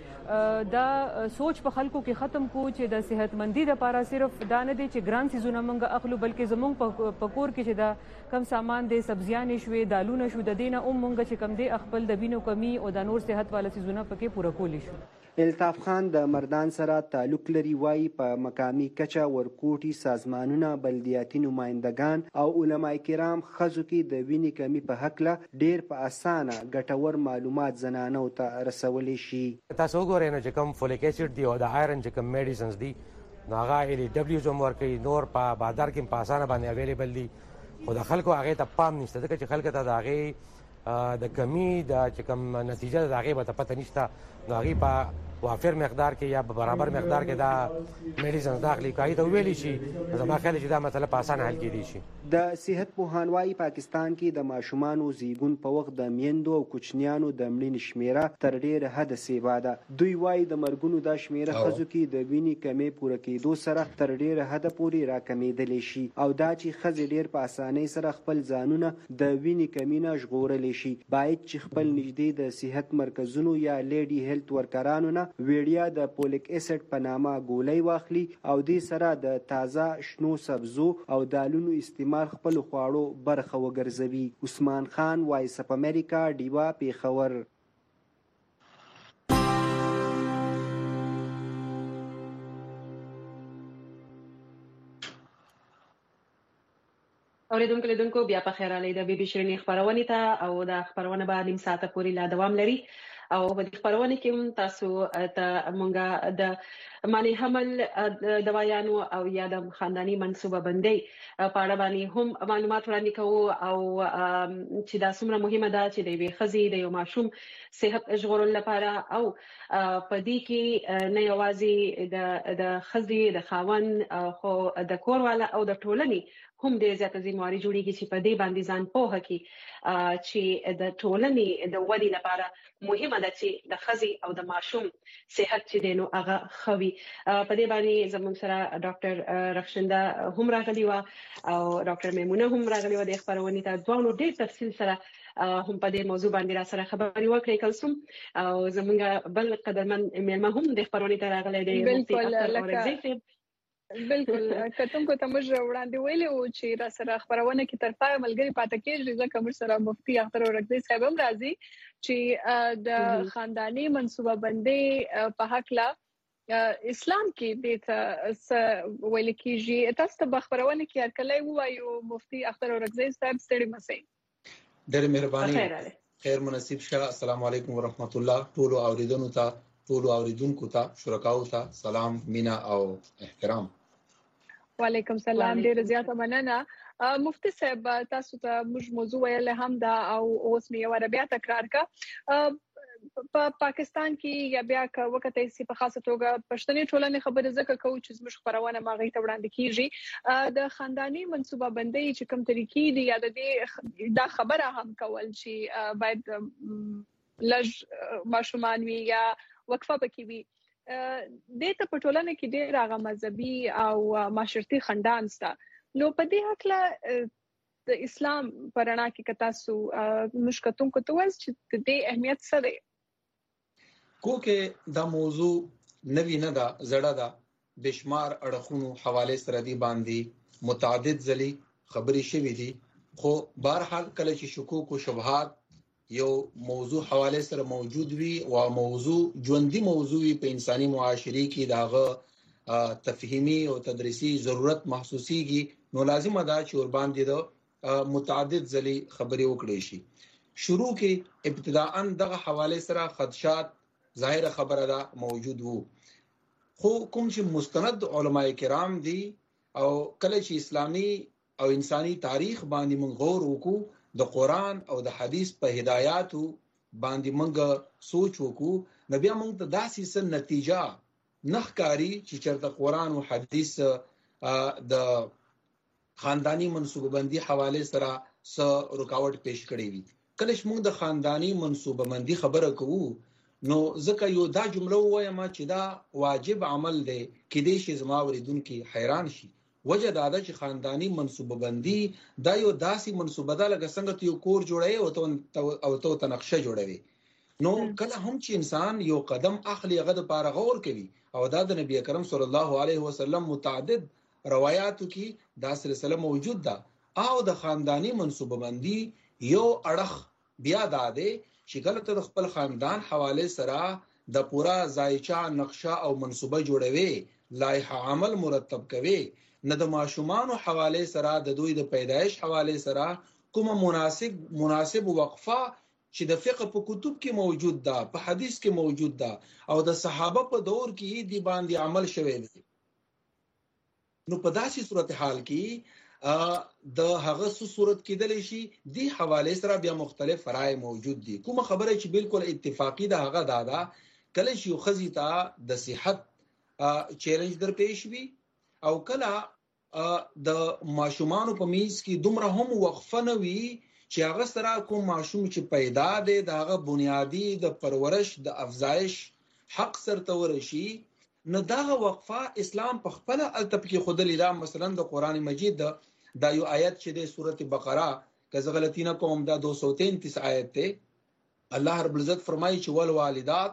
چې دا سوچ په خلکو کې ختم کو چې د صحتمندۍ لپاره صرف دا نه دی چې ګران سيزونه مونږ اخلو بلکې زمونږ په کور کې چې دا کم سامان دی سبزیانې شوې دالونه شو د دینه هم مونږ چې کم دی خپل د وینو کمی او د نور صحت والا سيزونه پکې پوره کولی شو. الطاف خان د مردان سره تعلق لري. وايي په مقامي کچه ورکوټي سازمانونه بلدیاتي نمائندگان او علما کرام خزو کې د وینې کمی په حق له ډیر په اسانه ګټور معلومات زنانو ته رسولي شي. تاسو وګورئ نو چې کوم فولیک اسید دی او د آیرن چې کوم میډیسنز دي نو هغه ال ډبلیو زم ورکوي نور په بازار کې په اسانه باندې اویلیبل دي خو د خلکو هغه ته پام نشته ځکه چې خلک ته د هغه د کمی د چې کوم نتیجه د هغه به پته نشته نو هغه په وافر مقدار کې یا برابر مقدار کې دا میډیسن داخلي کوي ته ویلی شي زما خیال چې دا مسله په اسانه حل کېدی شي. د صحت پوهانوای پاکستان کې د ماشومانو زیږون په وخت د میندو او کوچنیانو د مړینې شمیره تر ډیره حد سیوا ده. دوی وایي د مرګونو د شمیره خزو کې د وینې کمی پوره کېدو سره تر ډیره حد پورې راکمېدلی شي او دا چې خزې ډیر په اسانۍ سره خپل ځانونه د وینې کمی نه ژغورلی شي. باید چې خپل نږدې د صحت مرکزونو یا لیډي هیلث ورکرانو نه ویډیا د فولیک اسید په نامه ګولۍ واخلي او دې سره د تازه شنو سبزو او دالونو استعمال خپل خواړو برخه وګرځوي. عثمان خان، وایس اف امریکا، ډیوا، پیښور. اوریدونکو لیدونکو بیا په خیر علي د بي بي شيرين خبرونه ته او د خبرونه به نیم ساعت پورې لا دوام لري او په دې خبرونه کې هم تاسو ته مونږه د معنی حمل د دوايانو او یا د خاندانی منصوبه بندي په اړه باندې هم معلومات وړاندې کوو او چې دا څومره مهمه ده چې د یوې ښځې د یو ماشوم صحت ژغورل لپاره او په دې کې نه یوازې د د ښځې د خاوند خو د کور والا او د ټولنې هم ډېر زیاته ذمہواري جوړیږي چې په دې باندې ځان پوهه کړي چې د ټولنې د ودې لپاره مهمه ده چې د ښځې او د ماشوم صحت چې دی نو هغه ښه وي. په دې باندې زموږ سره ډاکټر رخشنده هم راغلي وه او ډاکټر میمونه هم راغلي وه د خپرونې ته. دواړو ډېر تفصیل سره هم په دې موضوع باندې را سره خبرې وکړې. کلثوم او زموږ بل قدرمن میلمه هم د خپرونې ته راغلی دی، مفتي اختر اورکزی صاحب. بالکل کتونکو ته موږ وړاندې ویلي وو چې را سره خبرونه کې تر پای ملګری پاتې کېږي، ځکه موږ سره مفتي اختر اورکزی صاحب هم راځي چې د خاندانی منصوبه بندي په حق لا اسلام کې د ویل کېږي. تاسو ته خبرونه کې هرکلی وایو مفتي اختر اورکزی صاحب، ستړي مسئ. ډېر مهرباني، خیر مناسب شه. السلام علیکم ورحمت الله. ټول اوریدونکو ته ټول اوریدونکو ته شرکاو ته سلام، مینا او احترام. وعلیکم سلام، ډیر زیاته مننه. مفتی صاحب تاسو ته موږ موضوع ویل هم دا او اوس مې یو بیا تکرار کا. په پاکستان کې یا بیا که وخت یې په خاصه توګه پښتني ټولنې خبره زکه کوي چې زموږ خبرونه ماغې ته وړاندې کیږي د خاندانی منصوبه بندي چې کوم طریقې دي یا د دې دا خبره هم کول چې باید لږ ماشومان وي یا وقفه پکې وي. د ته په ټولنه کې ډېر هغه مذهبي او معاشرتي خاندان سته، نو په دې حق د اسلام پرانا کې تاسو مشکتون کو ته وایي چې د اهمیت څه دی؟ کوکه دا موضوع نوی نه ده، زړه ده. بشمار اړخونو حواله سره دی باندې متعدد ځلې خبرې شوې دي، خو بهرحال کله چې شکوک او شبهات یو موضوع حواله سره موجود وي او موضوع ژوندۍ موضوع په انساني معاشري کې داغه تفهیمی او تدریسي ضرورت محسوسيږي، نو لازم ده چې ور باندې د متعدد ځلې خبرې وکړي شي. شروع کې ابتداءً دغه حواله سره خدشات ظاهر خبره ده موجود وو، خو کوم چې مستند علماء کرام دي او کله چې اسلامي او انساني تاریخ باندې موږ غور وکړو، د قران او د حدیث په هدایاتو باندې موږ سوچ وکړو، نو بیا موږ ته داسې څه نتیجه نخکاری چې چرته قران او حدیث د خاندانی منصوبه بندي حواله سره س رکاوټ پیش کړی وي. کله چې موږ د خاندانی منصوبه بندي خبره کوو، نو ځکه یو دا جمله وایم چې دا واجب عمل دی کې دې شي زما اوریدونکو حیران شي. وجه دا ده چې خاندانی منصوبه بندي دا یو داسې منصوبه ده لکه څنګه ته یو کور جوړوي او ته او ته نقشه جوړوي. نو کله هم چې انسان یو قدم اخلي هغه د پاره غور کوي، او دا د نبی کریم صلی الله علیه وسلم متعدد روایتو کې دا سلسله موجود ده. او د خاندانی منصوبه بندي یو اړخ بیا دا ده چې کله ته خپل خاندان حواله سره د پورا ځایچا نقشه او منصوبه جوړوي، لایحه عمل مرتب کوي، نه د ماشومان حواله سره د دوی د پیدایش حواله سره کومه مناسب مناسب وقفه چې د فقه په کتب کې موجود ده، په حدیث کې موجود ده او د صحابه په دور کې دی باندې عمل شوی دی. نو په داسې صورتحال کې د هغه صورت کېدلی شي دی حواله سره بیا مختلف فرای موجود دي. کومه خبره چې بالکل اتفاقی ده هغه دا ده کله چې یو خزي ته د صحت چیلنج در پیش وي او کله د ماشومان په میز کې دومره هم وقفه نه وي چې هغه سره کوم ماشوم چې پیدا دی دغه بنیادی د پرورش د افزایش حق سره ورشي، نو دغه وقفه اسلام په خپل التبکی خود لیدا. مثلا د قران مجید دا یو آیت چې د سورته بقره که زه غلطی نه کوم دا دو سو تینتیس آیت ته الله رب العزت فرمایي چې ول والدات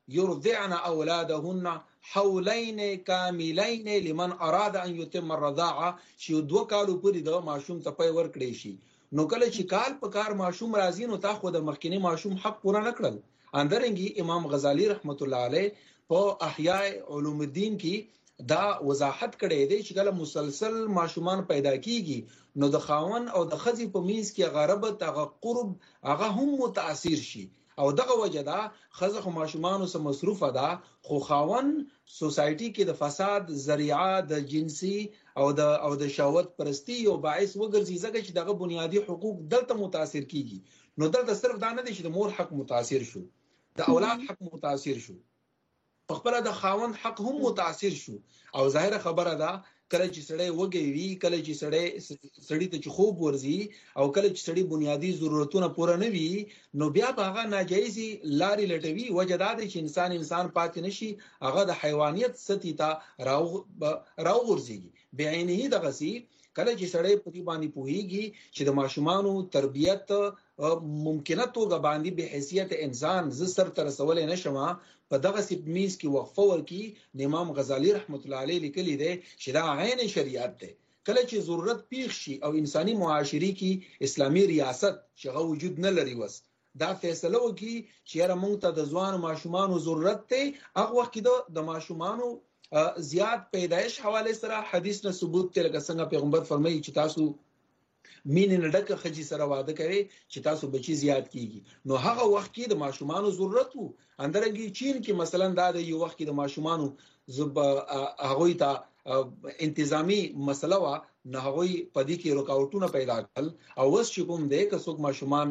يرضعن اولادهن حولين كاملين لمن اراد ان يتم الرضاعه چې دوه کالو پورې د ماشوم ته پي ورکړي شي. نو کله چې کال په کار ماشوم راځي نو تا خو د مخکینی ماشوم حق پوره نکړل. اندرنګي امام غزالی رحمت الله علیه په احیاء علوم الدین کې دا وضاحت کړی دی چې کله مسلسل ماشومان پیدا کیږي نو د خاون او د خزي په میز کې غربت هغه قرب هغه هم متاثر شي او دغه وجه دا خزه خو ماشومان سره مصروفه ده خو خاون سوسایټي کې د فساد ذریعہ د جنسي او د او د شهوت پرستی او باعث وګرځي ځکه چې دغه بنیادی حقوق دلته متاثر کیږي. نو دلته صرف دا نه دي چې د مور حق متاثر شو د اولاد حق متاثر شو په خپل د خاون حق هم متاثر شو او ظاهر خبره ده کله چې سړی وږي وي کله چې سړی سړی ته چې خوب ورځي او کله چې سړی بنیادی ضرورتونه پوره نه وي نو بیا به هغه ناجایزي لاري لټوي وجه دا ده چې انسان انسان پاتې نشي هغه د حیوانیت سطحي ته راو راوغورځي. بعینه دغه سي کله چې سړی په دې باندې پوهیږي چې د ماشومانو تربیت ممکنه توګه باندې به حیثیت انسان ز سر تر رسول نشم په دغه سپ میز کې وقفه ورکی. امام غزالی رحمت الله علیه لیکلی دی چې دا عین شریعت دی. کله چې ضرورت پیښ شي او انساني معاشري کې اسلامي ریاست شغه وجود نه لري وس دا فیصله وکي چې را مونږ ته د ځوان ماشومانو ضرورت دی هغه وخت کې د ماشومانو زیات پیدایش حواله سره حدیث نه ثبوت ته لکه څنګه پیغمبر فرمایي چې تاسو مين نه ډکه خجی سره واده کوي چې تاسو بچی زیات کیږي. نو هغه وخت کې د ماشومانو ضرورت وو. اندرنګي چین کې مثلا دا د یو وخت کې د ماشومانو زب هغه ته انتظامی مسله وا نه هغه پدې کې رکاوټونه پیدا کړل او وس چې کوم دی که څوک ماشومان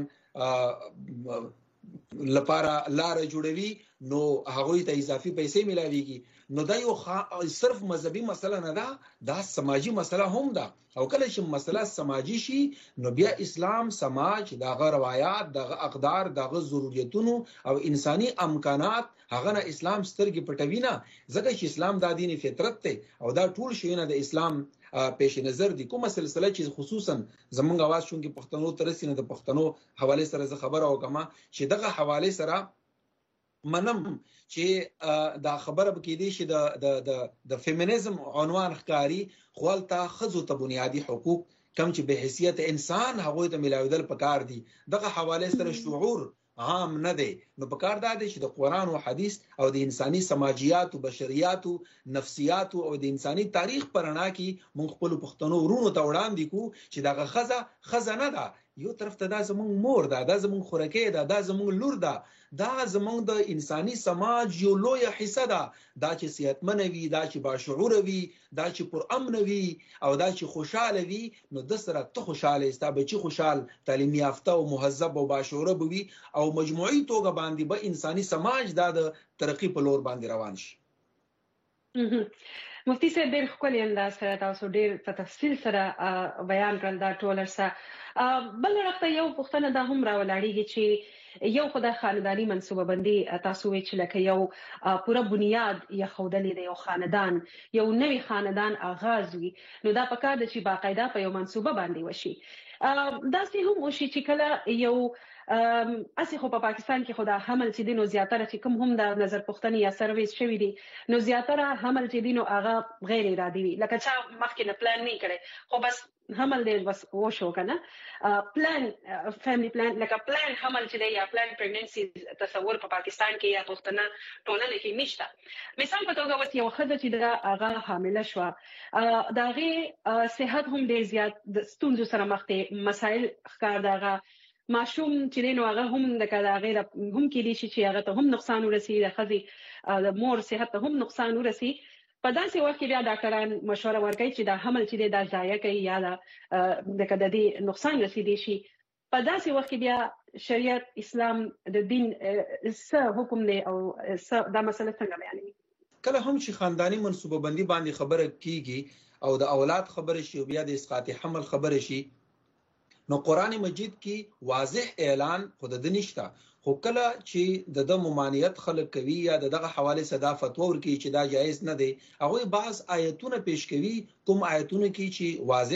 لپاره لار جوړوي نو هغه ته اضافي پیسې ملاويږي. نو دا یو صرف مذهبي مسله نه ده دا سماجی مسله هم ده او کله چې مسله سماجی شي نو بیا اسلام سماج دغه روایت دغه اقدار دغه ضرورتونو او انساني امکانات هغه نه اسلام سترګې پټوي نه ځکه چې اسلام د دین فطرت ته او دا ټول شیونه د اسلام پیش نظر دي. کومه سلسله چې خصوصا زمونږ आवाज شونکي پښتنو ترسینه د پښتنو حواله سره زه خبره وکم چې دغه حواله سره منم چې دا خبره بکې دي چې د د د د فیمینیزم عنوان ښکاری خپلته خزو ته بنیادی حقوق کم چې به حیثیت انسان هغه ته ملاویدل پکار دي دغه حواله سره شعور عام نه دی. نو پکار دا دی چې د قران او حدیث او د انساني سماجیات او بشریات او نفسیات او د انساني تاریخ پرانا کې مونږ خپل پښتنو ورونو ته وړاندې کو چې دغه خزه خزه نه ده یو طرف ته دا زمونږ مور ده دا زمونږ خورکه ده دا زمونږ لور ده دا زمونږ د انساني سماج یو لوی حصہ ده دا چې صحتمن وي دا چې باشعور وي دا چې پر امن وي او دا چې خوشاله وي نو د سره ته خوشاله استا بچي خوشحال تعلیم یافته او مهذب او باشعور وي او مجموعي توګه باندې به انساني سماج دا د ترقی په لور باندې روان شي. مفتي صاحب ډېر ښکلی انداز سره تاسو ډېر په تفصیل سره بیان کړل دا ټول څه. بل رقم یو پوښتنه دا هم راولاړیږي چې یو خدای خاندانی منصوبه بندي تاسو وی چې لکه یو پوره بنیاد یا خودلې د یو خاندان یو نوی خاندان آغاز وي نو دا پکار د چې باقاعده په یو منصوبه باندې وشي. دا سه هم وشي چې کله یو اسی خو په پاکستان کې خدا حمل چې دینو زیاتره چې کوم هم د نظر پوښتنې یا سرویس شوی دي نو زیاتره حمل چې دینو هغه غیر ارادي وي لکه چې مخکې نه پلان نه کړي خو بس حمل دې بس وشو کنه پلان فیملی پلان لکه پلان حمل چې دی یا پلان پریګننسي تصور په پاکستان کې یا پښتنه ټولنه کې نشته. مثال په توګه وتی یو خزه چې دا هغه حامله شو دا غي صحت هم ډیر زیات د ستونزو سره مخ ته مسائل ښکار داغه ماشوم چې دینو هغه هم د کدا غیر هم کې دي چې هغه ته هم نقصان ورسي د خزي د مور صحت ته هم نقصان ورسي. په داسې وخت کې بیا ډاکټران مشوره ورکوي چې دا حمل چې دا ضایع کوي یا د کدا دي نقصان رسیدي شي. په داسې وخت کې بیا شریعت اسلام د دین څه حکم دی او دا مسله څنګه بیانوي؟ کله هم چې خاندانی منصوبه بندي باندې خبره کیږي او د اولاد خبره شي او بیا د اسقاط حمل خبره شي نو قران مجید کې واضح اعلان خود د نشتا خو کله چې د د ممانعت خلق کوي یا دغه حواله صدا فتوا ورکي چې دا جایز نه دی هغه بعض آیتونه پیش کوي کوم آیتونه کې چې واضح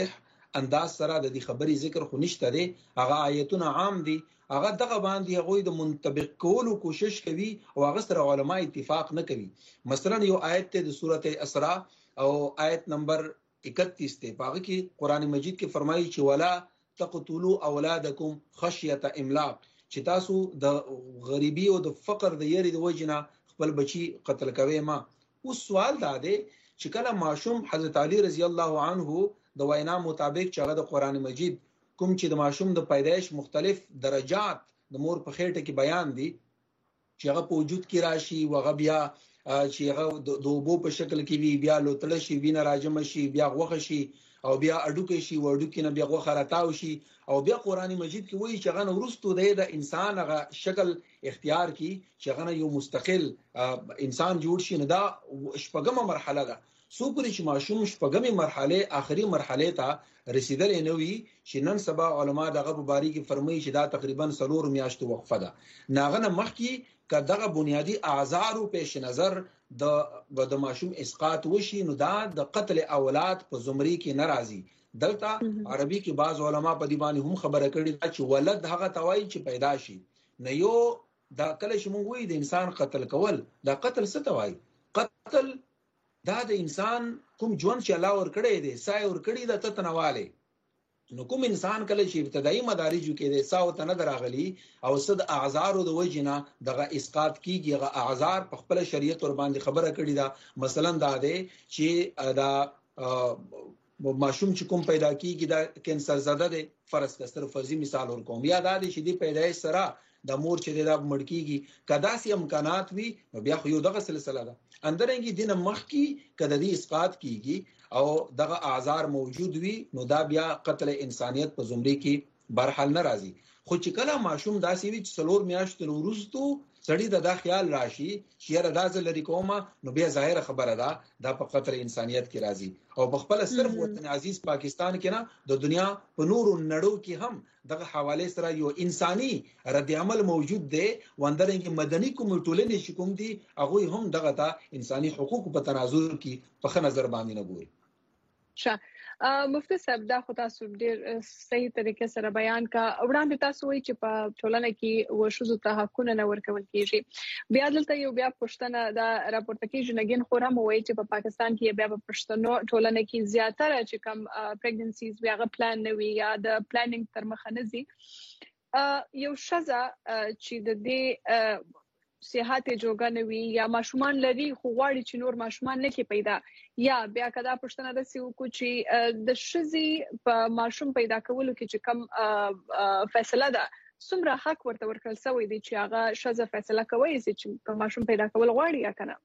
انداز سره د دې خبرې ذکر خو نشته دی، هغه آیتونه عام دي، هغه دغه باندې هغه د منطبق کولو کوشش کوي او هغه سره علما اتفاق نه کوي. مثلا یو آیت ته د سورته اسراء او آیت نمبر اکتیس ته باغ کې قران مجید کې فرمایي چې ولا تقتلوا اولادکم خشیه املاق، چې تاسو د غریبي او د فقر د یری د وجنه خپل بچي قتل کوي. ما اوس سوال دا دی چې کله ماشوم حضرت علی رضی الله عنه د وینا مطابق چې هغه د قران مجید کوم چې د ماشوم د پیدایش مختلف درجات د مور په خېټه کې بیان دي چې هغه په وجود کې راشي وغه بیا چې هغه د دوبو په شکل کې وي، بیا لوتل شي، وینه راجم شي، بیا غوخه شي او بیا اډوکې شي، وډوکې نه بیا غوخه راتاو شي، او بیا قران مجید کې وایي چې هغه ورستو د انسان هغه شکل اختیار کی چې هغه یو مستقل انسان جوړ شي. نه دا شپږمه مرحله ده. سو پرې چې ماشوم شپږمې مرحله آخري مرحله ته رسیدل نه وي چې نن سبا علما دغه مبارک فرمایي چې دا تقریبا سلور میاشتو وقفه ده. ناغه مخکې کداغه بنیادی اعذار او پیش نظر د د ماشوم اسقاط وشي، نو دا د قتل اولاد په زمري کې ناراضي. دلته عربي کې بعض علما په دی باندې هم خبره کړې ده چې ولد هغه توای چې پیدا شي. نه یو دا کله چې موږ وایو د انسان قتل کول، دا قتل څه توای؟ قتل دا د انسان کوم ژوند چې الله ور کړی دی، سای ور کړی د تتنواله. نو کوم انسان کله چې ابتدایي مدارجو کې د ساو ته نه دراغلي او صد اعذار د وجنه دغه اسقاط کیږي، هغه اعذار په خپل شریعت ور باندې خبره کړی دا. مثلا دا دی چې دا ماشوم چې کوم پیدا کیږي دا کینسر زده دی، فرض کستر فرضي مثال ور کوم، یا دا دی چې دی پیدایش سره د مور چې دا مړکیږي، کدا سي امکانات وي نو بیا خو یو دغه سلسله ده. اندرنګي دینه مخ کی کده دی اسقاط کیږي او دغه اعذار موجود وي، نو دا بیا قتل انسانیت په زمري کې برحال ناراضي. خو چې کله ماشوم داسې وي چې څلور میاشتې وروسته سړی د دا خیال راشي چې یاره دا ځل لري کومه، نو بیا ظاهره خبره ده دا په قتل انسانیت کې راځي. او په خپل صرف وطن عزیز پاکستان کې نه د دنیا په نورو نړو کې هم دغه حواله سره یو انساني رد عمل موجود دی. وندرنګ مدني کمیټولنې چې کوم دي هغه هم دغه ته انساني حقوق په تناظر کې په ښه نظر باندې نه ګوري. شه مفتی صاحب دا خو تاسو ډیر صحیح طریقې سره بیان کا. وړاندې تاسو وایي چې په ټولنه کې وشوزو ته حقونه نه ورکول کیږي. بیا دلته یو بیا پښتنه دا راپورته کیږي نګین خو هم وایي چې په پاکستان کې بیا په پښتنو ټولنه کې زیاتره چې کم پریګننسیز بیا غ پلان نه وي یا د پلانینګ تر مخه نه زی. یو شزه چې د دې صحت جوګه نه وي یا ماشومان لري خو غواړي چې نور ماشومان نه کې پیدا، یا بیا کدا پښتنه د سیو کو چې د شزي په ماشوم پیدا کولو کې چې کم فیصله ده څومره حق ورته ورکړل شوی دی چې هغه شزه فیصله کوي چې په ماشوم پیدا کول غواړي یا کنه.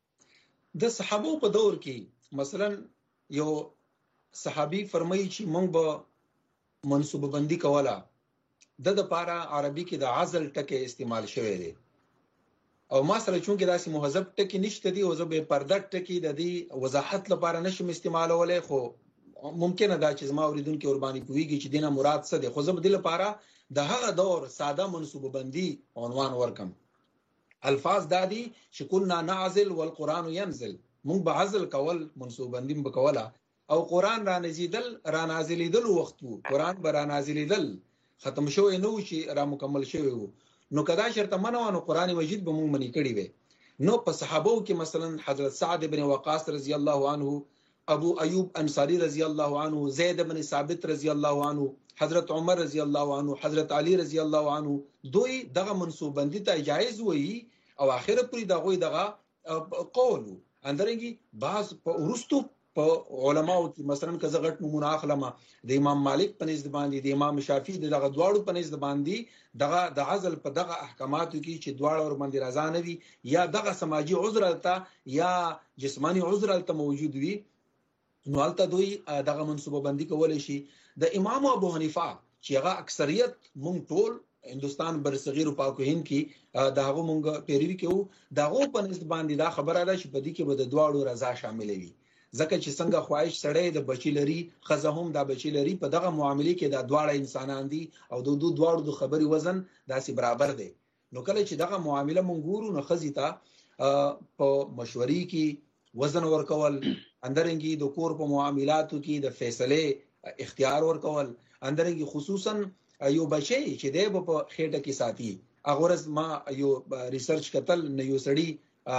د صحابه په دور کې مثلا یو صحابي فرمایي چې موږ به منصوبه بندي کوله، د لپاره عربي کې د عزل ټکي استعمال شوی دی او ما سره چونکه داسې مهذب ټکی نشته دی او زه به پرده ټکی د دې وضاحت لپاره نشم استعمالولای، خو ممکنه دا چې زما اوریدونکو قرباني کويږي چې دینه مراد څه دی. خو زه به د لپاره د هغه دور ساده منصوبه بندي عنوان ورکم. الفاظ دادي چې كنا نعزل والقران ينزل، مونږ به عزل کول منصوبه بندي وکوله او قران را نزيدل را نازلېدل وخت وو، قران به را نازلېدل ختم شوی نو چې را مکمل شوی وو. نو کدا شرط منو نو قران مجید به مونږ منی کړی وي. نو په صحابو کې مثلا حضرت سعد بن وقاص رضی الله عنه، ابو ایوب انصاری رضی الله عنه، زید بن ثابت رضی الله عنه، حضرت عمر رضی الله عنه، حضرت علی رضی الله عنه، دوی دغه منصوب بندي ته جایز وي او اخر پوری دغه دغه قول اندرنګي بعض ورستو په علماو کې مثلا کزه غټ نمونه اخلمه د امام مالک په نسبت باندې د امام شافعي دغه دواړو په نسبت باندې دغه د عزل په دغه احکاماتو کې چې دواړو ور باندې رضا نه وي یا دغه سماجی عذر الته یا جسمانی عذر الته موجود وي، نو الته دوی دغه منصوبه بندي کول شي. د امام ابو حنیفه چې هغه اکثریت مونږ ټول هندستان برصغیر او پاک هند کې دغه مونږ پیروي کوو، دغه په نسبت باندې دا خبره ده چې په دې کې به د دواړو رضا شامل وي. ځکه چې څنګه خواهش سړی د بچی لري خزه هم د بچی لري، په دغه معاملې کې د دواړه انسانان دي او د دوه دواړو د خبري وزن داسې برابر دی. نو کله چې دغه معامله مونږ ګورو نو خزي ته په مشورې کې وزن ورکول، اندرنګي د کور په معاملاتو کې د فیصله اختیار ورکول اندرنګ خصوصا یو بچي چې دی په خېټه کې ساتي اغورز ما یو ریسرچ کتل نه یو سړی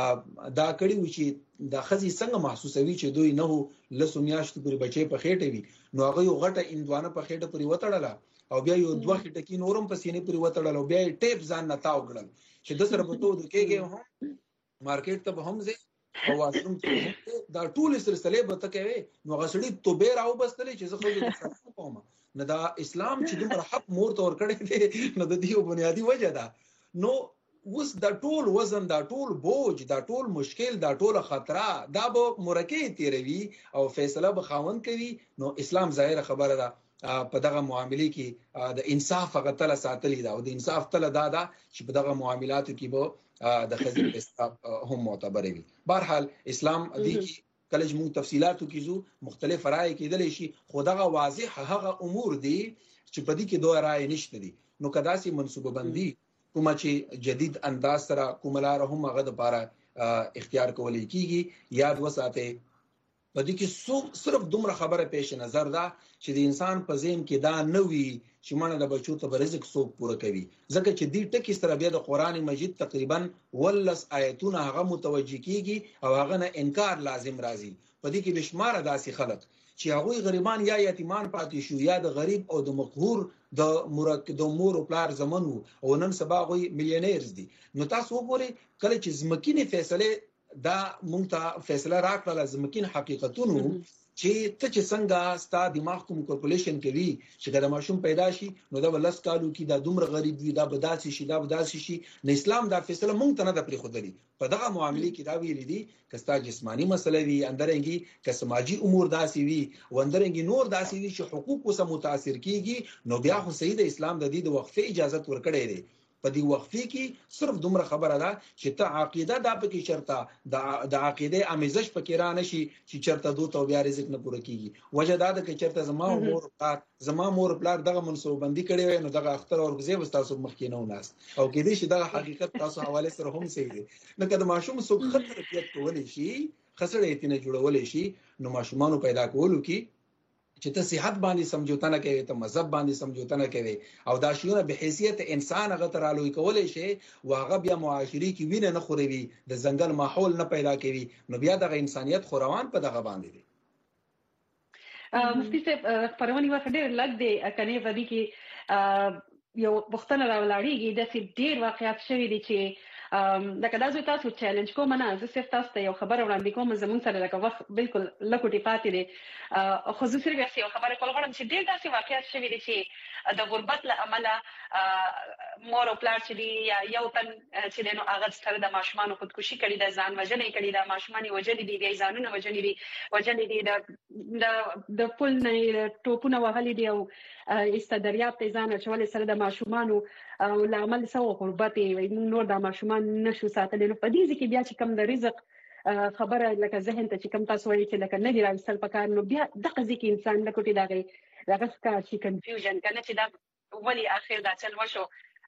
دا کړي و چې د خزي څنګه محسوسوي چې دوی نه لسو میاشتو پورې بچي په خېټه وي نو هغه یو غټه اندوانه په خېټه پورې وتړله او بیا یو دوه خټکی نورم په سینې پورې وتړل او بیا ټیپ ځان نه تاو کړل چې د سره په تو د کېږي هم مارکیټ ته هم ځي او واشروم دا ټول سلسله به تکوي نو غسړي توبه راو بستلې چې زه خو د کوم نه دا اسلام چې دومره حق مور تور کړی دی نو د دې بنیادی وجه ده نو وس دا ټول وزن دا ټول بوج دا ټول مشکل دا ټول خطره دا به مرکه تیروي او فیصله به خاوند کوي نو اسلام ظاهر خبره ده په دغه معاملې کې د انصاف غتله ساتلی دا او د انصاف تل دا دا چې په دغه معاملاتو کې به د خزي استاب هم معتبر وي بهرحال اسلام دي کې کله چې موږ تفصيلاتو کې زو مختلف رائے کېدل شي خو دغه واضح هغه امور دي چې په دې کې دوه رائے نشته دي نو کدا سي منصوبه بندي کومه چې جدید انداز سره کوملار هم هغه د لپاره اختیار کولای کیږي یاد وساته په دې کې صرف دومره خبره پیش نظر ده چې د انسان په ذهن کې دا نه وي چې مړه د بچو ته رزق څوک پوره کوي ځکه چې دې ټکی سره بیا د قران مجید تقریبا ولس آیتونه هغه متوجي کیږي او هغه نه انکار لازم راځي په دې کې بشمار داسې خلک چې هغه غریبان یا یتیمان پاتې شو یا د غریب او د مقهور د مرکه د مور او پلار زمونو او نن سبا غوي میلیونرز دي نو تاسو وګورئ کله چې زمکینی فیصله دا مونږ ته فیصله راکړه زمکین حقیقتونو چې ته چې څنګه ستا دماغ کوم کالکولیشن کوي چې دا ماشوم پیدا شي نو دا ولس کالو کې دا دومره غریب وي دا بداسي شي دا بداسي شي نه اسلام دا فیصله مونږ ته نه د پری خودلی په دغه معاملې کې دا ویل دي کستا جسمانی مسله وي اندرنګي که سماجی امور داسي وي و اندرنګي نور داسي وي چې حقوق وسه متاثر کیږي نو بیا خو سید اسلام د دې د وقفه اجازه ورکړي دي په دې وقفه کې صرف دومره خبره ده چې ته عقیده دا پکې شرطه د عقیده امیزش پکې را نشي چې چرته دوه تو بیا رزق نه پوره کیږي وجه دا ده چې چرته زما مور پلار زما مور پلار دغه منصوبه بندي کړي وي نو دغه اختر او غزي وستاسو مخکې نه وناس او کې دې چې دغه حقیقت تاسو حواله سره هم صحیح دي نو کله ماشوم څوک خطر پیټ کولای شي خسرې ایتنه جوړولای شي نو ماشومان پیدا کولو کې چې ته صحت باندې سمجوته نه کوي ته مذهب باندې سمجوته نه کوي او دا شیونه به حیثیت انسان هغه تر الوی کولای شي واغه بیا معاشري کې وینه نه خوري د ځنګل ماحول نه پیدا کوي نو بیا د انسانيت خوروان په دغه باندې دي مفتي صاحب پرونی وخت ډېر لګ دی کني ودی کې یو بختنه راولاړیږي د سې ډېر واقعیت شوی دي چې دا کدا زه تاسو چیلنج کوم نه زه صرف تاسو ته یو خبر وړاندې کوم زمون سره لکه وخت بالکل لکوټی پاتې دي خو زه صرف یو خبره کول غواړم چې ډېر داسې واقعیت شوی دي چې د غربت له امله مور او پلار چې دی یا یو تن چې دی نو هغه سره د ماشومان خودکشي کړي د ځان وژنې کړي د ماشومان وژنې دي د ځانونو وژنې دي وژنې دي د د پل نه ټوپونه وهلي دي او استدریاب ته ځان چول سره د ماشومان او لامل سو غربت نور د ماشومان نشو ساتل نو په دې ځکه بیا چې کم د رزق خبره لکه ذهن ته چې کم تاسو وایي چې لکه نه دی راوستل پکار نو بیا د قضیه کې انسان لکه دغه دغه ښکار شي کنفیوژن کنه چې دا ولی اخر دا چل وشو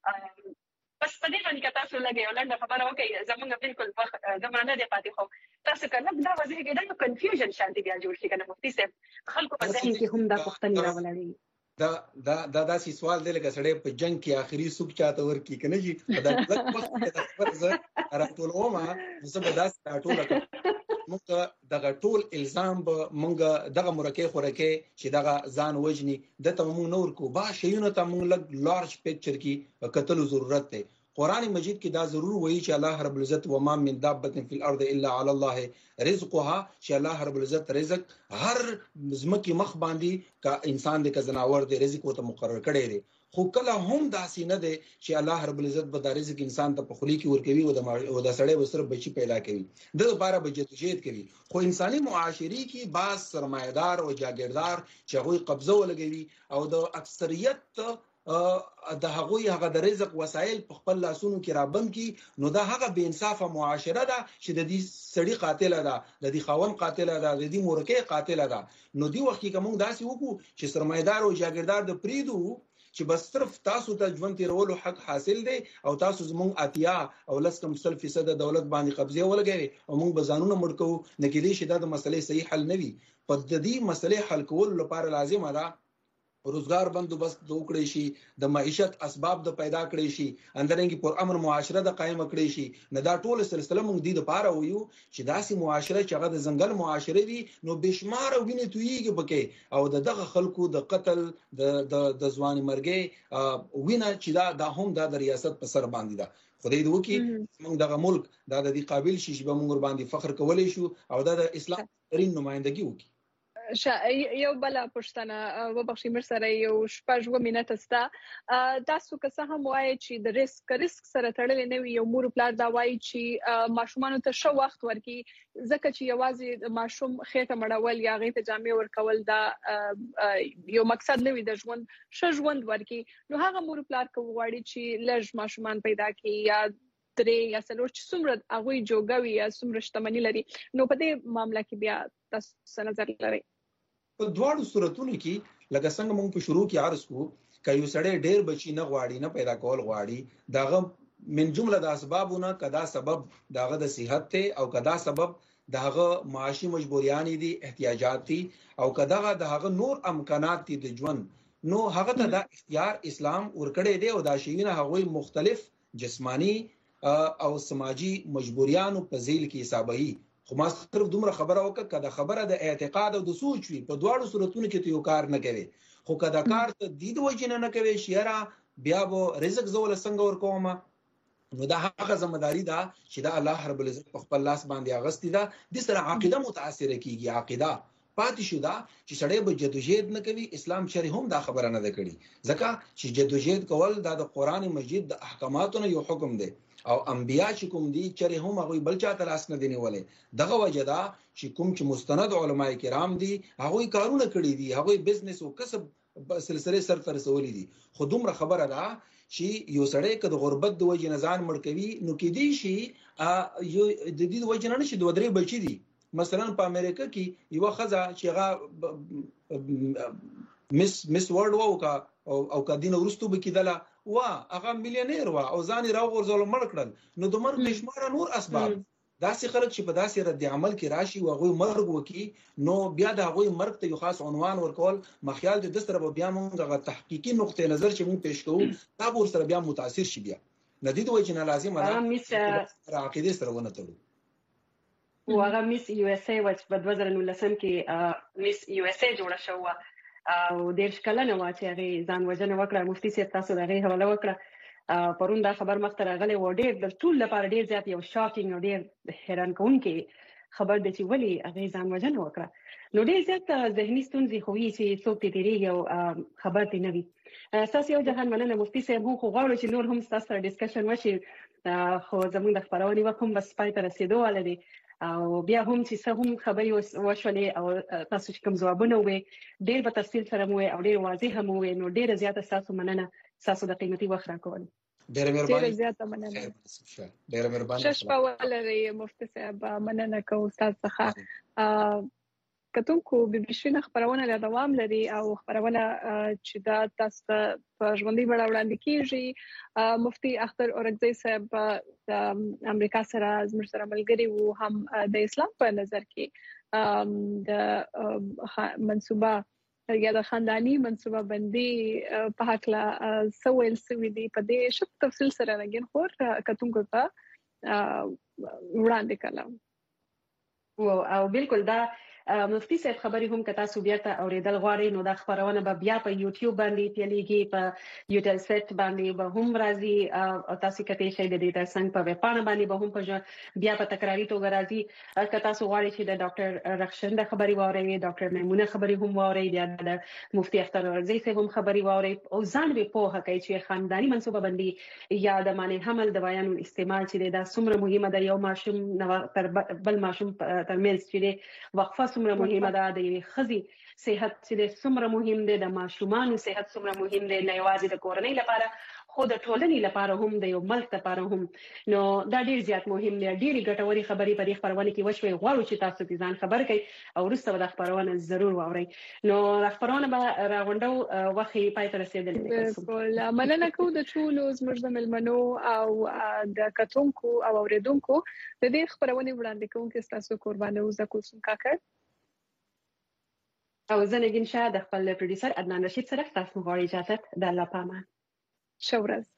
بس په دې باندې تاسو لګي ولنه خبره وکي زمونږ بالکل زمانه دی پاتې خو تاسو کنه دا وځي کې دا کنفیوژن شانتي بیا جوړ شي کنه مفتي صاحب خلکو په ذهن کې هم دا پوښتنه راولړي دا دا دا داسې سوال دی لکه سړی په جنگ کې آخري سوق چاته ورکی کنه جی دا لږ وخت کې د خبر زه راټولوم زه به داسې راټول موږ دغه ټول الزام به موږ دغه مرکه خورکه چې دغه ځان وجني د ته موږ نور کو با شیونه ته موږ لږ لارج پکچر کې کتلو ضرورت دی قرآن مجید کې دا ضرور وایي چې الله رب العزت و ما من دابه فی الارض الا علی الله رزقها چې الله رب العزت رزق هر زمکی مخ باندې کا انسان د کزناور د رزق او ته مقرر کړي دي خو کله هم داسې نه دی چې الله رب العزت به د رزق انسان ته په خلی کې ورکوي او د او د سړی وسره بچي پیدا کوي د لپاره به جدوجہد کوي خو انساني معاشري کې بعض سرمایدار او جاګیردار چې هغه قبضه ولګوي او د اکثریت د هغوی هغه د رزق وسایل په خپل لاسونو کې رابند کی نو دا هغه بے انصافه معاشره ده چې د دې سړی قاتل ده د دې خاون قاتل ده د دې مورکه قاتل ده نو دی وخت کې کوم داسې وکړو چې سرمایدار او جاګیردار د پریدو چې بس صرف تاسو ته ژوند تیرولو حق حاصل دی او تاسو زموږ اتیا او لس کم سل فیصد دولت باندې قبضه ولګوي او موږ بزانونه مړ کوو نه کېدی شي دا د مسلې صحیح حل نه وي. په دې مسلې حل کول لپاره لازم ده روزګار بندوبست وکړي شي، د معیشت اسباب د پیدا کړي شي، اندرنګي پر امن معاشره د قائم کړي شي. نه دا ټول سلسله موږ د لپاره ویو چې داسې معاشره چې هغه د ځنګل معاشره وي نو بشمار ویني تویږي پکې او د دغه خلکو د قتل د د د ځواني مرګي وینه چې دا د هم د ریاست په سر باندې ده. خدای دې وکړي موږ دغه ملک دا د دې قابل شي چې به موږ باندې فخر کولای شو او دا د اسلام ترين نمائندګي وکړي. یو بل پښتنه وبخښي مر سره یو شپږ و مینټ استا تاسو که څه هم وایي چې د ریسک ریسک سره تړلې نه وي. یو مور پلار دا وایي چې ماشومان ته شو وخت ورکي ځکه چې یوازې ماشوم خېټه مړول یا غېته جامې ورکول دا یو مقصد نه وي د ژوند ښه ژوند ورکي. نو هغه مور پلار کوي غواړي چې لږ ماشومان پیدا کړي یا درې یا څلور چې څومره هغوی جوګوي یا څومره شتمني لري. نو په دې معاملې کې بیا تاسو نظر لرئ؟ په دواړو صورتونو کې لکه څنګه موږ په شروع کې عرض کوو که یو سړی ډېر بچی نه غواړي نه پیدا کول غواړي داغه من جمله د اسبابونه کدا سبب داغه د صحت ته او کدا سبب داغه معاشي مجبوریان دي احتیاجات دي او کدا داغه نور امکانات دي د ژوند نو هغه ته د اختیار اسلام ورکړی دی او دا شیونه هغه مختلف جسمانی او سماجی مجبوریانو په ذیل کې حسابي. خو ما صرف دومره خبره وکړه کدا خبره د اعتقاد او د سوچ وي په دواړو صورتونو کې ته یو کار نه کوي خو کدا کار ته د دې وجه نه کوي شیرا بیا به رزق زول څنګه ورکوم نو دا هغه ځمداري ده چې دا الله رب العزت په خپل لاس باندې اغستی ده. د سره عقیده متاثر کیږي عقیده پاتې شو دا چې سړی به جدوجہد نه کوي. اسلام شری هم دا خبره نه ده کړي ځکه چې جدوجہد کول دا د قران مجید د احکاماتو نه یو حکم دی او انبیا چې کوم دي چې هم هغه بل چا تلاش نه دی نیولې. دغه وجدا چې کوم چې مستند علماء کرام دي هغه کارونه کړی دي هغه بزنس او کسب سلسله سر تر رسولې دي. خو دومره خبره ده چې یو سړی که د غربت د وجې نزان مړ کوي نو کې دی شي یو د دې وجې نه شي دوه درې بچی دي. مثلا په امریکا کې یو خزه چې هغه مس مس ورلد وو او کا دین ورستو به کېدله وا هغه میلیونیر وا او ځان راو غرزول مړ کړل. نو د مرګ نشمار نور اسباب داسې خلک چې په داسې رد عمل کې راشي او هغه مرګ وکي نو بیا د هغه مرګ ته یو خاص عنوان ورکول مخیال د دستره بیا موږ تحقیقي نقطه نظر چې موږ پیښ کوو دا ور سره بیا متاثر شي. بیا ندید وای چې نه لازم را عقیده سره ونه تړو. وغه میس یو اس ای وچ په دوه زره نولسم کې میس یو اس ای جوړه شو او ډېر ښکلنه وه چې هغې ځان وژنه وکړه. مفتي صاحب تاسو د هغې حواله وکړه پرون دا خبر مخته راغلی و. ډېر د ټول لپاره ډېر زیات یو شاکینګ او ډېر حیران کوونکی خبر دی چې ولې هغې ځان وژنه وکړه. نو ډېر زیات ذهني ستونزې خو وي چې څوک ترې تېرېږي او خبر ترې نه وي. ستاسو یو جهان مننه مفتي صاحب. موږ خو غواړو چې نور هم ستاسو سره ډسکشن وشي خو زموږ د خپرونې وخت هم بس پای ته رسېدو واله دی او بیا هم چې څه هم خبرې وشولې او تاسو چې کوم ځوابونه وې ډېر په تفصیل سره مو او ډېر واضح هم وې نو ډېره زیاته ستاسو مننه ستاسو د قیمتي وخت راکول. ډېره مهرباني. ډېره زیاته مننه. ډېره مهرباني. ښه شپه ولرئ مفتي صاحب. مننه کوم ستاسو څخه. کتونکو بي بي سي خبرونه لا دوام لري او خبرونه چې دا تاسو په ژوندۍ بڼه وړاندې کیږي. مفتي اختر اورکزی صاحب د امریکا سره زموږ سره ملګری وو هم د اسلام په نظر کې د منصوبه یا د خاندانی منصوبه بندي په حق لا سوال سوي دي په دې شپ تفصیل سره لګین خور کتونکو ته وړاندې کړم او بالکل دا مفتي صاحب خبرې هم که تاسو بیا ته اورېدل غواړئ نو دا خبرونه به بیا په یوټیوب باندې پیلېږي په یوټل سیټ باندې به هم راځي او تاسو کتلی شئ د دې ترڅنګ په ویبپاڼه باندې به هم په بیا په تکراري توګه راځي. که تاسو غواړئ چې د ډاکټر رخشنده خبرې واورئ ډاکټر میمونه خبرې هم واورئ بیا د مفتي اختر اورکزی صاحب هم خبرې واورئ او ځان به پوهه کړئ چې خانداني منصوبه بندي یا د مانع حمل دوايانو استعمال چې دا څومره مهمه ده. یو ماشوم تر بل ماشوم ترمنځ چې وقفه څومره مهمه ده. د یوې ښځې صحت چې څومره مهم دی د ماشومانو صحت څومره مهم دی نه یوازې د کورنۍ لپاره خو د ټولنې لپاره هم د یو ملک لپاره هم نو دا ډیر زیات مهم دی. ډیری ګټوري خبرې په دې خبرونه کې وشوي، غواړو چې تاسو دې ځان خبر کړئ او وروسته د خبرونه ضرور واورئ. نو خبرونه به راغونډو وخت پای ته رسیدلې ده. بالکل مننه کوم د ټولو زموږ د ملمنو او د کتونکو او اوریدونکو د دې خبرونه وړاندې کوونکو تاسو قربانه اوسه کوم کاکړ او زه نګین شاه د خپل پروډوسر عدنان رشید سره تاسو غواړم اجازه د الله پامان. شورز